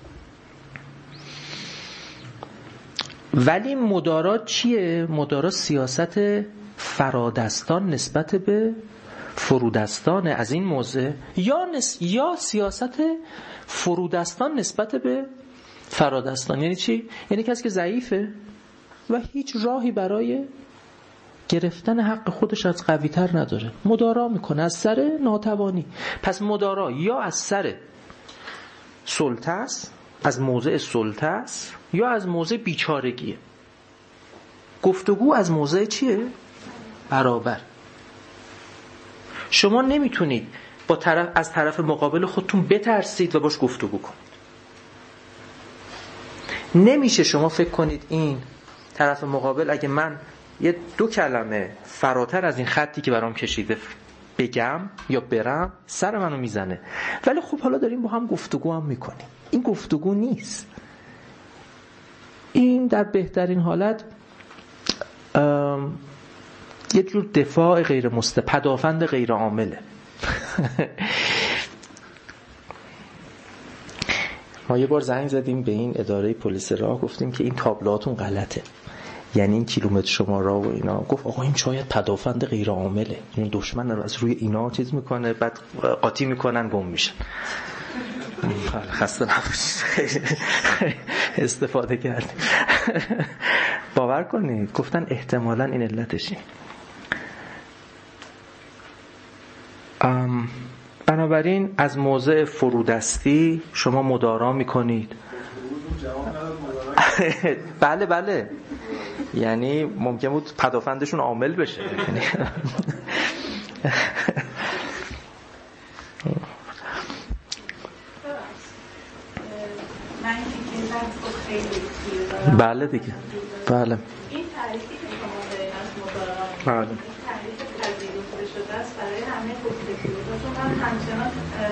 ولی مدارا چیه؟ مدارا سیاست فرادستان نسبت به فرودستان از این موضع، یا سیاست فرودستان نسبت به فرادستان. یعنی چی؟ یعنی کسی که ضعیفه و هیچ راهی برای گرفتن حق خودش از قوی تر نداره، مدارا میکنه از سر ناتوانی. پس مدارا یا از سر سلطه است، از موضع سلطه است، یا از موضع بیچارگیه. گفتگو از موضع چیه؟ برابر. شما نمیتونید از طرف مقابل خودتون بترسید و باش گفتگو کنید. نمیشه شما فکر کنید این طرف مقابل اگه من یه 2 کلمه فراتر از این خطی که برام کشیده بگم یا برم سر منو میزنه، ولی خب حالا داریم با هم گفتگو هم میکنیم. این گفتگو نیست. این در بهترین حالت یه جور دفاع غیر پدافند غیر عامله. ما یه بار زنگ زدیم به این اداره پلیس راه، گفتیم که این تابلوهاتون غلطه، یعنی این کیلومتر شماره و اینا. گفت آقا این شاید پدافند غیر عامله، این دشمن رو از روی اینا چیز میکنه، بعد قاطی میکنن گم میشن. خسته نباشید، استفاده کردیم. باور کنید گفتن احتمالاً این علتشه. بنابراین از موضع فرودستی شما مدارا میکنید. بله یعنی ممکن بود پدافندشون عامل بشه. من اینکه خب خیلی گیر دارم. بله دیگه. بله. این تعریفی که شما دارید از مدارا، بله. تعریف پذیرفته شده است برای همه گفتگوها، چون من همچنان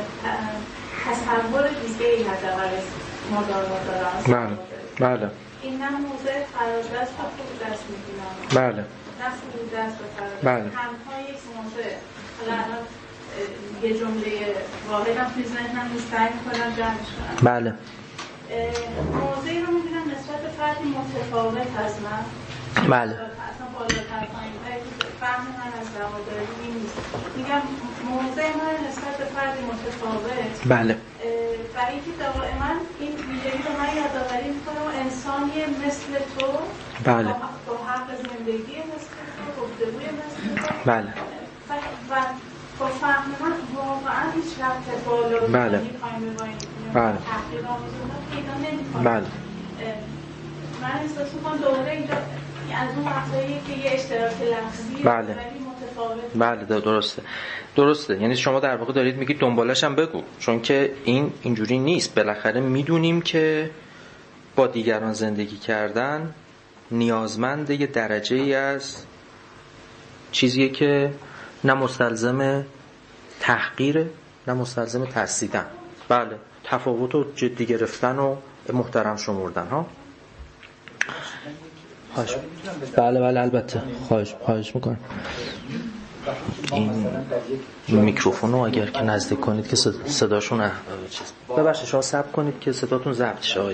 تصور دیگه‌ای حداقل از مدارا دارم. بله. بله. این نه موضع فرادست و خود دست می‌گیرم. بله. دست خود دست و فرادست. بله. هم‌ها یک موضع. حالا الان یه جمله واحدم توی ذهنم نیست، سعی می‌کنم جمعش کنم. بله. موضعی رو می‌بینم نسبت به فردی متفاوت از من. بله. اصلا بالاتر پایین‌تر فهم من از رواداری نیست. میگم موضع من نسبت به فردی متفاوت. بله. برای اینکه دائما این ویژگی رو من یادآوری می‌کنم انسانی مثل تو. بله. با حق زندگی مثل تو، گفتگوی مثل تو. بله. و با فهم من واقعا هیچ ربط بالا بله. بله. تحقیق آمیزونه پیدا نمی‌کنم. بله. من احساس می‌کنم دوباره اینجا از اون وقتایی که یه اشتراک لفظی بله. ولی متفاوت. بله درسته. یعنی شما در واقع دارید میگید دنبالش هم بگو، چون که اینجوری نیست. بالاخره میدونیم که با دیگران زندگی کردن نیازمند یه درجه ای از چیزیه که نه مستلزم تحقیره نه مستلزم ترسیدن. بله. تفاوت رو جدی گرفتن و محترم شمردن ها. خواهش. بله البته خواهش میکنم. این میکروفون رو اگر که نزدیک کنید که صداشون ببخشید شما صبر کنید که صداتون ضبط شه.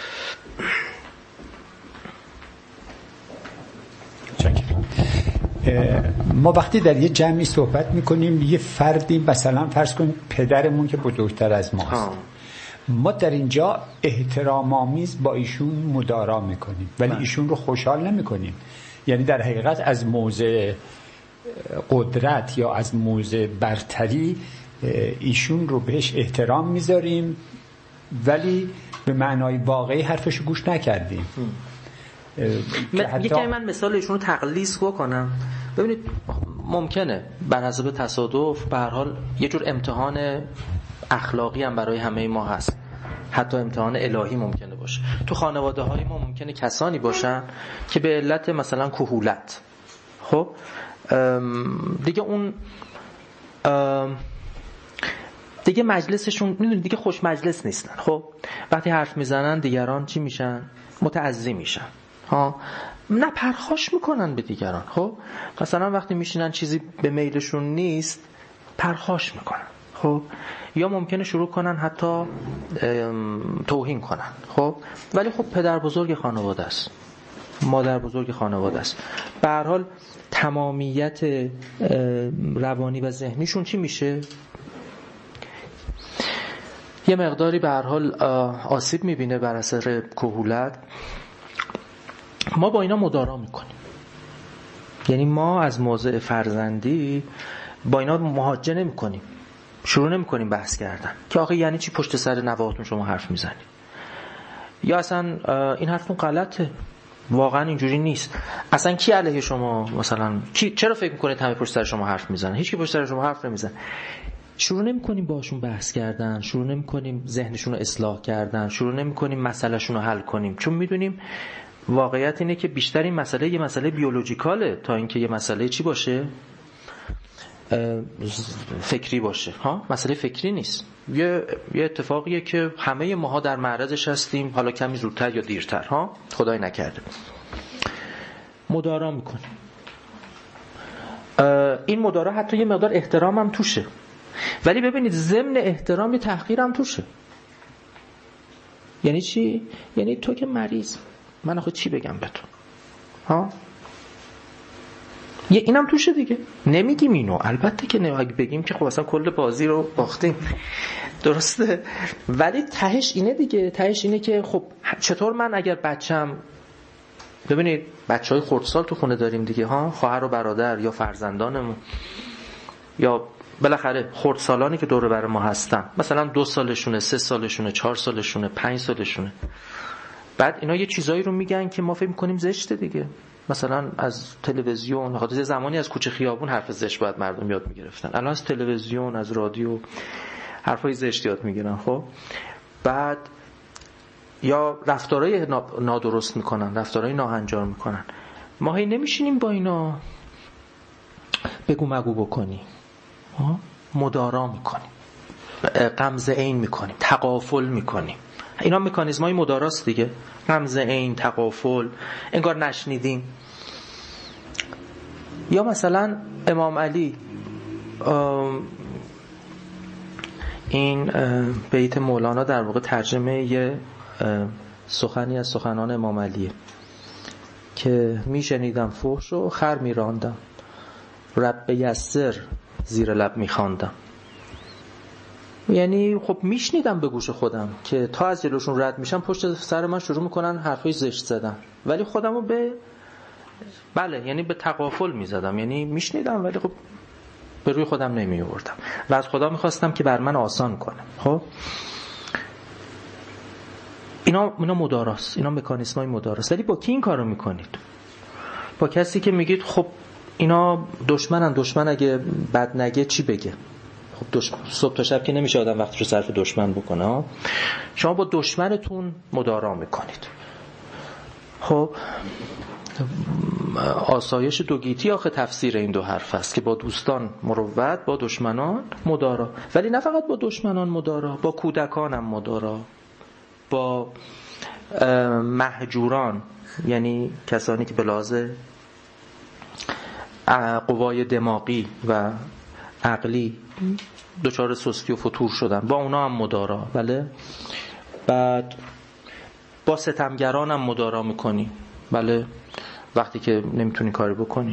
ما وقتی در یه جمعی صحبت میکنیم یه فردی مثلا فرض کنیم پدرمون که بزرگتر از ماست، ما در اینجا احترام آمیز با ایشون مدارا میکنیم ولی ایشون رو خوشحال نمیکنیم. یعنی در حقیقت از موضع قدرت یا از موضع برتری ایشون رو بهش احترام میذاریم ولی به معنای واقعی حرفشو گوش نکردیم. یکی من مثال ایشون رو تقلیص بکنم. ببینید ممکنه بر حسب تصادف به هر حال یه جور امتحان اخلاقی هم برای همه ما هست، حتی امتحان الهی ممکنه باشه. تو خانواده های ما ممکنه کسانی باشن که به علت مثلا کهولت خب دیگه اون دیگه مجلسشون میدونید دیگه خوش مجلس نیستن. خب وقتی حرف میزنن دیگران چی میشن؟ متعظی میشن ها، نه پرخاش میکنن به دیگران. خب مثلا وقتی میشینن چیزی به میلشون نیست پرخاش میکنن. خب یا ممکنه شروع کنن حتی توهین کنن. خب ولی خب پدر بزرگ خانواده است، مادر بزرگ خانواده است. به هر حال تمامیت روانی و ذهنیشون چی میشه؟ یه مقداری به هر حال آسیب میبینه بر اثر کهولت. ما با اینا مدارا میکنیم. یعنی ما از موضع فرزندی با اینا مهاجه نمیکنیم، شروع نمیکنیم بحث کردن که آخه یعنی چی پشت سر نوهاتون شما حرف میزنید، یا اصلا این حرفتون غلطه، واقعا اینجوری نیست. اصلا کی علیه شما مثلا چرا فکر میکنید همه پشت سر شما حرف میزنن؟ هیچ کی پشت سر شما حرف نمیزنه. شروع نمی‌کنیم باهاشون بحث کردن، شروع نمی‌کنیم ذهنشون رو اصلاح کردن، شروع نمی‌کنیم مسئلهشون رو حل کنیم، چون میدونیم واقعیت اینه که بیشتر این مسئله یه مسئله بیولوژیکاله تا اینکه یه مسئله چی باشه، فکری باشه. ها مسئله فکری نیست، یه اتفاقیه که همه ماها در معرضش هستیم، حالا کمی زودتر یا دیرتر، ها خدای نکرده. مدارا میکنیم. این مدارا حتی یه مقدار احترام هم توشه، ولی ببینید ضمن احترام یه تحقیر هم توشه. یعنی چی؟ یعنی تو که مریض، من آخه چی بگم به تو؟ ها یه اینم توشه دیگه. نمیگیم اینو، البته که نمیگیم، بگیم که خب اصلا کل بازی رو باختیم، درسته، ولی تهش اینه دیگه. تهش اینه که خب چطور من اگر بچم، ببینید بچهای خردسال تو خونه داریم دیگه، ها خواهر و برادر یا فرزندانمون یا بالاخره خردسالانی که دور بر ما هستن، مثلا 2 سالشونه، 3 سالشونه، 4 سالشونه، 5 سالشونه، بعد اینا یه چیزایی رو میگن که ما فکر می‌کنیم زشته دیگه. مثلا از تلویزیون، خاطر زمانی از کوچه خیابون حرف زشت باید مردم یاد میگرفتن، الان از تلویزیون، از رادیو حرفای زشت یاد میگیرن. خب بعد یا رفتارهای نادرست میکنن، رفتارهای ناهنجار میکنن. ما هی نمیشینیم با اینا بگو مگو بکنیم، مدارا میکنیم، غمزه عین میکنیم، تغافل میکنیم. اینا مکانیزمای مداراست دیگه، غمزه عین، تغافل، انگار نشنیدیم. یا مثلا امام علی، این بیت مولانا در واقع ترجمه یه سخنی از سخنان امام علیه که میشنیدم فحش و خر میراندم، رب یسر زیر لب میخواندم. یعنی خب میشنیدم به گوش خودم که تا از جلوشون رد میشم پشت سر من شروع میکنن حرفای زشت زدن، ولی خودمو یعنی به تغافل میزدم، یعنی میشنیدم ولی خب به روی خودم نمی آوردم و از خدا میخواستم که بر من آسان کنه. خب اینا مداراست، اینا مکانیزمای مداراست. ولی با کی این کارو میکنید؟ با کسی که میگید خب اینا دشمن اگه بد نگه چی بگه؟ خب صبح تا شب که نمیشه آدم وقتش رو صرف دشمن بکنه. شما با دشمنتون مدارا میکنید. خب آسایش دوگیتی آخه تفسیر این دو حرف است که با دوستان مروت، با دشمنان مدارا. ولی نه فقط با دشمنان مدارا، با کودکانم مدارا، با مهجوران، یعنی کسانی که به لحاظ قوای دماغی و عقلی دچار سستی و فتور شدن، با اونا هم مدارا. بله. بعد با ستمگران هم مدارا میکنی. بله، وقتی که نمیتونی کاری بکنی.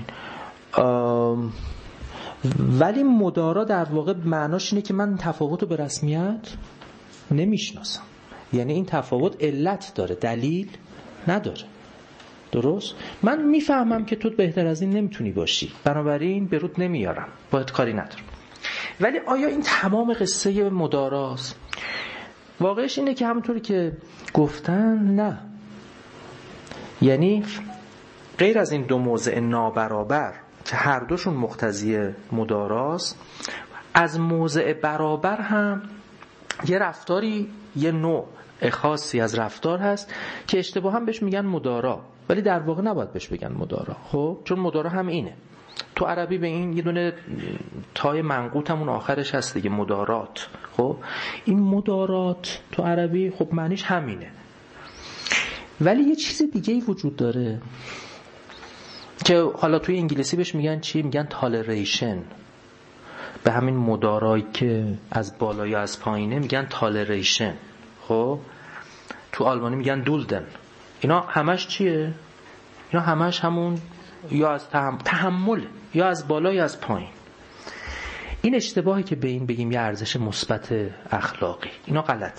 ولی مدارا در واقع معناش اینه که من تفاوت رو به رسمیت نمیشناسم، یعنی این تفاوت علت داره، دلیل نداره. درست؟ من میفهمم که تو بهتر از این نمیتونی باشی، بنابراین به رود نمیارم، باید کاری ندارم. ولی آیا این تمام قصه مداراست؟ واقعش اینه که همونطوری که گفتن نه. یعنی غیر از این دو موضع نابرابر که هر دوشون مقتضی مداراست، از موضع برابر هم یه رفتاری، یه نوع خاصی از رفتار هست که اشتباها بهش میگن مدارا، ولی در واقع نباید بهش بگن مدارا. خب چون مدارا هم اینه. تو عربی به این یه دونه تای منقوط همون آخرش هست دیگه، مدارات. خب این مدارات تو عربی خب معنیش همینه. ولی یه چیز دیگه ای وجود داره که حالا توی انگلیسی بهش میگن چی؟ میگن تالریشن. به همین مدارایی که از بالا یا از پایینه میگن تالریشن. خب تو آلمانی میگن دولدن. اینا همش چیه؟ اینا همش همون یا از تحمل، یا از بالا یا از پایین. این اشتباهی که به این بگیم یه ارزش مثبت اخلاقی، اینا غلط.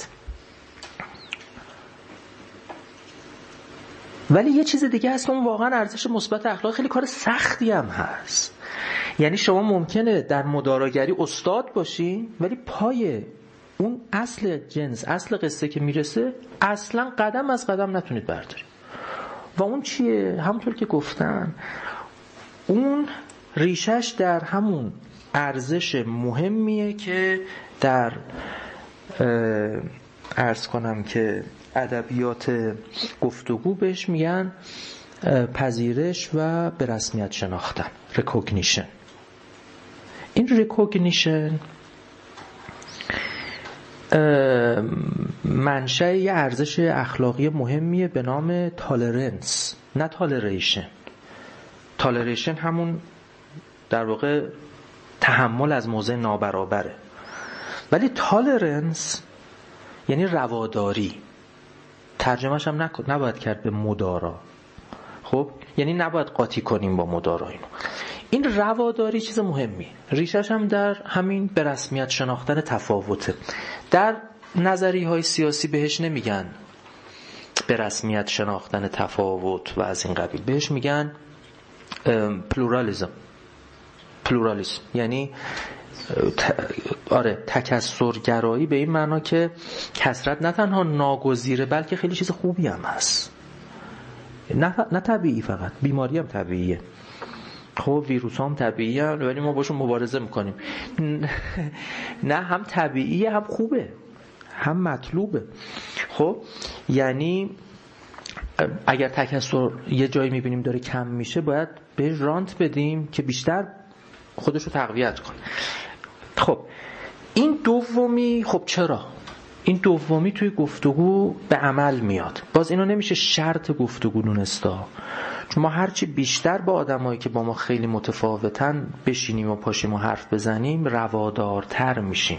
ولی یه چیز دیگه هست که اون واقعا ارزش مثبت اخلاقی خیلی کار سختی هم هست. یعنی شما ممکنه در مداراگری استاد باشی، ولی پای اون اصل جنس، اصل قصه که میرسه، اصلا قدم از قدم نتونید بردارید. و اون چیه؟ همونطور که گفتن، اون ریشش در همون ارزش مهمیه که در عرض کنم که ادبیات گفتگو بهش میگن پذیرش و به رسمیت شناختن، ریکوگنیشن. این ریکوگنیشن منشأ یه ارزش اخلاقی مهمیه به نام تالرنس، نه تالریشن. تالریشن همون در واقع تحمل از موضع نابرابره، ولی تالرنس یعنی رواداری. ترجمهش هم نباید کرد به مدارا. خب یعنی نباید قاطی کنیم با مدارا. این رواداری چیز مهمی، ریشش هم در همین به رسمیت شناختن تفاوته. در نظریه‌های سیاسی بهش نمیگن به رسمیت شناختن تفاوت و از این قبیل، بهش میگن پلورالیسم. یعنی تکثرگرایی، به این معنا که کثرت نه تنها ناگزیره بلکه خیلی چیز خوبی هم هست. نه طبیعی، فقط بیماری هم طبیعیه. خب ویروس هم طبیعیه ولی ما باشون مبارزه میکنیم. نه هم طبیعیه، هم خوبه، هم مطلوبه. خب یعنی اگر تکثر یه جایی میبینیم داره کم میشه باید به رانت بدیم که بیشتر خودشو تقویت کنه. خب این دومی، خب چرا این دومی توی گفتگو به عمل میاد؟ باز اینو نمیشه شرط گفتگو دونستا، چون ما هرچی بیشتر با آدمایی که با ما خیلی متفاوتن بشینیم و پاشیم و حرف بزنیم روادارتر میشیم.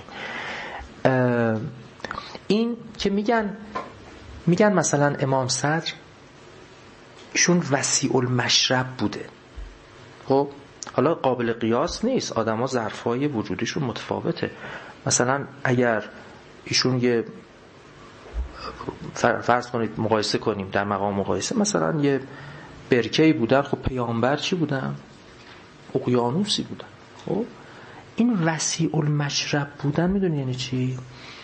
این که میگن مثلا امام صدر ایشون وسیع المشرب بوده. خب حالا قابل قیاس نیست، آدما ظرفای وجودیشون متفاوته. مثلا اگر ایشون یه فرض کنید مقایسه کنیم در مقام مقایسه، مثلا یه برکه‌ای بودن، خب پیامبر چی بودن؟ اقیانوسی بودن. خب این وسیع المشرب بودن میدونی یعنی چی؟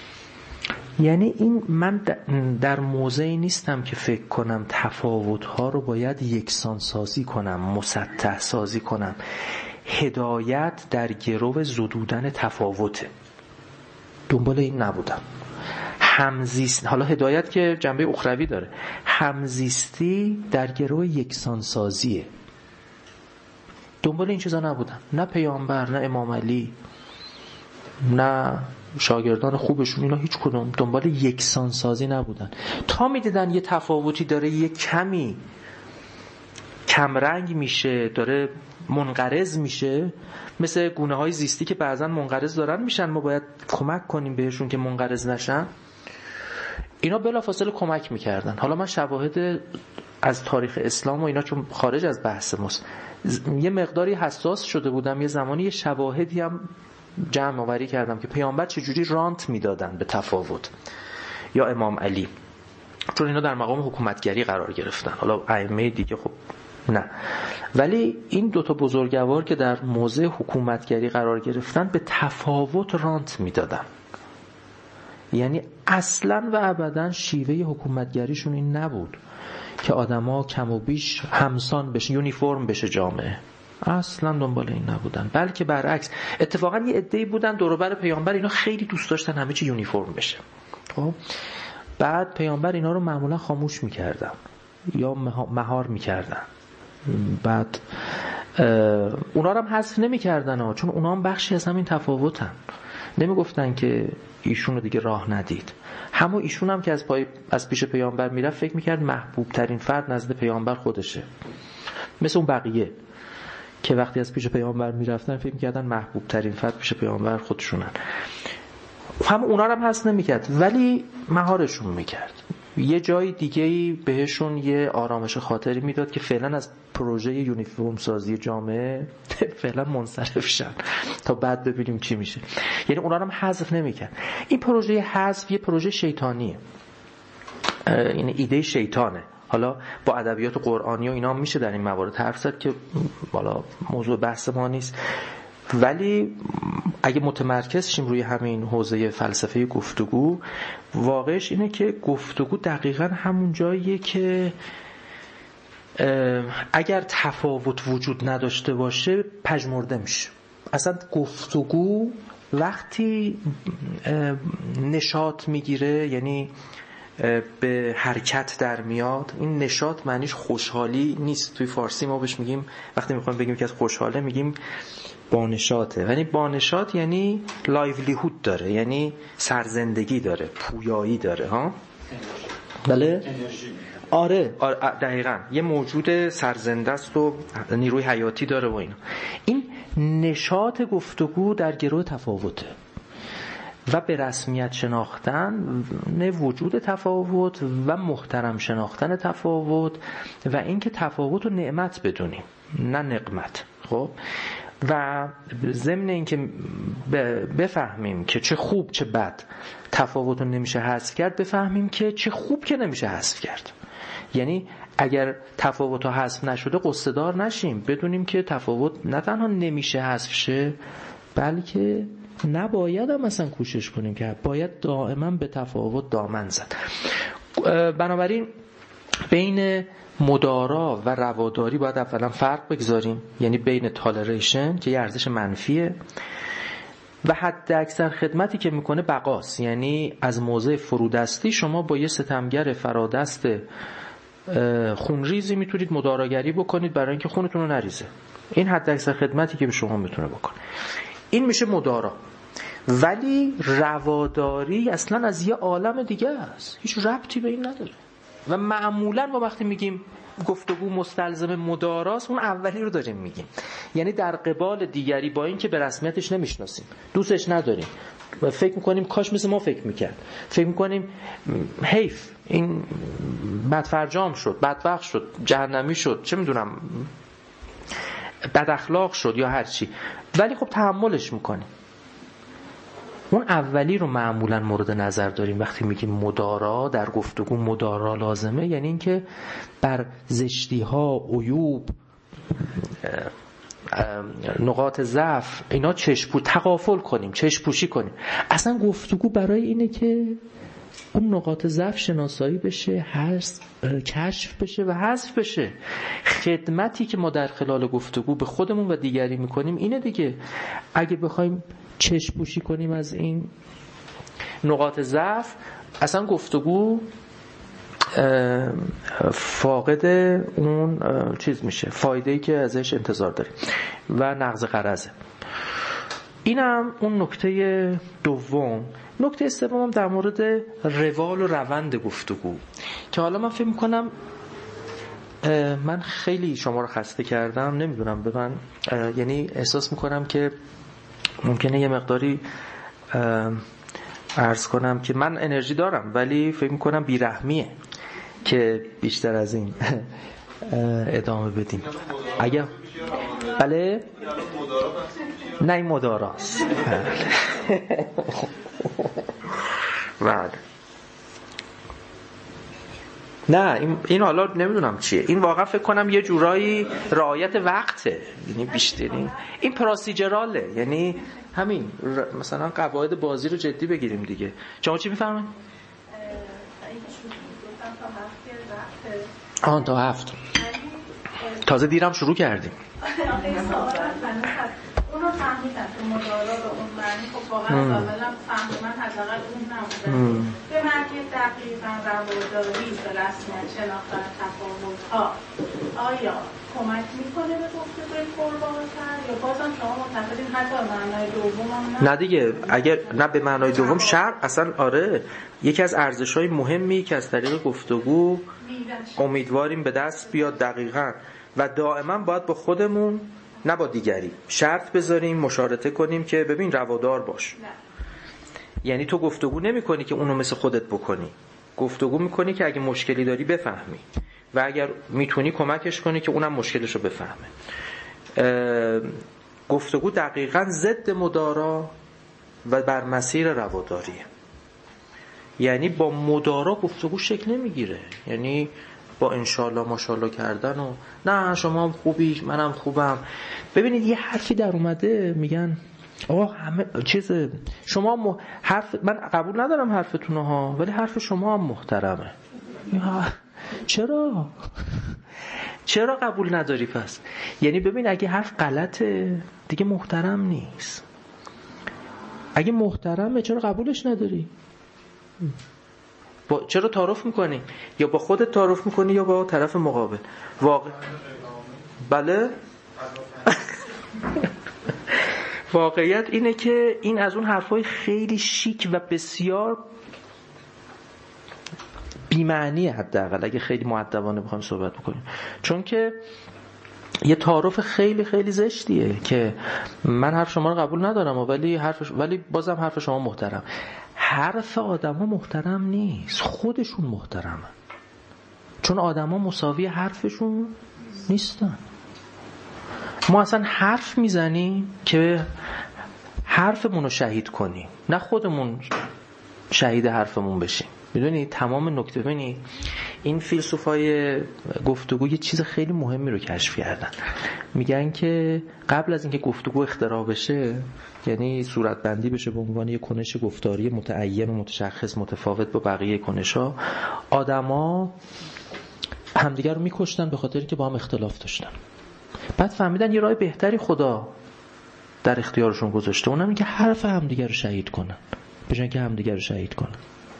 یعنی این من در موضعی نیستم که فکر کنم تفاوت‌ها رو باید یکسان سازی کنم، مسطح سازی کنم. هدایت در گرو زدودن تفاوته، دنبال این نبودم. همزیست، حالا هدایت که جنبه اخروی داره، همزیستی در گرو یکسان سازیه، دنبال این چیزا نبودم. نه پیامبر، نه امام علی، نه شاگردان خوبشون، اینا هیچ کدوم دنبال یکسان سازی نبودن. تا میدیدن یه تفاوتی داره، یه کمی کمرنگ میشه، داره منقرض میشه، مثل گونه های زیستی که بعضا منقرض دارن میشن، ما باید کمک کنیم بهشون که منقرض نشن، اینا بلافاصله کمک میکردن. حالا من شواهد از تاریخ اسلام و اینا چون خارج از بحث ماست یه مقداری حساس شده بودم، یه زمانی یه شواهدی هم جمع آوری کردم که پیامبر چجوری رانت میدادن به تفاوت، یا امام علی، چون اینا در مقام حکومتگری قرار گرفتن. حالا ائمه دیگه خب نه، ولی این دوتا بزرگوار که در موضع حکومتگری قرار گرفتن به تفاوت رانت میدادن. یعنی اصلا و ابدا شیوه حکومتگریشون این نبود که آدما کم و بیش همسان بشه، یونیفرم بشه جامعه، اصلا دنبال این نبودن، بلکه برعکس. اتفاقا یه عده‌ای بودن دور و بر پیامبر، اینا خیلی دوست داشتن همه چی یونیفرم بشه. خب بعد پیامبر اینا رو معمولا خاموش میکردن یا مهار میکردن، بعد اونا رو هم حذف نمیکردن چون اونا هم بخشی از همین تفاوتن. نمیگفتن که ایشون رو دیگه راه ندید. همون ایشون هم که از پیش پیامبر میرفت فکر میکرد محبوب ترین فرد نزد پیامبر خودشه، مثل اون بقیه که وقتی از پیش پیامبر میرفتن فکر میکردن محبوب ترین فرد پیش پیامبر خودشونن. هم اونا رو هم حذف نمیکرد ولی مهارشون میکرد، یه جای دیگه‌ای بهشون یه آرامش خاطری میداد که فعلا از پروژه یونیفرم سازی جامعه فعلا منصرف شن تا بعد ببینیم چی میشه. یعنی اونا رو هم حذف نمیکرد. این پروژه حذف یه پروژه شیطانیه، این ایده شیطانه. حالا با ادبیات قرآنی و اینا میشه در این موارد حرف زد که حالا موضوع بحث ما نیست، ولی اگه متمرکز شیم روی همین حوزه فلسفه گفتگو، واقعش اینه که گفتگو دقیقاً همون جاییه که اگر تفاوت وجود نداشته باشه پژمرده میشه. اصلا گفتگو وقتی نشاط میگیره، یعنی به حرکت در میاد، این نشاط معنیش خوشحالی نیست. توی فارسی ما بهش میگیم، وقتی میخوایم بگیم که از خوشحاله میگیم بانشاته، یعنی بانشات یعنی لایولیهود داره، یعنی سرزندگی داره، پویایی داره ها. بله آره دقیقاً یه موجود سرزنده است و نیروی حیاتی داره و اینا. این نشاط گفتگو در گروه تفاوته و به رسمیت شناختن وجود تفاوت و محترم شناختن تفاوت و اینکه تفاوت رو نعمت بدونیم نه نقمت. خب و ضمن اینکه بفهمیم که چه خوب چه بد تفاوت رو نمیشه حذف کرد، بفهمیم که چه خوب که نمیشه حذف کرد. یعنی اگر تفاوت ها حذف نشده قصه دار نشیم، بدونیم که تفاوت نه تنها نمیشه حذف شه، بلکه نباید هم مثلا کوشش کنیم که باید دائما به تفاوت دامن زد. بنابراین بین مدارا و رواداری باید اولا فرق بگذاریم، یعنی بین تالریشن که یه ارزش منفیه و حد اکثر خدمتی که میکنه بقاست. یعنی از موضع فرودستی شما با یه ستمگر فرادست خونریزی میتونید مداراگری بکنید برای اینکه خونتون رو نریزه. این حد اکثر خدمتی که به شما میتونه بکنه. این میشه مدارا. ولی رواداری اصلا از یه عالم دیگه است، هیچ ربطی به این نداره. و معمولا ما وقتی میگیم گفتگو مستلزم مداراست، اون اولی رو داریم میگیم. یعنی در قبال دیگری با این که به رسمیتش نمیشناسیم، دوستش نداریم، فکر میکنیم کاش مثل ما فکر میکرد، فکر میکنیم حیف این بدفرجام شد، بدبخت شد، جهنمی شد، چه میدونم بد اخلاق شد یا هر چی، ولی خب تحملش میکنیم. اون اولی رو معمولا مورد نظر داریم وقتی میگیم مدارا. در گفتگو مدارا لازمه، یعنی اینکه بر زشتی ها، عیوب، نقاط ضعف اینا تغافل کنیم، چشم پوشی کنیم. اصلا گفتگو برای اینه که اون نقاط ضعف شناسایی بشه، کشف بشه و حذف بشه. خدمتی که ما در خلال گفتگو به خودمون و دیگری میکنیم اینه دیگه. اگه بخوایم چشم پوشی کنیم از این نقاط ضعف، اصلا گفتگو فاقد اون چیز میشه، فایده‌ای که ازش انتظار داریم و نقض غرضه. اینم اون نکته دوم. نکته سوم در مورد روال و روند گفتگو که حالا من فکر میکنم من خیلی شما رو خسته کردم، نمیدونم به من یعنی احساس میکنم که ممکنه یه مقداری عرض کنم که من انرژی دارم، ولی فکر میکنم بیرحمیه که بیشتر از این ادامه بدیم. اگه بله نه این مداراست. بله نه این حالا نمیدونم چیه، این واقعا فکر کنم یه جورایی رعایت وقته، یعنی بیشتری این پروسیجراله، یعنی همین مثلا قواعد بازی رو جدی بگیریم دیگه. شما چی میفرمایید؟ تا 7 تازه دیرم شروع کردیم. اونو فهمیدم که مدارا به اون معنی خب واقعا کاملا فهم من حداقل اون نبوده. به معنی دقیقاً رواداری به رسمیت شناختن تفاوت‌ها آیا کمک میکنه به گفتگوی پربارتر یا بازم شما معتقدین حتی معنای دوم هم نه دیگه؟ اگر نه به معنای دوم شرط اصلا آره یکی از ارزش‌های مهمی که از طریق گفتگو امیدواریم به دست بیاد دقیقاً و دائما باید با خودمون نه با دیگری شرط بذاریم، مشارطه کنیم که ببین روادار باش. یعنی تو گفتگو نمی کنی که اونو مثل خودت بکنی، گفتگو میکنی که اگه مشکلی داری بفهمی و اگر میتونی کمکش کنی که اونم مشکلشو بفهمه. گفتگو دقیقاً ضد مدارا و بر مسیر رواداریه. یعنی با مدارا گفتگو شکل نمیگیره، یعنی با انشالله ماشالله کردن و نه شما هم خوبی منم خوبم. ببینید یه حرفی در اومده میگن آقا همه چیز شما حرف من قبول ندارم حرفتون ها، ولی حرف شما هم محترمه. چرا قبول نداری پس؟ یعنی ببین اگه حرف غلطه دیگه محترم نیست، اگه محترمه چرا قبولش نداری؟ چرا تعارف میکنی؟ یا با خودت تعارف میکنی یا با طرف مقابل؟ بله واقعیت اینه که این از اون حرفای خیلی شیک و بسیار بی‌معنیه، حداقل اگه خیلی مؤدبانه بخوایم صحبت بکنیم، چون که یه تعارف خیلی خیلی زشتیه که من حرف شما رو قبول ندارم ولی بازم حرف شما محترم. حرف آدما محترم نیست، خودشون محترمن، چون آدما مساوی حرفشون نیستن. ما اصلا حرف میزنیم که حرفمون رو شهید کنیم، نه خودمون شهید حرفمون بشیم. میدونی تمام نکته ببینی این فیلسوفای گفتگو یه چیز خیلی مهمی رو کشف کردن. میگن که قبل از اینکه گفتگو اختراع بشه، یعنی صورتبندی بشه به عنوان یک کنش گفتاری متعین و متشخص متفاوت با بقیه کنش‌ها، آدما همدیگر رو میکشتن به خاطر که با هم اختلاف داشتن. بعد فهمیدن یه راه بهتری خدا در اختیارشون گذاشته، اونم این که حرف همدیگر رو شهید کنن به جای اینکه همدیگر رو شهید کنن.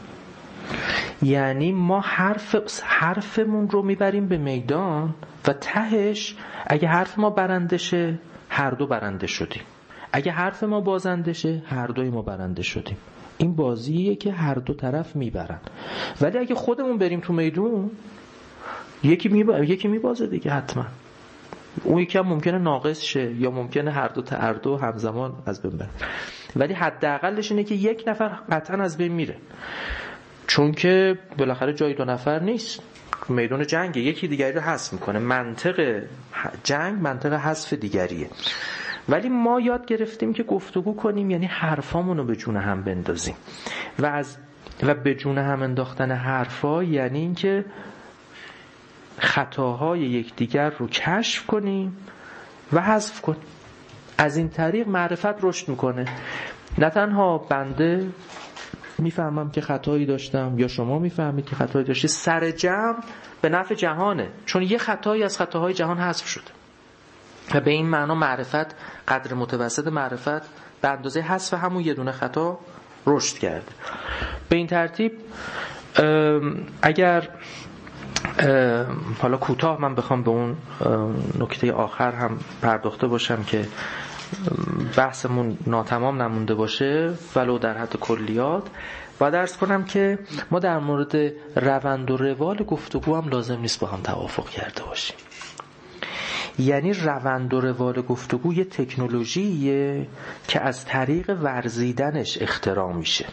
یعنی ما حرفمون رو میبریم به میدان و تهش اگه حرف ما برنده شه هر دو برنده شدیم، اگه حرف ما بازنده شه هر دوی ما برنده شدیم. این بازیه که هر دو طرف میبرن. ولی اگه خودمون بریم تو میدون یکی میبازه دیگه حتما، اون یکی هم ممکنه ناقص شه یا ممکنه هر دو همزمان از بین برن، ولی حداقلش اینه که یک نفر قطعا از بین میره، چون که بالاخره جای دو نفر نیست، میدون جنگه، یکی دیگری رو حذف میکنه. منطق جنگ منطق حذف دیگریه. ولی ما یاد گرفتیم که گفتگو کنیم یعنی حرفامون رو به جون هم بندازیم و به جون هم انداختن حرفا یعنی این که خطاهای یکدیگر رو کشف کنیم و حذف کنیم. از این طریق معرفت رشد میکنه. نه تنها بنده میفهمم که خطایی داشتم یا شما میفهمید که خطایی داشتی، سر جمع به نفع جهانه، چون یه خطایی از خطاهای جهان حذف شده و به این معنا معرفت، قدر متوسط معرفت به اندازه حذف همون یه دونه خطا رشد کرده. به این ترتیب اگر حالا کوتاه من بخوام به اون نکته آخر هم پرداخته باشم که بحثمون ناتمام نمونده باشه ولو در حد کلیات، و درس کنم که ما در مورد روند و روال گفتگو هم لازم نیست با هم توافق کرده باشیم. یعنی روند و روال گفتگو یه تکنولوژیه که از طریق ورزیدنش اختراع میشه.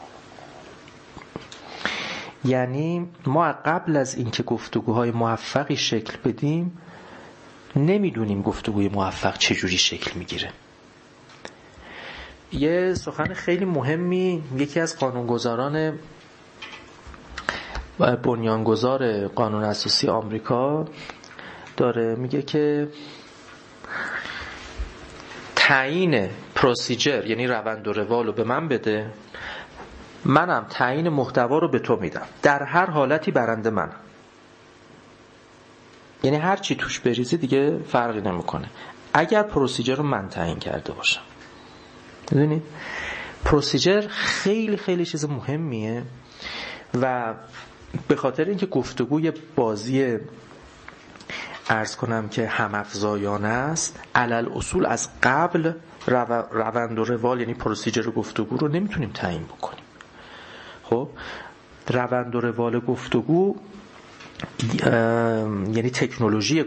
یعنی ما قبل از اینکه گفتگوهای موفقی شکل بدیم نمیدونیم گفتگوی موفق چجوری شکل میگیره. یه سخن خیلی مهمی یکی از قانونگذاران بنیانگذار قانون اساسی آمریکا داره، میگه که تعیین پروسیجر یعنی روند و روال رو به من بده، منم تعیین محتوا رو به تو میدم، در هر حالتی برنده منم. یعنی هر چی توش بریزی دیگه فرقی نمیکنه اگر پروسیجر رو من تعیین کرده باشم. میدونید پروسیجر خیلی خیلی چیز مهمیه و به خاطر اینکه گفتگوی بازی عرض کنم که هم افزایانه است، علل اصول از قبل روند و روال یعنی پروسیجر گفتگو رو نمیتونیم تعیین بکنیم. خب روند و روال گفتگو یعنی تکنولوژی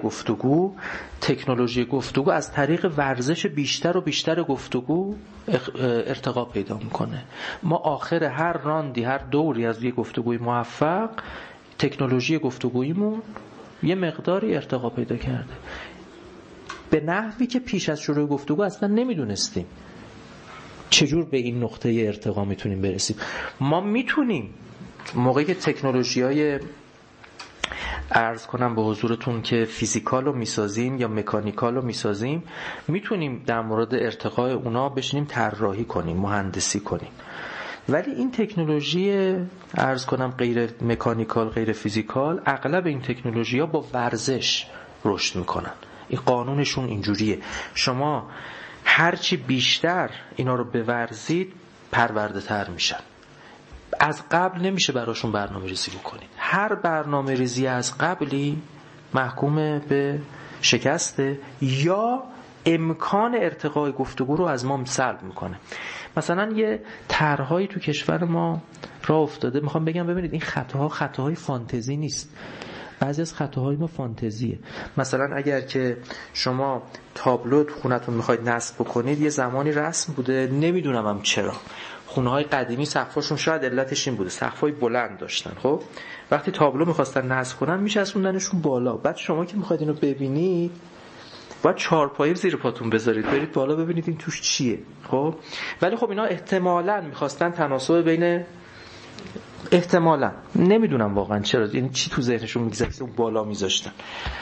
گفتگو از طریق ورزش بیشتر و بیشتر گفتگو ارتقا پیدا میکنه. ما آخر هر راندی، هر دوری از یک گفتگوی موفق، تکنولوژی گفتگویمون یه مقداری ارتقا پیدا کرده به نحوی که پیش از شروع گفتگو اصلا نمیدونستیم چجور به این نقطه ارتقا میتونیم برسیم. ما میتونیم موقعی که تکنولوژی‌های عرض کنم به حضورتون که فیزیکال رو میسازیم یا مکانیکال رو میسازیم، میتونیم در مورد ارتقای اونا بشینیم طراحی کنیم، مهندسی کنیم. ولی این تکنولوژی عرض کنم غیر مکانیکال، غیر فیزیکال، اغلب این تکنولوژی‌ها با ورزش رشد میکنن. این قانونشون اینجوریه، شما هرچی بیشتر اینا رو بورزید پرورده تر میشن. از قبل نمیشه براشون برنامه ریزی بکنید. هر برنامه ریزی از قبلی محکوم به شکسته یا امکان ارتقای گفتگو رو از ما سلب میکنه. مثلا یه طرحهایی تو کشور ما راه افتاده، میخوام بگم ببینید این خطاهای فانتزی نیست. بعضی از خطاهای ما فانتزیه. مثلا اگر که شما تابلو تو خونتون میخواید نصب بکنید، یه زمانی رسم بوده، نمیدونم هم چرا خونه‌های قدیمی سقف‌هاشون شاید علتش این بوده، سقف‌های بلند داشتن. خب وقتی تابلو می‌خواستن نصب کنن می‌چسبوندنشون بالا. بعد شما که می‌خواید اینو ببینید باید چهارپایه زیر پاتون بذارید، برید بالا ببینید این توش چیه. خب ولی خب اینا احتمالاً می‌خواستن تناسب بین، احتمالاً نمیدونم واقعا چرا، یعنی چی تو ذهنشون می‌گذشت اون بالا می‌ذاشتن.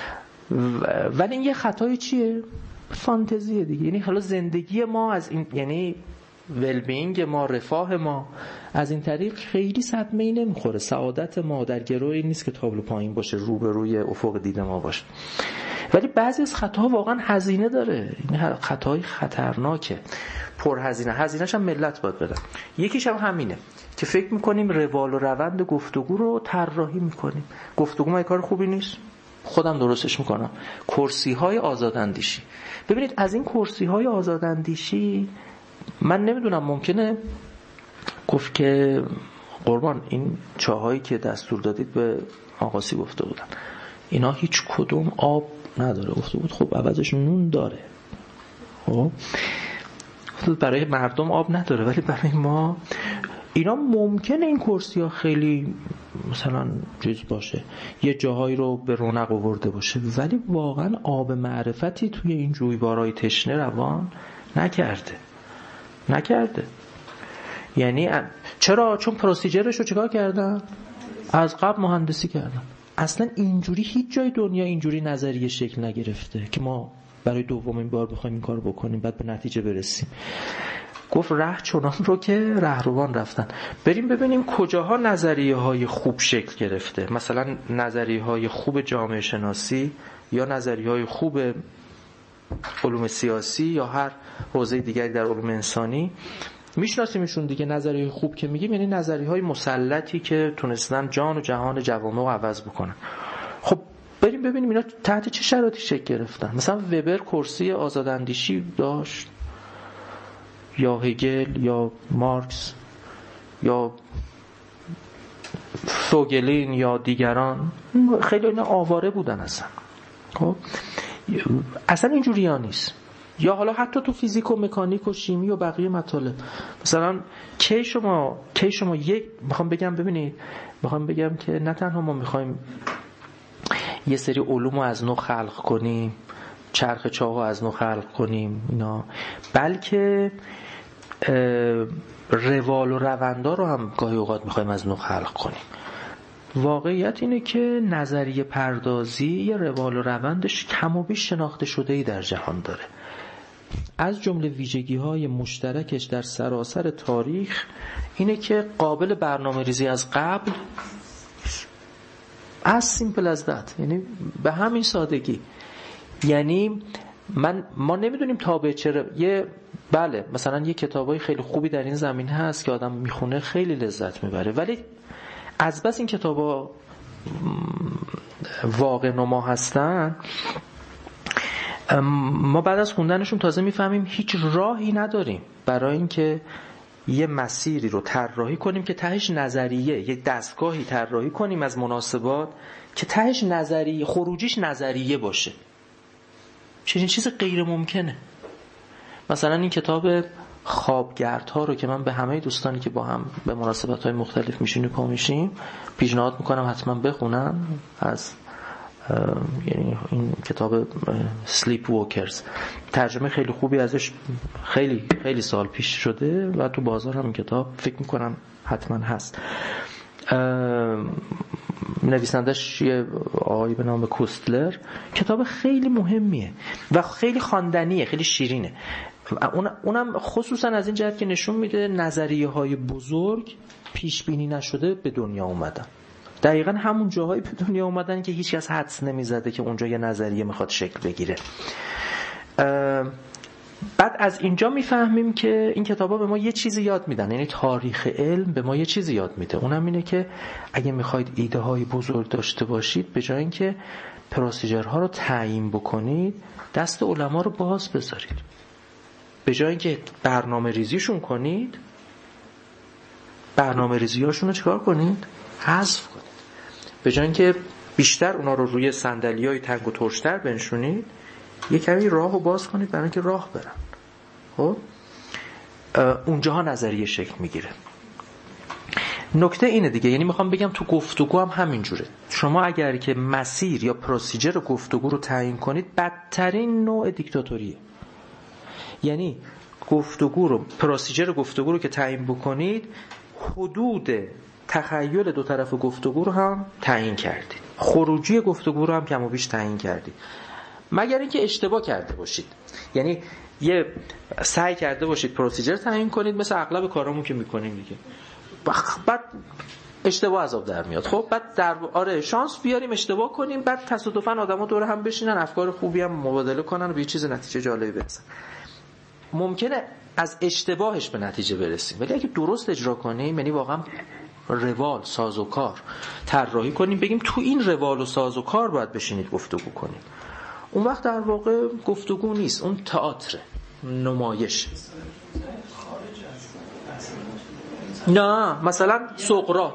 ولی این یه خطای چیه؟ فانتزیه دیگه. یعنی حالا زندگی ما از این، یعنی ولبینگ ما، رفاه ما از این طریق خیلی صدمه‌ای نمیخوره. سعادت ما در گروهی نیست که تابلو پایین باشه، رو به روی افق دید ما باشه. ولی بعضی از خطاها واقعا هزینه داره، این خطاهای خطرناکه، هزینه‌اش هم ملت باید بدن. یکیش هم همینه که فکر میکنیم روال و روند گفتگو رو طراحی میکنیم. گفتگو ما کار خوبی نیست، خودم درستش میکنم. کرسی‌های آزاداندیشی، ببینید از این کرسی‌های آزاداندیشی من نمیدونم، ممکنه گفت که قربان این چاهایی که دستور دادید به آقاسی گفته بودن اینا هیچ کدوم آب نداره، گفته بود خب عوضش نون داره. خب برای مردم آب نداره ولی برای ما اینا ممکنه این کرسی ها خیلی مثلا چیز باشه، یه جاهایی رو به رونق آورده باشه، ولی واقعا آب معرفتی توی این جویبارای تشنه روان نکرده. یعنی چرا؟ چون پروسیجرش رو چیکار کردن؟ از قبل مهندسی کردن. اصلا اینجوری هیچ جای دنیا اینجوری نظریه شکل نگرفته که ما برای دومین بار بخوایم این کار بکنیم بعد به نتیجه برسیم. گفت ره چنان رو که رهروان رفتن. بریم ببینیم کجاها نظریه های خوب شکل گرفته. مثلا نظریه های خوب جامعه شناسی یا نظریه های خوب علوم سیاسی یا هر حوزه دیگری در علوم انسانی میشناسیمشون دیگه. نظریه خوب که میگیم یعنی نظریه های مسلطی که تونستن جان و جهان جوامع رو عوض بکنن. خب بریم ببینیم اینا تحت چه شرایطی شکل گرفتن. مثلا وبر کرسی آزاداندیشی داشت، یا هگل یا مارکس یا فوگلین یا دیگران، خیلی اینا آواره بودن اصلا. خب اصلا اینجوری ها نیست. یا حالا حتی تو فیزیک و مکانیک و شیمی و بقیه مطالب مثلا کی شما یک میخوام بگم که نه تنها ما میخوایم یه سری علوم رو از نو خلق کنیم، چرخ چاه رو از نو خلق کنیم اینا، بلکه روال و روندا رو هم گاهی اوقات میخوایم از نو خلق کنیم. واقعیت اینه که نظریه پردازی یه روال و روندش کم و بیش شناخته شده‌ای در جهان داره. از جمله ویژگی‌های مشترکش در سراسر تاریخ اینه که قابل برنامه‌ریزی از قبل، as simple as that، یعنی به همین سادگی. یعنی ما نمیدونیم تابع چرا بله مثلا یه کتابای خیلی خوبی در این زمینه هست که آدم میخونه خیلی لذت میبره، ولی از بس این کتابا واقع نما هستن ما بعد از خوندنشون تازه میفهمیم هیچ راهی نداریم برای اینکه یه مسیری رو طراحی کنیم که تهش نظریه، یه دستگاهی طراحی کنیم از مناسبات که تهش نظریه، خروجیش نظریه باشه. چنین چیز غیر ممکنه. مثلا این کتاب خوابگردها رو که من به همه دوستانی که با هم به مناسبت‌های مختلف میشینیم پا میشیم پیشنهاد میکنم حتما بخونن. از یعنی این کتاب سلیپ ووکرز ترجمه خیلی خوبی ازش خیلی خیلی سال پیش شده و تو بازار هم این کتاب فکر میکنم حتما هست. نویسندش یه آقایی به نام کوستلر. کتاب خیلی مهمیه و خیلی خواندنیه، خیلی شیرینه. اونم خصوصا از این جهت که نشون میده نظریه های بزرگ پیش بینی نشده به دنیا اومدن. دقیقاً همون جاهایی به دنیا اومدن که هیچ کس حدس نمیزده که اونجا یه نظریه میخواد شکل بگیره. بعد از اینجا میفهمیم که این کتابا به ما یه چیزی یاد میدن، یعنی تاریخ علم به ما یه چیزی یاد میده. اونم اینه که اگه میخواید ایده های بزرگ داشته باشید به جای اینکه پروسیجرها رو تعیین بکنید دست علما رو باز بذارید. به جای اینکه برنامه ریزیشون کنید برنامه ریزیاشون رو چیکار کنید؟ حذف کنید. به جای اینکه بیشتر اونا رو روی صندلی‌های تنگ و ترش‌تر بنشونید یه کمی راهو باز کنید برای اینکه راه برن. خب اونجاها نظریه شکل میگیره. نکته اینه دیگه، یعنی میخوام بگم تو گفتگو هم همینجوره. شما اگر که مسیر یا پروسیجر گفتگو رو تعیین کنید بدترین نوع دیکتاتوریه. یعنی گفتگو رو، پروسیجر گفتگو رو که تعیین بکنید حدود تخیل دو طرف گفتگو رو هم تعیین کردید، خروجی گفتگو رو هم کم و بیش تعیین کردید، مگر اینکه اشتباه کرده باشید. یعنی یه سعی کرده باشید پروسیجر تعیین کنید مثل اغلب کارامون که میکنیم دیگه، بعد اشتباه عذاب در میاد. خب بعد آره شانس بیاریم اشتباه کنیم، بعد تصادفاً آدما دور هم بشینن افکار خوبی هم مبادله کنن و به چیز نتیجه جالبی برسن. ممکنه از اشتباهش به نتیجه برسیم، ولی اگه درست اجرا کنیم، یعنی واقعا روال سازوکار طراحی کنیم، بگیم تو این روال و سازوکار باید بشینید گفتگو کنیم، اون وقت در واقع گفتگو نیست، اون تئاتر، نمایش. نه مثلا سقراط،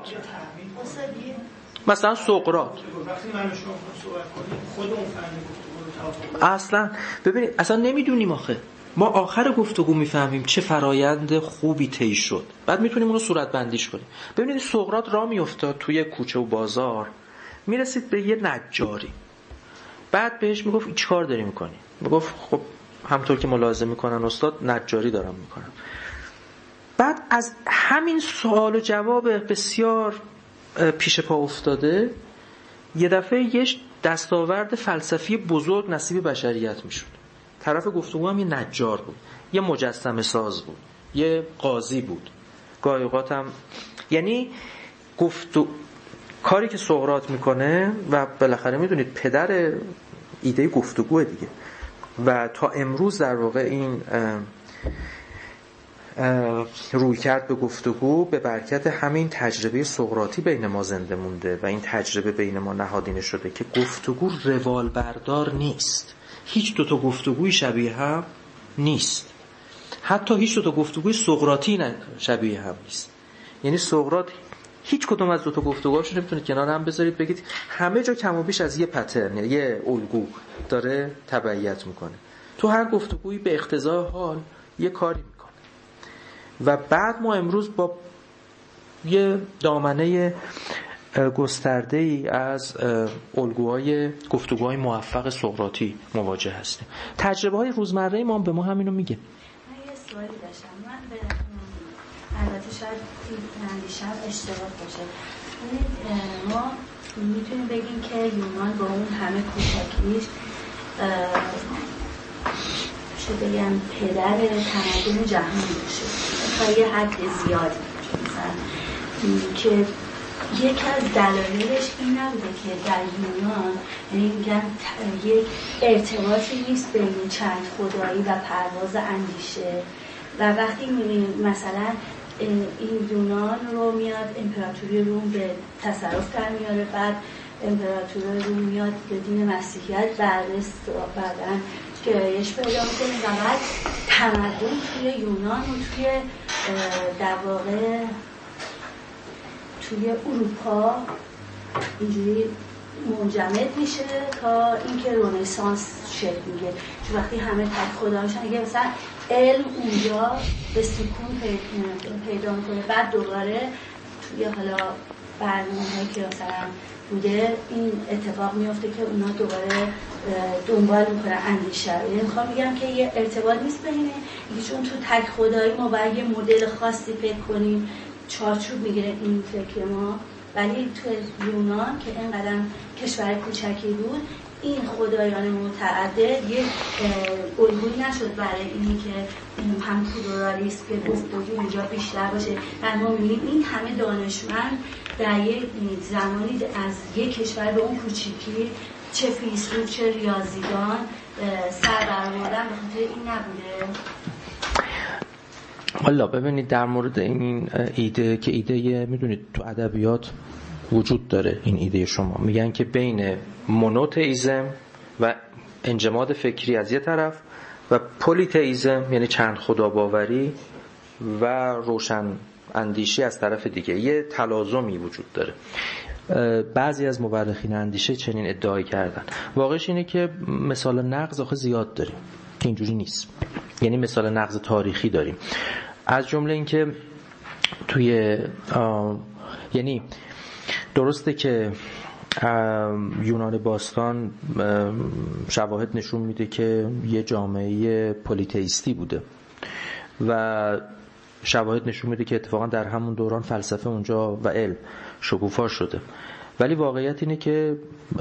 اصلا ببینید اصلا نمیدونیم آخه، ما آخر گفتگو میفهمیم چه فرایند خوبی طی شد، بعد میتونیم اونو صورت بندیش کنیم. ببینید سقراط راه میافتاد توی کوچه و بازار، میرسید به یه نجاری، بعد بهش میگفت چی کار داری میکنی؟ میگفت خب همطور که ملاحظه میکنن استاد نجاری دارم میکنم. بعد از همین سوال و جواب بسیار پیش پا افتاده یه دفعه یه دستاورد فلسفی بزرگ نصیب بشریت میشد. طرف گفتگو هم یه نجار بود، یه مجسمه ساز بود، یه قاضی بود، گاهی اوقات هم، یعنی کاری که سقراط میکنه و بالاخره میدونید پدر ایده گفتگوه دیگه، و تا امروز در واقع این روی کرد به گفتگو به برکت همین تجربه سقراطی بین ما زنده مونده و این تجربه بین ما نهادینه شده که گفتگو روال بردار نیست. هیچ دوتا گفتگوی شبیه هم نیست، حتی هیچ دوتا گفتگوی سقراطی شبیه هم نیست. یعنی سقراط هیچ کدوم از دوتا گفتگوهاشو نمیتونید کنار هم بذارید بگید همه جا کم و بیش از یه پترن، یه الگو داره تبعیت میکنه، تو هر گفتگویی به اقتضای حال یه کاری میکنه. و بعد ما امروز با یه دامنه گسترده ای از الگوهای گفتگوهای موفق سقراطی مواجه هستیم. تجربه های روزمره ما به ما همینو میگه. من یه سوالی داشتم، من به البته شاید اندیشم اشتباه باشه، ما میتونیم بگیم که یونان با اون همه کوچکیش چه بگم پدر تمدن جهانی باشه تا یه حد زیادی، که یکی از دلایلش این نبوده که در یونان، یعنی میگن یک ارتباطی نیست بین چند خدایی و پرواز اندیشه، و وقتی مثلا این یونان رو میاد امپراتوری روم به تصرف در میاره، بعد امپراتوری روم میاد به دین مسیحیت بعداً گرایش پیدا میکنه و بعد تمدن توی یونان و توی در واقع توی اروپا اینجوری منجمد میشه تا اینکه رنسانس شکل میگیره. چون وقتی همه تک خدا میشن دیگه مثلا علم اونجا به سکون پیدا میکنه، بعد دوباره توی حالا برنامه‌ای که مثلا بوده این اتفاق میفته که اونا دوباره دنبال میکنن اندیشه. یعنی میخوام بگم که یه ارتباط نیست بینه، چون تو تک خدایی ما باید یه مدل خاصی فکر کنیم، چارچوب میگیره این فکر ما، ولی تو یونان که اینقدر کشور کوچکی بود این خدایان متعدد یک الگویی نشد برای اینی که هم پلورالیسم که گفتگو اونجا بیشتر باشه. و ما می‌بینیم این همه دانشمند در یک زمانی از یک کشور به اون کوچیکی، چه فیلسوف چه ریاضیدان سر برآوردن به خاطر این نبوده. حالا ببینید در مورد این ایده که ایده میدونید تو ادبیات وجود داره، این ایده شما میگن که بین مونوتئیسم و انجماد فکری از یه طرف و پلیتئیسم یعنی چند خدا باوری و روشن اندیشی از طرف دیگه یه تلازمی وجود داره. بعضی از مورخین اندیشه چنین ادعای کردن. واقعش اینه که مثال نقض آخه زیاد داریم که اینجوری نیست، یعنی مثال نقض تاریخی داریم، از جمله این که توی یعنی درسته که یونان باستان شواهد نشون میده که یه جامعه پلیتئیستی بوده و شواهد نشون میده که اتفاقا در همون دوران فلسفه اونجا و علم شکوفا شده، ولی واقعیت اینه که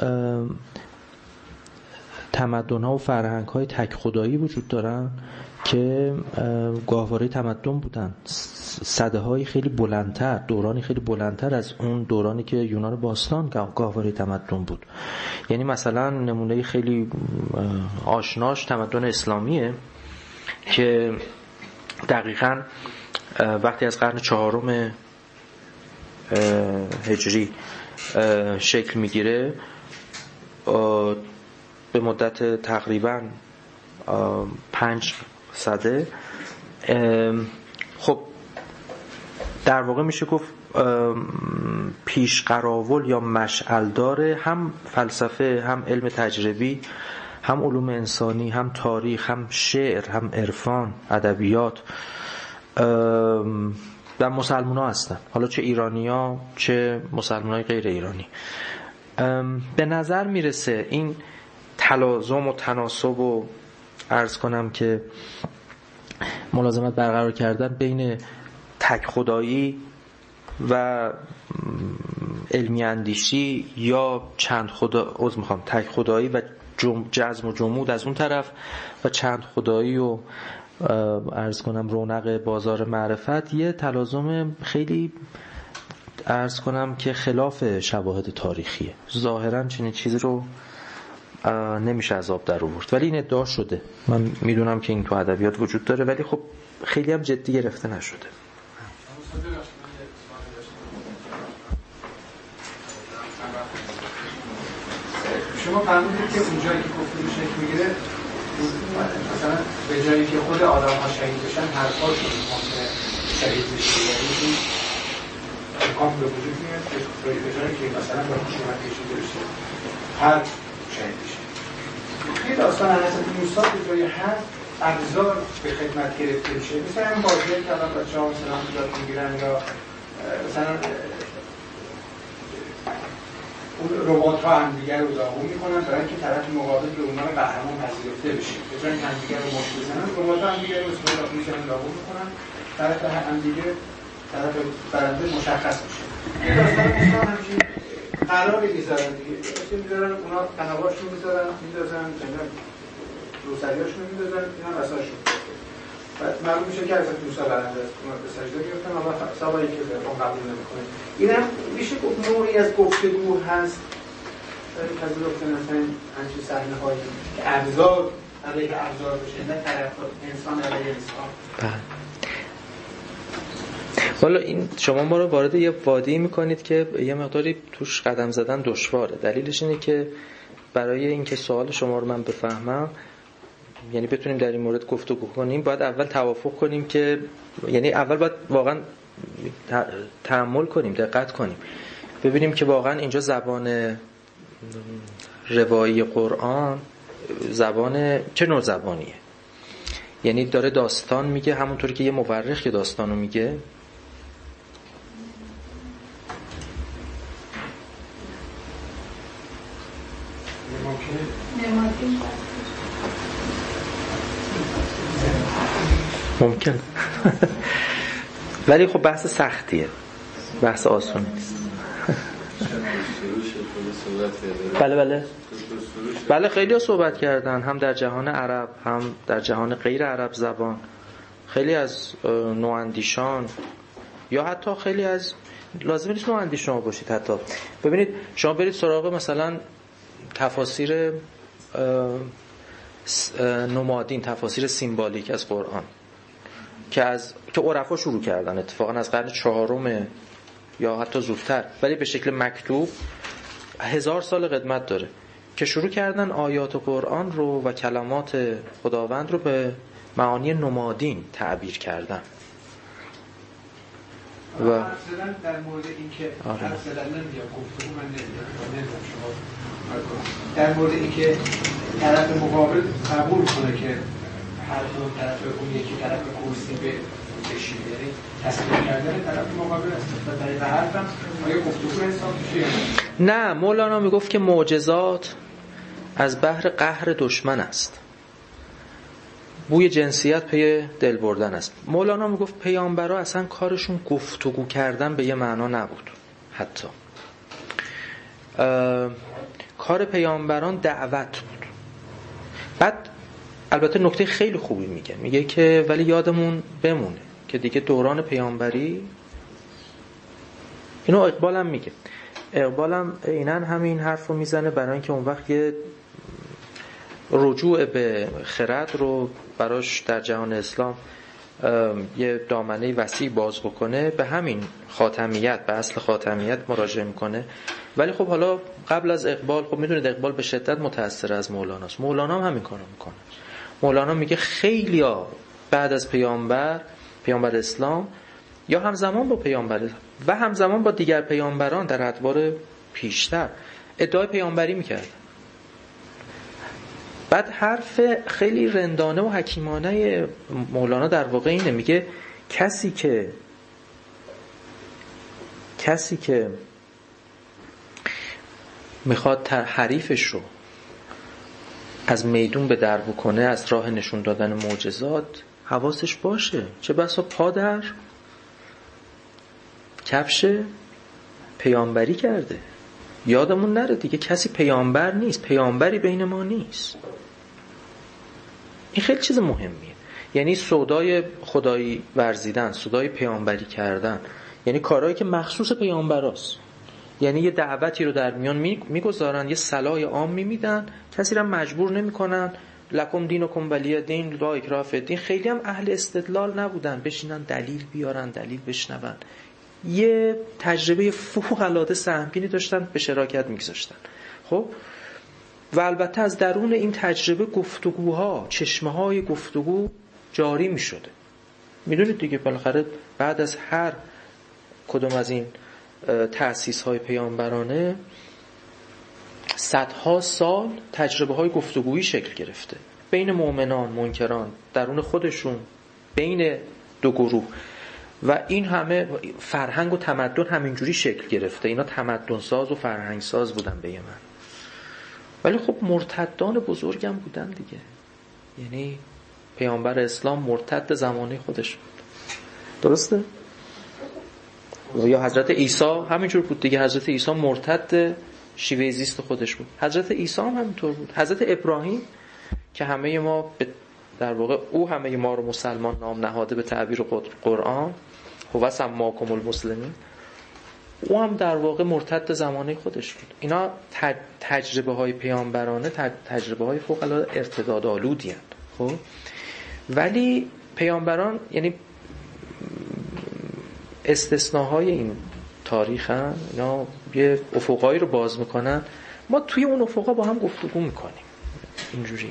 تمدن‌ها و فرهنگ‌های تک خدایی وجود دارن که گاهواره تمدن بودن، سده‌های خیلی بلندتر، دورانی خیلی بلندتر از اون دورانی که یونان باستان گاهواره تمدن بود. یعنی مثلا نمونه خیلی آشناش تمدن اسلامیه که دقیقاً وقتی از قرن 4 هجری شکل میگیره به مدت تقریباً 5 سده، خب در واقع میشه گفت پیش قراول یا مشعل داره، هم فلسفه، هم علم تجربی، هم علوم انسانی، هم تاریخ، هم شعر، هم عرفان، ادبیات در مسلمان ها هستن، حالا چه ایرانی ها چه مسلمان های غیر ایرانی. به نظر میرسه این تلازم و تناسب و عرض کنم که ملازمت برقرار کردن بین تک خدایی و علمی اندیشی یا چند خدا، تک خدایی و جزم و جمود از اون طرف و چند خدایی و عرض کنم رونق بازار معرفت، یه تلازم خیلی عرض کنم که خلاف شواهد تاریخیه. ظاهرا چنین چیزی رو نمیشه از آب در آورد، ولی این ادعا شده. من میدونم که این تو ادبیات وجود داره، ولی خب خیلی هم جدی گرفته نشده. شما فرمودید که اونجایی که گفتگو شکل میگیره مثلا به جایی که خود آدم ها شهید بشن حرفاشون ممکنه شهید بشه، یعنی این امکان به وجود میاد که به جایی که مثلا با خشونت کشیده بشه حرف شهید بشه. این داستان حضرت موسی به جای حرف ابزار به خدمت گرفته میشه، مثلا این بازیایی که الان بچه‌ها مثلا یاد میگیرن یا مثلا اون ربات‌ها هم دیگر رو داغون میکنن برای اینکه طرف مقابل به عنوان قهرمان پذیرفته بشه. به جای اینکه همدیگر رو مشت بزنن، ربات‌ها هم دیگر رو میشن داغون میکنن، طرف هم دیگه طرف برنده مشخص میشه. این داستان مثلا همچین قراری میذارن دیگه، مثلا میذارن اونا قنواشون میذارن، میذارن روسریاشون میذارن، اینا وسایلشون. بعد معلوم میشه که حضرت موسی برنده است، اونا به سجده میفتن، اما سوایی که اون قبول نمیکنه. اینم میشه گفت نوعی از گفتگو هست برای پذیرفتن مثلا همچین صحنه‌هایی که ابزار علیه ابزار بشه، نه طرف انسان علیه انسان. والا این شما ما رو وارد یه وادی میکنید که یه مقداری توش قدم زدن دشواره. دلیلش اینه که برای اینکه سوال شما رو من بفهمم، یعنی بتونیم در این مورد گفتگو کنیم، باید اول توافق کنیم که، یعنی اول باید واقعا تأمل کنیم، دقت کنیم، ببینیم که واقعا اینجا زبان روایی قرآن زبان چه نوع زبانیه. یعنی داره داستان میگه همونطوری که یه مورخ که داستانو میگه، ممکن ولی خب بحث سختیه، بحث آسونی نیست. بله خیلی ها صحبت کردن، هم در جهان عرب هم در جهان غیر عرب زبان، خیلی از نواندیشان یا حتی خیلی از، لازم نیست نواندیشان باشید، حتی ببینید شما برید سراغ مثلا تفاسیر نمادین، تفاسیر سیمبالیک از قرآن که عرفا شروع کردن اتفاقا از قرن 4 یا حتی زودتر، ولی به شکل مکتوب 1000 سال قدمت داره که شروع کردن آیات قرآن رو و کلمات خداوند رو به معانی نمادین تعبیر کردن. و در مورد اینکه حرف زدن نمیاد، گفتگو من نمیدونم شما در مورد اینکه طرف مقابل قبول کنه که هر دو طرف اون یکی طرف کرسی به بشید، یعنی تسلیم کردن طرف مقابل است و طریق حرفم آیا گفتگو حساب میشه؟ نه، مولانا میگفت که معجزات از بحر قهر دشمن است، بوی جنسیت پی دل بردن است. مولانا میگفت پیامبرا اصلا کارشون گفتگو کردن به یه معنا نبود، حتی کار پیامبران دعوت بود. بعد البته نکته خیلی خوبی میگه که ولی یادمون بمونه که دیگه دوران پیامبری، اینو اقبال هم میگه، اقبال هم عیناً همین حرف رو میزنه، برای اینکه اون وقت یه رجوع به خرد رو براش در جهان اسلام یه دامنه وسیع باز بکنه، به همین خاتمیت، به اصل خاتمیت مراجعه میکنه. ولی خب حالا قبل از اقبال، خب میدونید اقبال به شدت متأثر از مولاناست، مولانا هم همین کارو میکنه. مولانا میگه خیلیا بعد از پیامبر اسلام یا همزمان با پیامبر و همزمان با دیگر پیامبران در ادوار پیشتر ادعای پیامبری میکرد. بعد حرف خیلی رندانه و حکیمانه مولانا در واقع اینه، میگه کسی که میخواد حریفش رو از میدون به در بکنه، از راه نشون دادن معجزات حواسش باشه، چه بسا پا در کفش پیامبری کرده. یادمون نره دیگه کسی پیامبر نیست، پیامبری بین ما نیست. این خیلی چیز مهمیه. یعنی سودای خدایی ورزیدن، سودای پیامبری کردن، یعنی کارهایی که مخصوص پیامبراست. یعنی یه دعوتی رو در میان میگذارن، یه صلاح عام میدن، کسی رو مجبور نمیکنن. لکم دینکم ولی دین، لا اکراه فی الدین. خیلی هم اهل استدلال نبودن بشینن دلیل بیارن، دلیل بشنون. یه تجربه فوق العاده سهمگینی داشتن، به شراکت میگذاشتن. خب و البته از درون این تجربه گفتگوها، چشمه‌های گفتگو جاری می‌شده. میدونید دیگه بالاخره بعد از هر کدوم از این تأسیس‌های پیامبرانه صدها سال تجربه‌های گفتگویی شکل گرفته بین مؤمنان، منکران، درون خودشون، بین دو گروه. و این همه فرهنگ و تمدن همینجوری شکل گرفته. اینا تمدن ساز و فرهنگ ساز بودن به من. ولی خب مرتدان بزرگم بودن دیگه. یعنی پیامبر اسلام مرتد زمانه خودش بود. درسته؟ یا حضرت عیسی همینجور بود دیگه. حضرت عیسی مرتد شیوه زیست خودش بود. حضرت عیسی هم همینطور بود. حضرت ابراهیم که همه ما در واقع او همه ما رو مسلمان نام نهاده به تعبیر قرآن، هو سماکم المسلمین، او هم در واقع مرتد زمانه خودش بود. اینا تجربه های پیامبرانه، تجربه های فوق العاده ارتدادآلودی هستند. خب ولی پیامبران یعنی استثناهای این تاریخ هستند. اینا یه افقایی رو باز میکنن، ما توی اون افقا با هم گفتگو میکنیم. اینجوریه.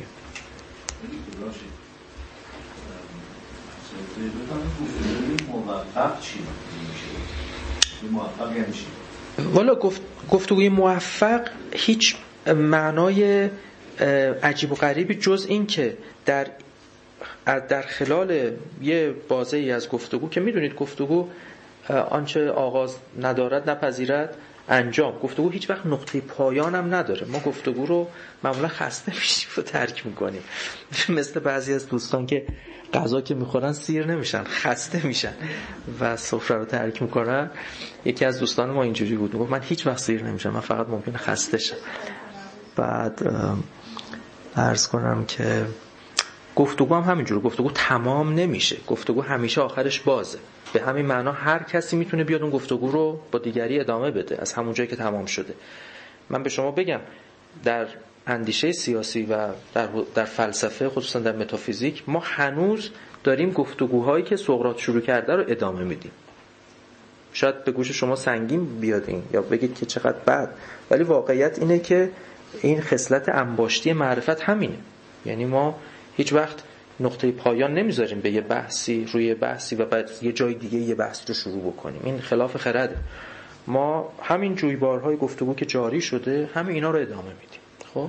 والا گفتگوی موفق هیچ معنای عجیب و غریبی جز این که در خلال یه بازه‌ای از گفتگو، که میدونید گفتگو آنچه آغاز ندارد نپذیرد انجام، گفتگو هیچ وقت نقطه پایان هم نداره. ما گفتگو رو معمولا خسته میشیم و ترک میکنیم، مثل بعضی از دوستان که غذا که میخورن سیر نمیشن، خسته میشن و سفره رو ترک میکنن. یکی از دوستان ما اینجوری بود، میگفت من هیچ وقت سیر نمیشم، من فقط ممکنه خسته شم. بعد عرض کنم که گفتگو هم همینجوره، گفتگو تمام نمیشه، گفتگو همیشه آخرش بازه. به همین معنا هر کسی میتونه بیاد اون گفتگو رو با دیگری ادامه بده از همون جایی که تمام شده. من به شما بگم در اندیشه سیاسی و در فلسفه، خصوصا در متافیزیک، ما هنوز داریم گفتگوهایی که سقراط شروع کرده رو ادامه میدیم. شاید به گوش شما سنگین بیاد این، یا بگید که چقدر بد، ولی واقعیت اینه که این خصلت انباشتی معرفت همینه. یعنی ما هیچ وقت نقطه پایان نمیذاریم به یه بحثی، روی بحثی و بعد یه جای دیگه یه بحث رو شروع بکنیم. این خلاف خرده. ما همین جویبارهای گفتگو که جاری شده، همین اینا رو ادامه میدیم. خب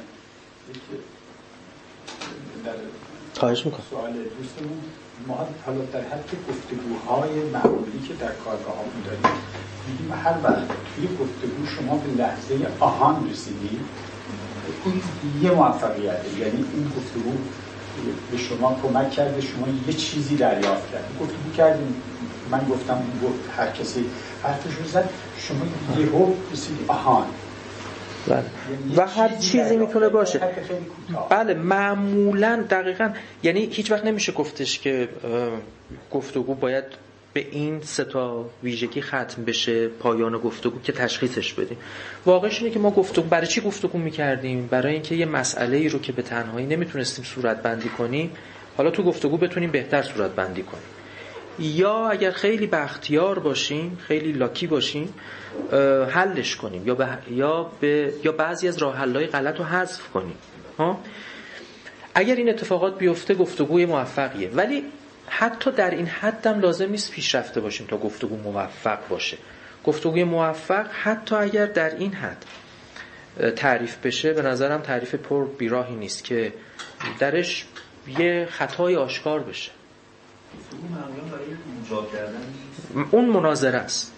خواهش میکنم. سوال دوستمون، ما حالا در حد گفتگوهای معمولی که در کارگاه ها داریم، میگیم هر وقت توی گفتگو شما به لحظه آهان رسیدید، این یه موفقیته. یعنی این گفتگو به شما کمک کرده، شما یه چیزی دریافت کردید. گفتگو کردیم، من گفتم، گفت هر کسی حرفش رو زد، شما یهو رسیدید آهان. بله. و هر چیزی میتونه باشه. بله معمولا دقیقاً، یعنی هیچ وقت نمیشه گفتش که گفتگو باید به این 3 تا ویژگی ختم بشه پایان گفتگو که تشخیصش بدیم. واقعش اینه که ما گفتگو برای چی گفتگو میکردیم؟ برای اینکه یه مسئله ای رو که به تنهایی نمیتونستیم صورت بندی کنیم حالا تو گفتگو بتونیم بهتر صورت بندی کنیم، یا اگر خیلی بختیار باشیم، خیلی لاکی باشیم، حلش کنیم یا بعضی از راه حل‌های غلط رو حذف کنیم. اگر این اتفاقات بیفته گفتگوی موفقیه، ولی حتی در این حد هم لازم نیست پیشرفته باشیم تا گفتگو موفق باشه. گفتگوی موفق حتی اگر در این حد تعریف بشه به نظرم تعریف پر بیراهی نیست که درش یه خطای آشکار بشه. گفتگو معمولا برای مجاب کردن نیست. اون مناظره است.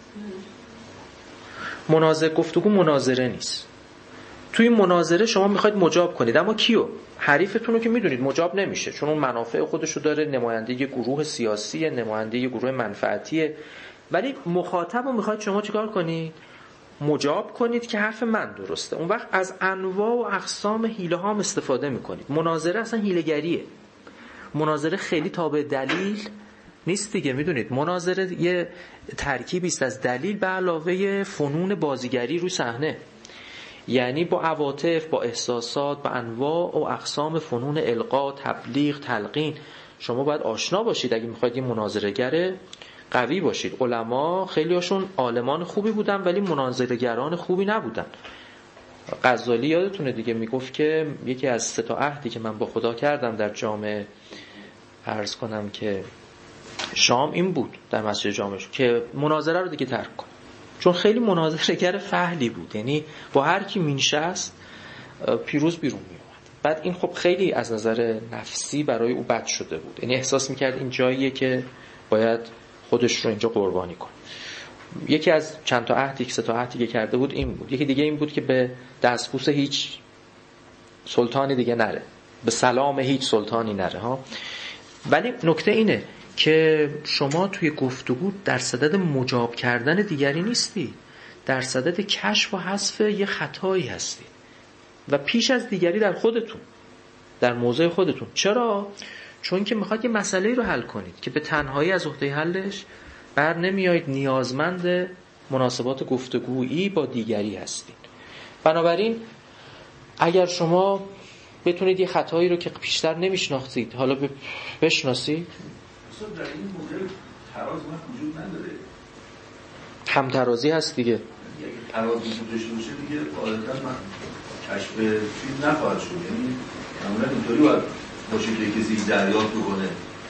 گفتگو مناظره نیست. توی مناظره شما میخواید مجاب کنید، اما کیو؟ حریفتون رو که میدونید مجاب نمیشه، چون اون منافع خودشو داره، نماینده یه گروه سیاسی، نماینده یه گروه منفعتیه. ولی مخاطب رو میخواید شما چیکار کنید؟ مجاب کنید که حرف من درسته. اون وقت از انواع و اقسام حیله ها استفاده میکنید. مناظره اصلا حیله‌گریه. مناظره خیلی تابع دلیل نیست دیگه. میدونید مناظره یه ترکیبی است از دلیل به علاوه فنون بازیگری روی صحنه، یعنی با عواطف، با احساسات، با انواع و اقسام فنون القا، تبلیغ، تلقین شما باید آشنا باشید اگه میخواید یه مناظره‌گر قوی باشید. علما خیلی‌هاشون عالمان خوبی بودن ولی مناظره‌گران خوبی نبودن. غزالی یادتونه دیگه میگفت که یکی از 3 تا عهدی که من با خدا کردم در جامعه عرض کنم که شام این بود، در مسجد جامعه که مناظره رو دیگه ترک کن، چون خیلی مناظره‌گر فحلی بود، یعنی با هر کی مینشست پیروز بیرون میومد. بعد این خب خیلی از نظر نفسی برای او بد شده بود، یعنی احساس میکرد این جاییه که باید خودش رو اینجا قربانی کنه. یکی از چند تا عهدی که 3 تا عهدی که کرده بود این بود. یکی دیگه این بود که به دستبوس هیچ سلطانی دیگه نره، به سلام هیچ سلطانی نره ها. ولی نکته اینه که شما توی گفتگو در صدد مجاب کردن دیگری نیستی، در صدد کشف و حذف یه خطایی هستی و پیش از دیگری در خودتون، در موضع خودتون. چرا؟ چون که میخواد یه مسئله رو حل کنید که به تنهایی از عهده حلش بر نمیایید، نیازمند مناسبات گفتگویی با دیگری هستید. بنابراین اگر شما بتونید یه خطایی رو که پیشتر نمیشناختید حالا بشناسید، در این مدل تراز وجود نداره، همترازی هست دیگه. اگه ترازی داشته باشه دیگه غالبا من کشف فیلم نخواهد شد، یعنی معمولا اینطوری باید باشه که کسی دریافت بکنه.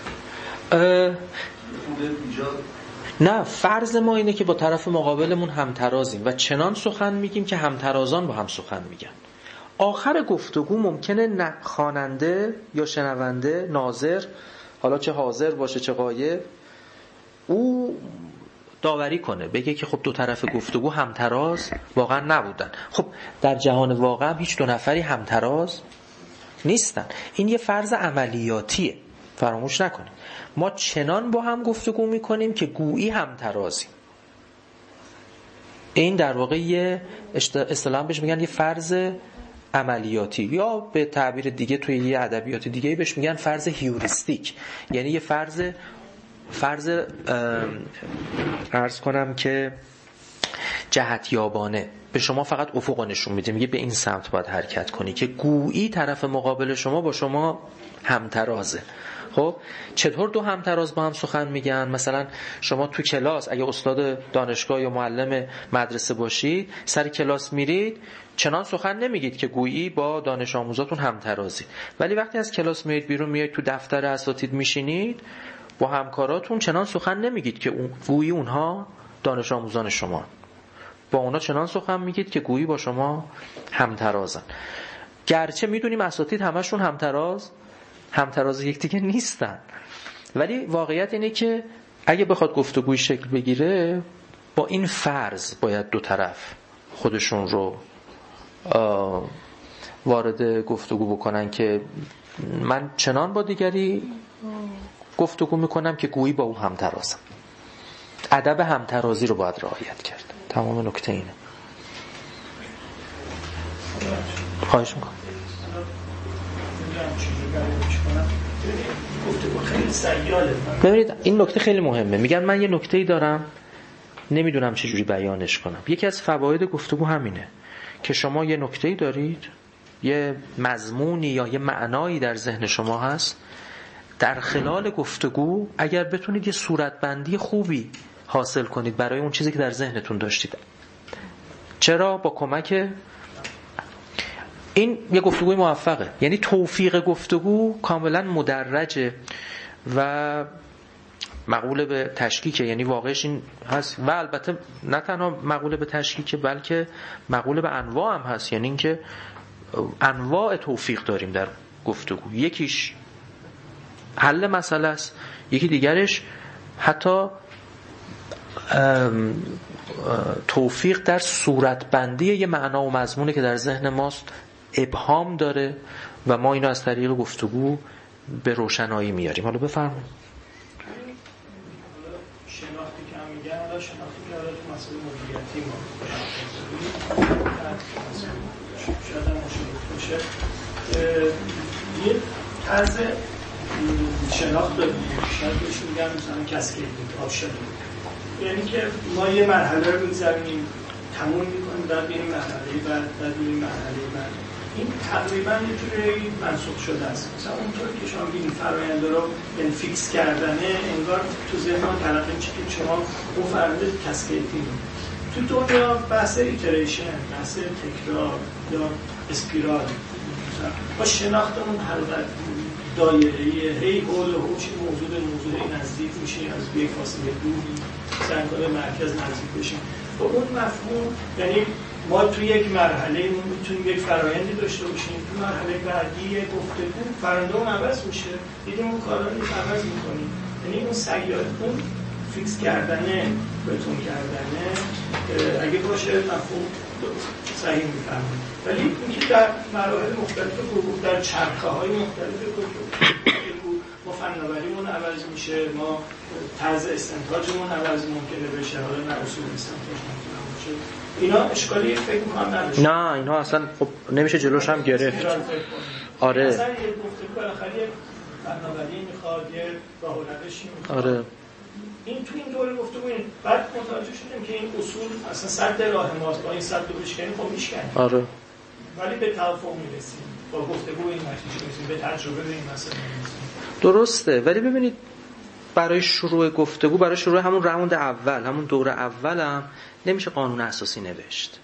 نه، فرض ما اینه که با طرف مقابلمون همترازیم و چنان سخن میگیم که همترازان با هم سخن میگن. آخر گفتگو ممکنه خواننده یا شنونده، ناظر، حالا چه حاضر باشه چه غایب، او داوری کنه، بگه که خب 2 طرف گفتگو همتراز واقعا نبودن. خب در جهان واقع هیچ 2 نفری همتراز نیستن. این یه فرض عملیاتیه، فراموش نکنید. ما چنان با هم گفتگو میکنیم که گویی همترازیم. این در واقع یه اصطلاحاً بهش میگن یه فرض عملیاتی، یا به تعبیر دیگه توی یه ادبیات دیگه بهش میگن فرض هیوریستیک، یعنی یه فرض عرض کنم که جهت یابانه، به شما فقط افق نشون میده، میگه به این سمت باید حرکت کنی، که گویی طرف مقابل شما با شما همترازه. خب چطور 2 همتراز با هم سخن میگن؟ مثلا شما تو کلاس اگه استاد دانشگاه یا معلم مدرسه باشید، سر کلاس میرید چنان سخن نمیگید که گویی با دانش آموزاتون همترازید، ولی وقتی از کلاس میید بیرون، میایید تو دفتر اساتید میشینید، با همکاراتون چنان سخن نمیگید که گویی اونها دانش آموزان شما، با اونا چنان سخن میگید که گویی با شما همترازن. گرچه میدونیم اساتید همشون همتراز یکدیگه نیستن، ولی واقعیت اینه که اگه بخواد گفتگوی شکل بگیره با این فرض باید 2 طرف خودشون رو وارد گفتگو بکنن که من چنان با دیگری گفتگو میکنم که گویی با او همترازم. ادب همترازی رو باید رعایت کرد. تمام نکته اینه. خواهش میکنم. ببینید این نکته خیلی مهمه. میگن من یه نکته‌ای دارم نمیدونم چجوری بیانش کنم. یکی از فواید گفتگو همینه که شما یه نکته‌ای دارید، یه مضمونی یا یه معنایی در ذهن شما هست، در خلال گفتگو اگر بتونید یه صورتبندی خوبی حاصل کنید برای اون چیزی که در ذهنتون داشتید. چرا؟ با کمک این یه گفتگوی موفقه. یعنی توفیق گفتگو کاملا مدرجه و مقوله به تشکیکه. یعنی واقعش این هست و البته نه تنها مقوله به تشکیکه بلکه مقوله به انواع هم هست. یعنی اینکه انواع توفیق داریم در گفتگو. یکیش حل مسئله است، یکی دیگرش حتی توفیق در صورتبندی یه معنا و مضمونی که در ذهن ماست ابهام داره و ما اینو از طریق گفتگو به روشنایی میاریم. حالا بفرمایید. شناختی که هم میگن، حالا شناختی که حالا تو مسئله مدیریتی ما شاید هم مشکل باشه. یه طرز شناخت داریم، شاید بهش میگن مثلا کسکیدینگ آپشن. یعنی که ما یه مرحله رو میگذاریم، تموم میکنیم، بعد میریم مرحله بعد میریم مرحله بعد. این تقریبا یه جوری منسوخ شده است. مثلا اونطور که شما ببینید فرآیند رو یعنی فیکس کردنه انگار تو ذهن ما تلقی میشه که شما اون فرآیند کسکیدینگ. تو دنیا بحث ایتریشن، بحث تکرار یا اسپیرال، با شناختمون حلقه دایره‌ای هی حول و حوش موضوع به موضوع نزدیک میشیم، از یک فاصله دوری سعی کنیم به مرکز نزدیک بشیم. با اون مفهوم یعنی ما توی یک مرحله میتونیم یک فرآیندی داشته باشیم، تو مرحله بعدی گفتگو فرآیندمون عوض میشه، دیدیم اون کارا رو عوض میکنیم. یعنی اون سیاق، اون فیکس کردنه، بتون کردنه اگه باشه مفهوم صحیح میفهمیم. ولی اینکه در مراحل مختلف گفتگو، در چرخه‌های مختلف گفتگو ما فناوریمون عوض میشه، ما طرز استنتاجمون عوض ممکنه بشه، حالا نه اصول استنتاج ممکنه باشه. اینا اشکالی فکر می‌کنم نداره. نه اینا اصلا خب نمیشه جلوش هم گرفت. آره. مثلا یه گفتگو بالاخره یه فناوری میخواد، یه راه العملشی میخواد. آره. این تو این دوره گفتگو این بعد متوجه شدیم که این اصول اصلا صد راه ماست، با این صد رو بشکنیم خب میشکنیم. آره. ولی به توافق میرسیم، با گفتگو این نتیجه میرسیم، به تجربه به این مسئله میرسیم. درسته. ولی ببینید برای شروع گفتگو، برای شروع همون راوند اول، همون دوره اولم نمیشه قانون اساسی نوشت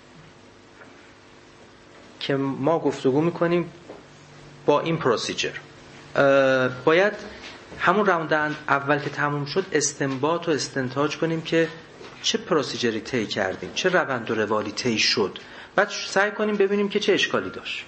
که ما گفتگو میکنیم با این پروسیجر. باید همون راوند اول که تموم شد استنباط و استنتاج کنیم که چه پروسیجری طی کردیم، چه روند و روالی طی شد، بعد سعی کنیم ببینیم که چه اشکالی داشت.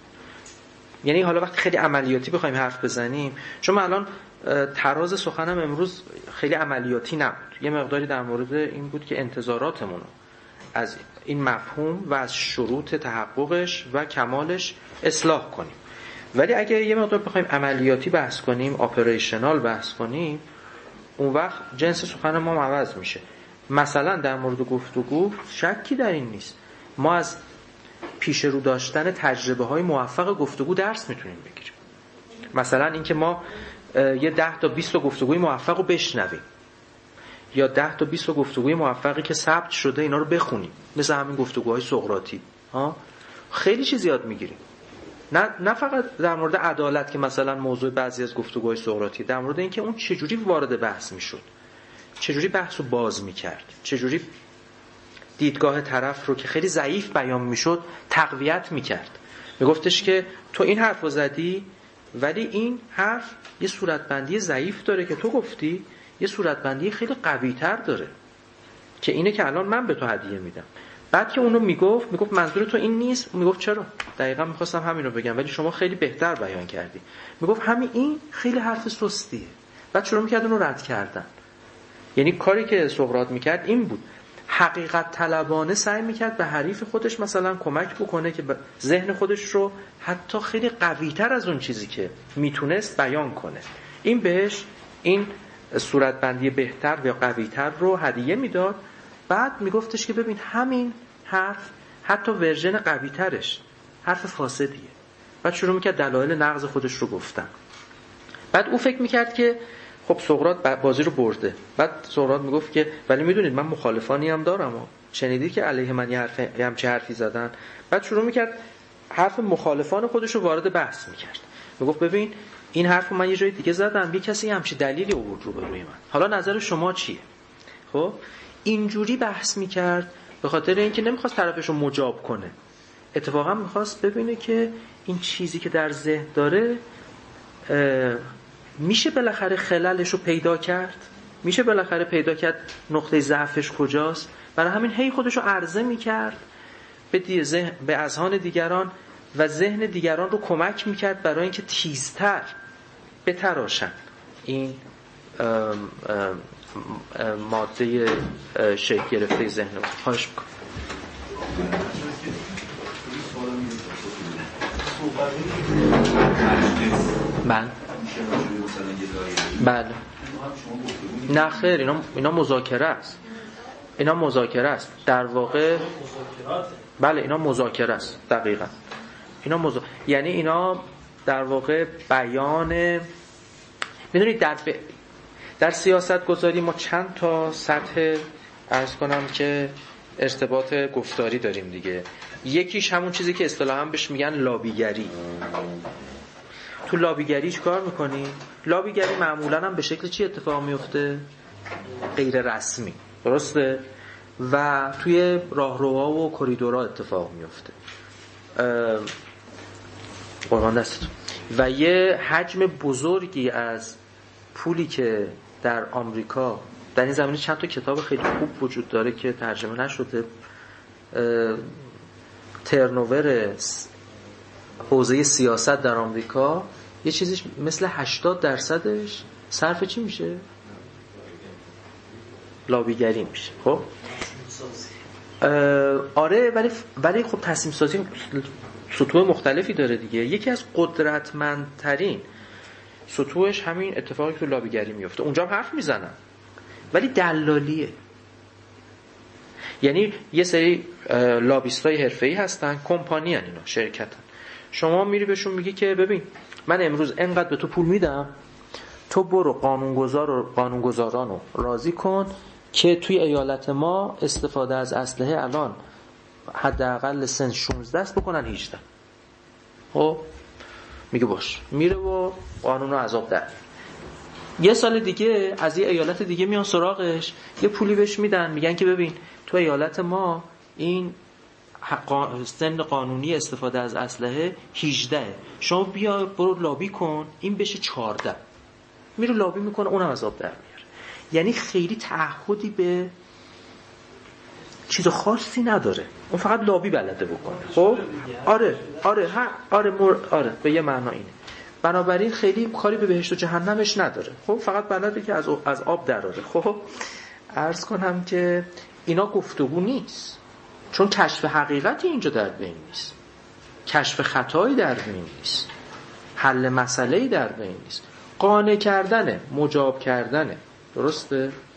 یعنی حالا وقتی خیلی عملیاتی بخوایم حرف بزنیم، چون من الان تراز سخنم امروز خیلی عملیاتی نبود، یه مقداری در مورد این بود که انتظاراتمون از این مفهوم و از شروط تحققش و کمالش اصلاح کنیم. ولی اگه یه مقدار بخوایم عملیاتی بحث کنیم، آپریشنال بحث کنیم، اون وقت جنس سخن ما عوض میشه. مثلا در مورد گفتگو شکی در این نیست، ما از پیش رو داشتن تجربه های موفق گفتگو درس میتونیم بگیریم. مثلا اینکه ما یه 10 تا 20 تا گفتگوی موفق رو بشنویم، یا 10 تا 20 تا گفتگوی موفقی که ثبت شده اینا رو بخونیم، مثل همین گفتگوهای سقراطی خیلی چیز یاد میگیریم. نه فقط در مورد عدالت که مثلا موضوع بعضی از گفتگوهای سقراطی، در مورد اینکه اون چجوری وارد بحث میشد، چجوری بحث رو باز میکرد، چجوری دیدگاه طرف رو که خیلی ضعیف بیان میشد تقویت میکرد. میگفتش که تو این حرف رو زدی ولی این حرف یه صورتبندی ضعیف داره که تو گفتی یه صورتبندی خیلی قوی تر داره که اینه که الان من به تو هدیه میدم. بعد که اونو میگفت منظور تو این نیست، میگفت چرا؟ دقیقاً میخواستم همین رو بگم ولی شما خیلی بهتر بیان کردی. میگفت همین این خیلی حرف سستیه. بعد شروع میکرد اونو رد کردن. یعنی کاری که سقراط میکرد این بود، حقیقت طلبانه سعی میکرد به حریف خودش مثلا کمک بکنه که ذهن خودش رو حتی خیلی قوی‌تر از اون چیزی که میتونست بیان کنه. این بهش این صورتبندی بهتر یا قوی‌تر رو هدیه میداد. بعد میگفتش که ببین همین حرف حتی ورژن قوی‌ترش حرف فاسدیه. بعد شروع میکرد دلایل نقض خودش رو گفتن. بعد او فکر میکرد که خب سقراط بازی رو برده. بعد سقراط میگفت که ولی میدونید من مخالفانی هم دارم. شنیدی که علیه من یه همچین حرفی زدن؟ بعد شروع میکرد حرف مخالفان خودش رو وارد بحث میکرد. میگفت ببین این حرف من یه جای دیگه زدم، یه کسی همچین دلیلی آورد رو بروی من، حالا نظر شما چیه؟ خب اینجوری بحث میکرد به خاطر اینکه نمیخواست طرفش رو مجاب کنه، اتفاقا میخواست ببینه که این چیزی که در ذهن داره میشه بالاخره خللش رو پیدا کرد، میشه بالاخره پیدا کرد نقطه ضعفش کجاست. برای همین هی خودش رو عرضه میکرد به اذهان دیگران و ذهن دیگران رو کمک میکرد برای اینکه تیزتر بتراشن این ماده شکل گرفته ذهن رو. خواهش میکنم. بله. نه خیر، اینا مذاکره است. اینا مذاکره است در واقع. بله اینا مذاکره است دقیقاً. یعنی اینا در واقع بیان. میدونید در سیاست گذاری ما چند تا سطح عرض کنم که ارتباط گفتاری داریم دیگه. یکیش همون چیزی که اصطلاحاً بهش میگن لابیگری. تو لابیگری چیکار میکنی؟ لابیگری معمولاً هم به شکل چی اتفاق میفته؟ غیر رسمی، درسته؟ و توی راهروها و کریدورها اتفاق میفته. قربان دستتون. و یه حجم بزرگی از پولی که در آمریکا در این زمینه چند تا کتاب خیلی خوب وجود داره که ترجمه نشده. ترنوور حوزه سیاست در آمریکا یه چیزیش مثل 80% صرف چی میشه؟ لابیگری میشه. خب آره، ولی خب تصمیم سازی سطوح مختلفی داره دیگه. یکی از قدرتمندترین سطوحش همین اتفاقی که تو لابیگری میفته. اونجا هم حرف میزنن ولی دلالیه. یعنی یه سری لابیستای حرفه‌ای هستن، کمپانی ان، اینا شرکتن. شما میری بهشون میگی که ببین من امروز انقدر به تو پول میدم، تو برو قانونگذاران رو راضی کن که توی ایالت ما استفاده از اسلحه الان حداقل سن 16 است بکنن 18. خب میگه باش، میره و قانون رو عذاب در. یه سال دیگه از یه ایالت دیگه میان سراغش، یه پولی بهش میدن، میگن که ببین تو ایالت ما این سن قانونی استفاده از اسلحه 18، شما بیا برو لابی کن این بشه 14. میره لابی میکنه، اونم عذاب در میاره. یعنی خیلی تعهدی به چیز خاصی نداره، اون فقط لابی بلده بکنه. خب آره به یه معنا اینه. بنابراین خیلی کاری به بهشت و جهنمش نداره. خب فقط بلده که از آب دراره. خب عرض کنم که اینا گفتگو نیست، چون کشف حقیقتی اینجا در بین نیست، کشف خطایی در بین نیست، حل مسئله‌ای در بین نیست، قانع کردنه، مجاب کردنه. درسته؟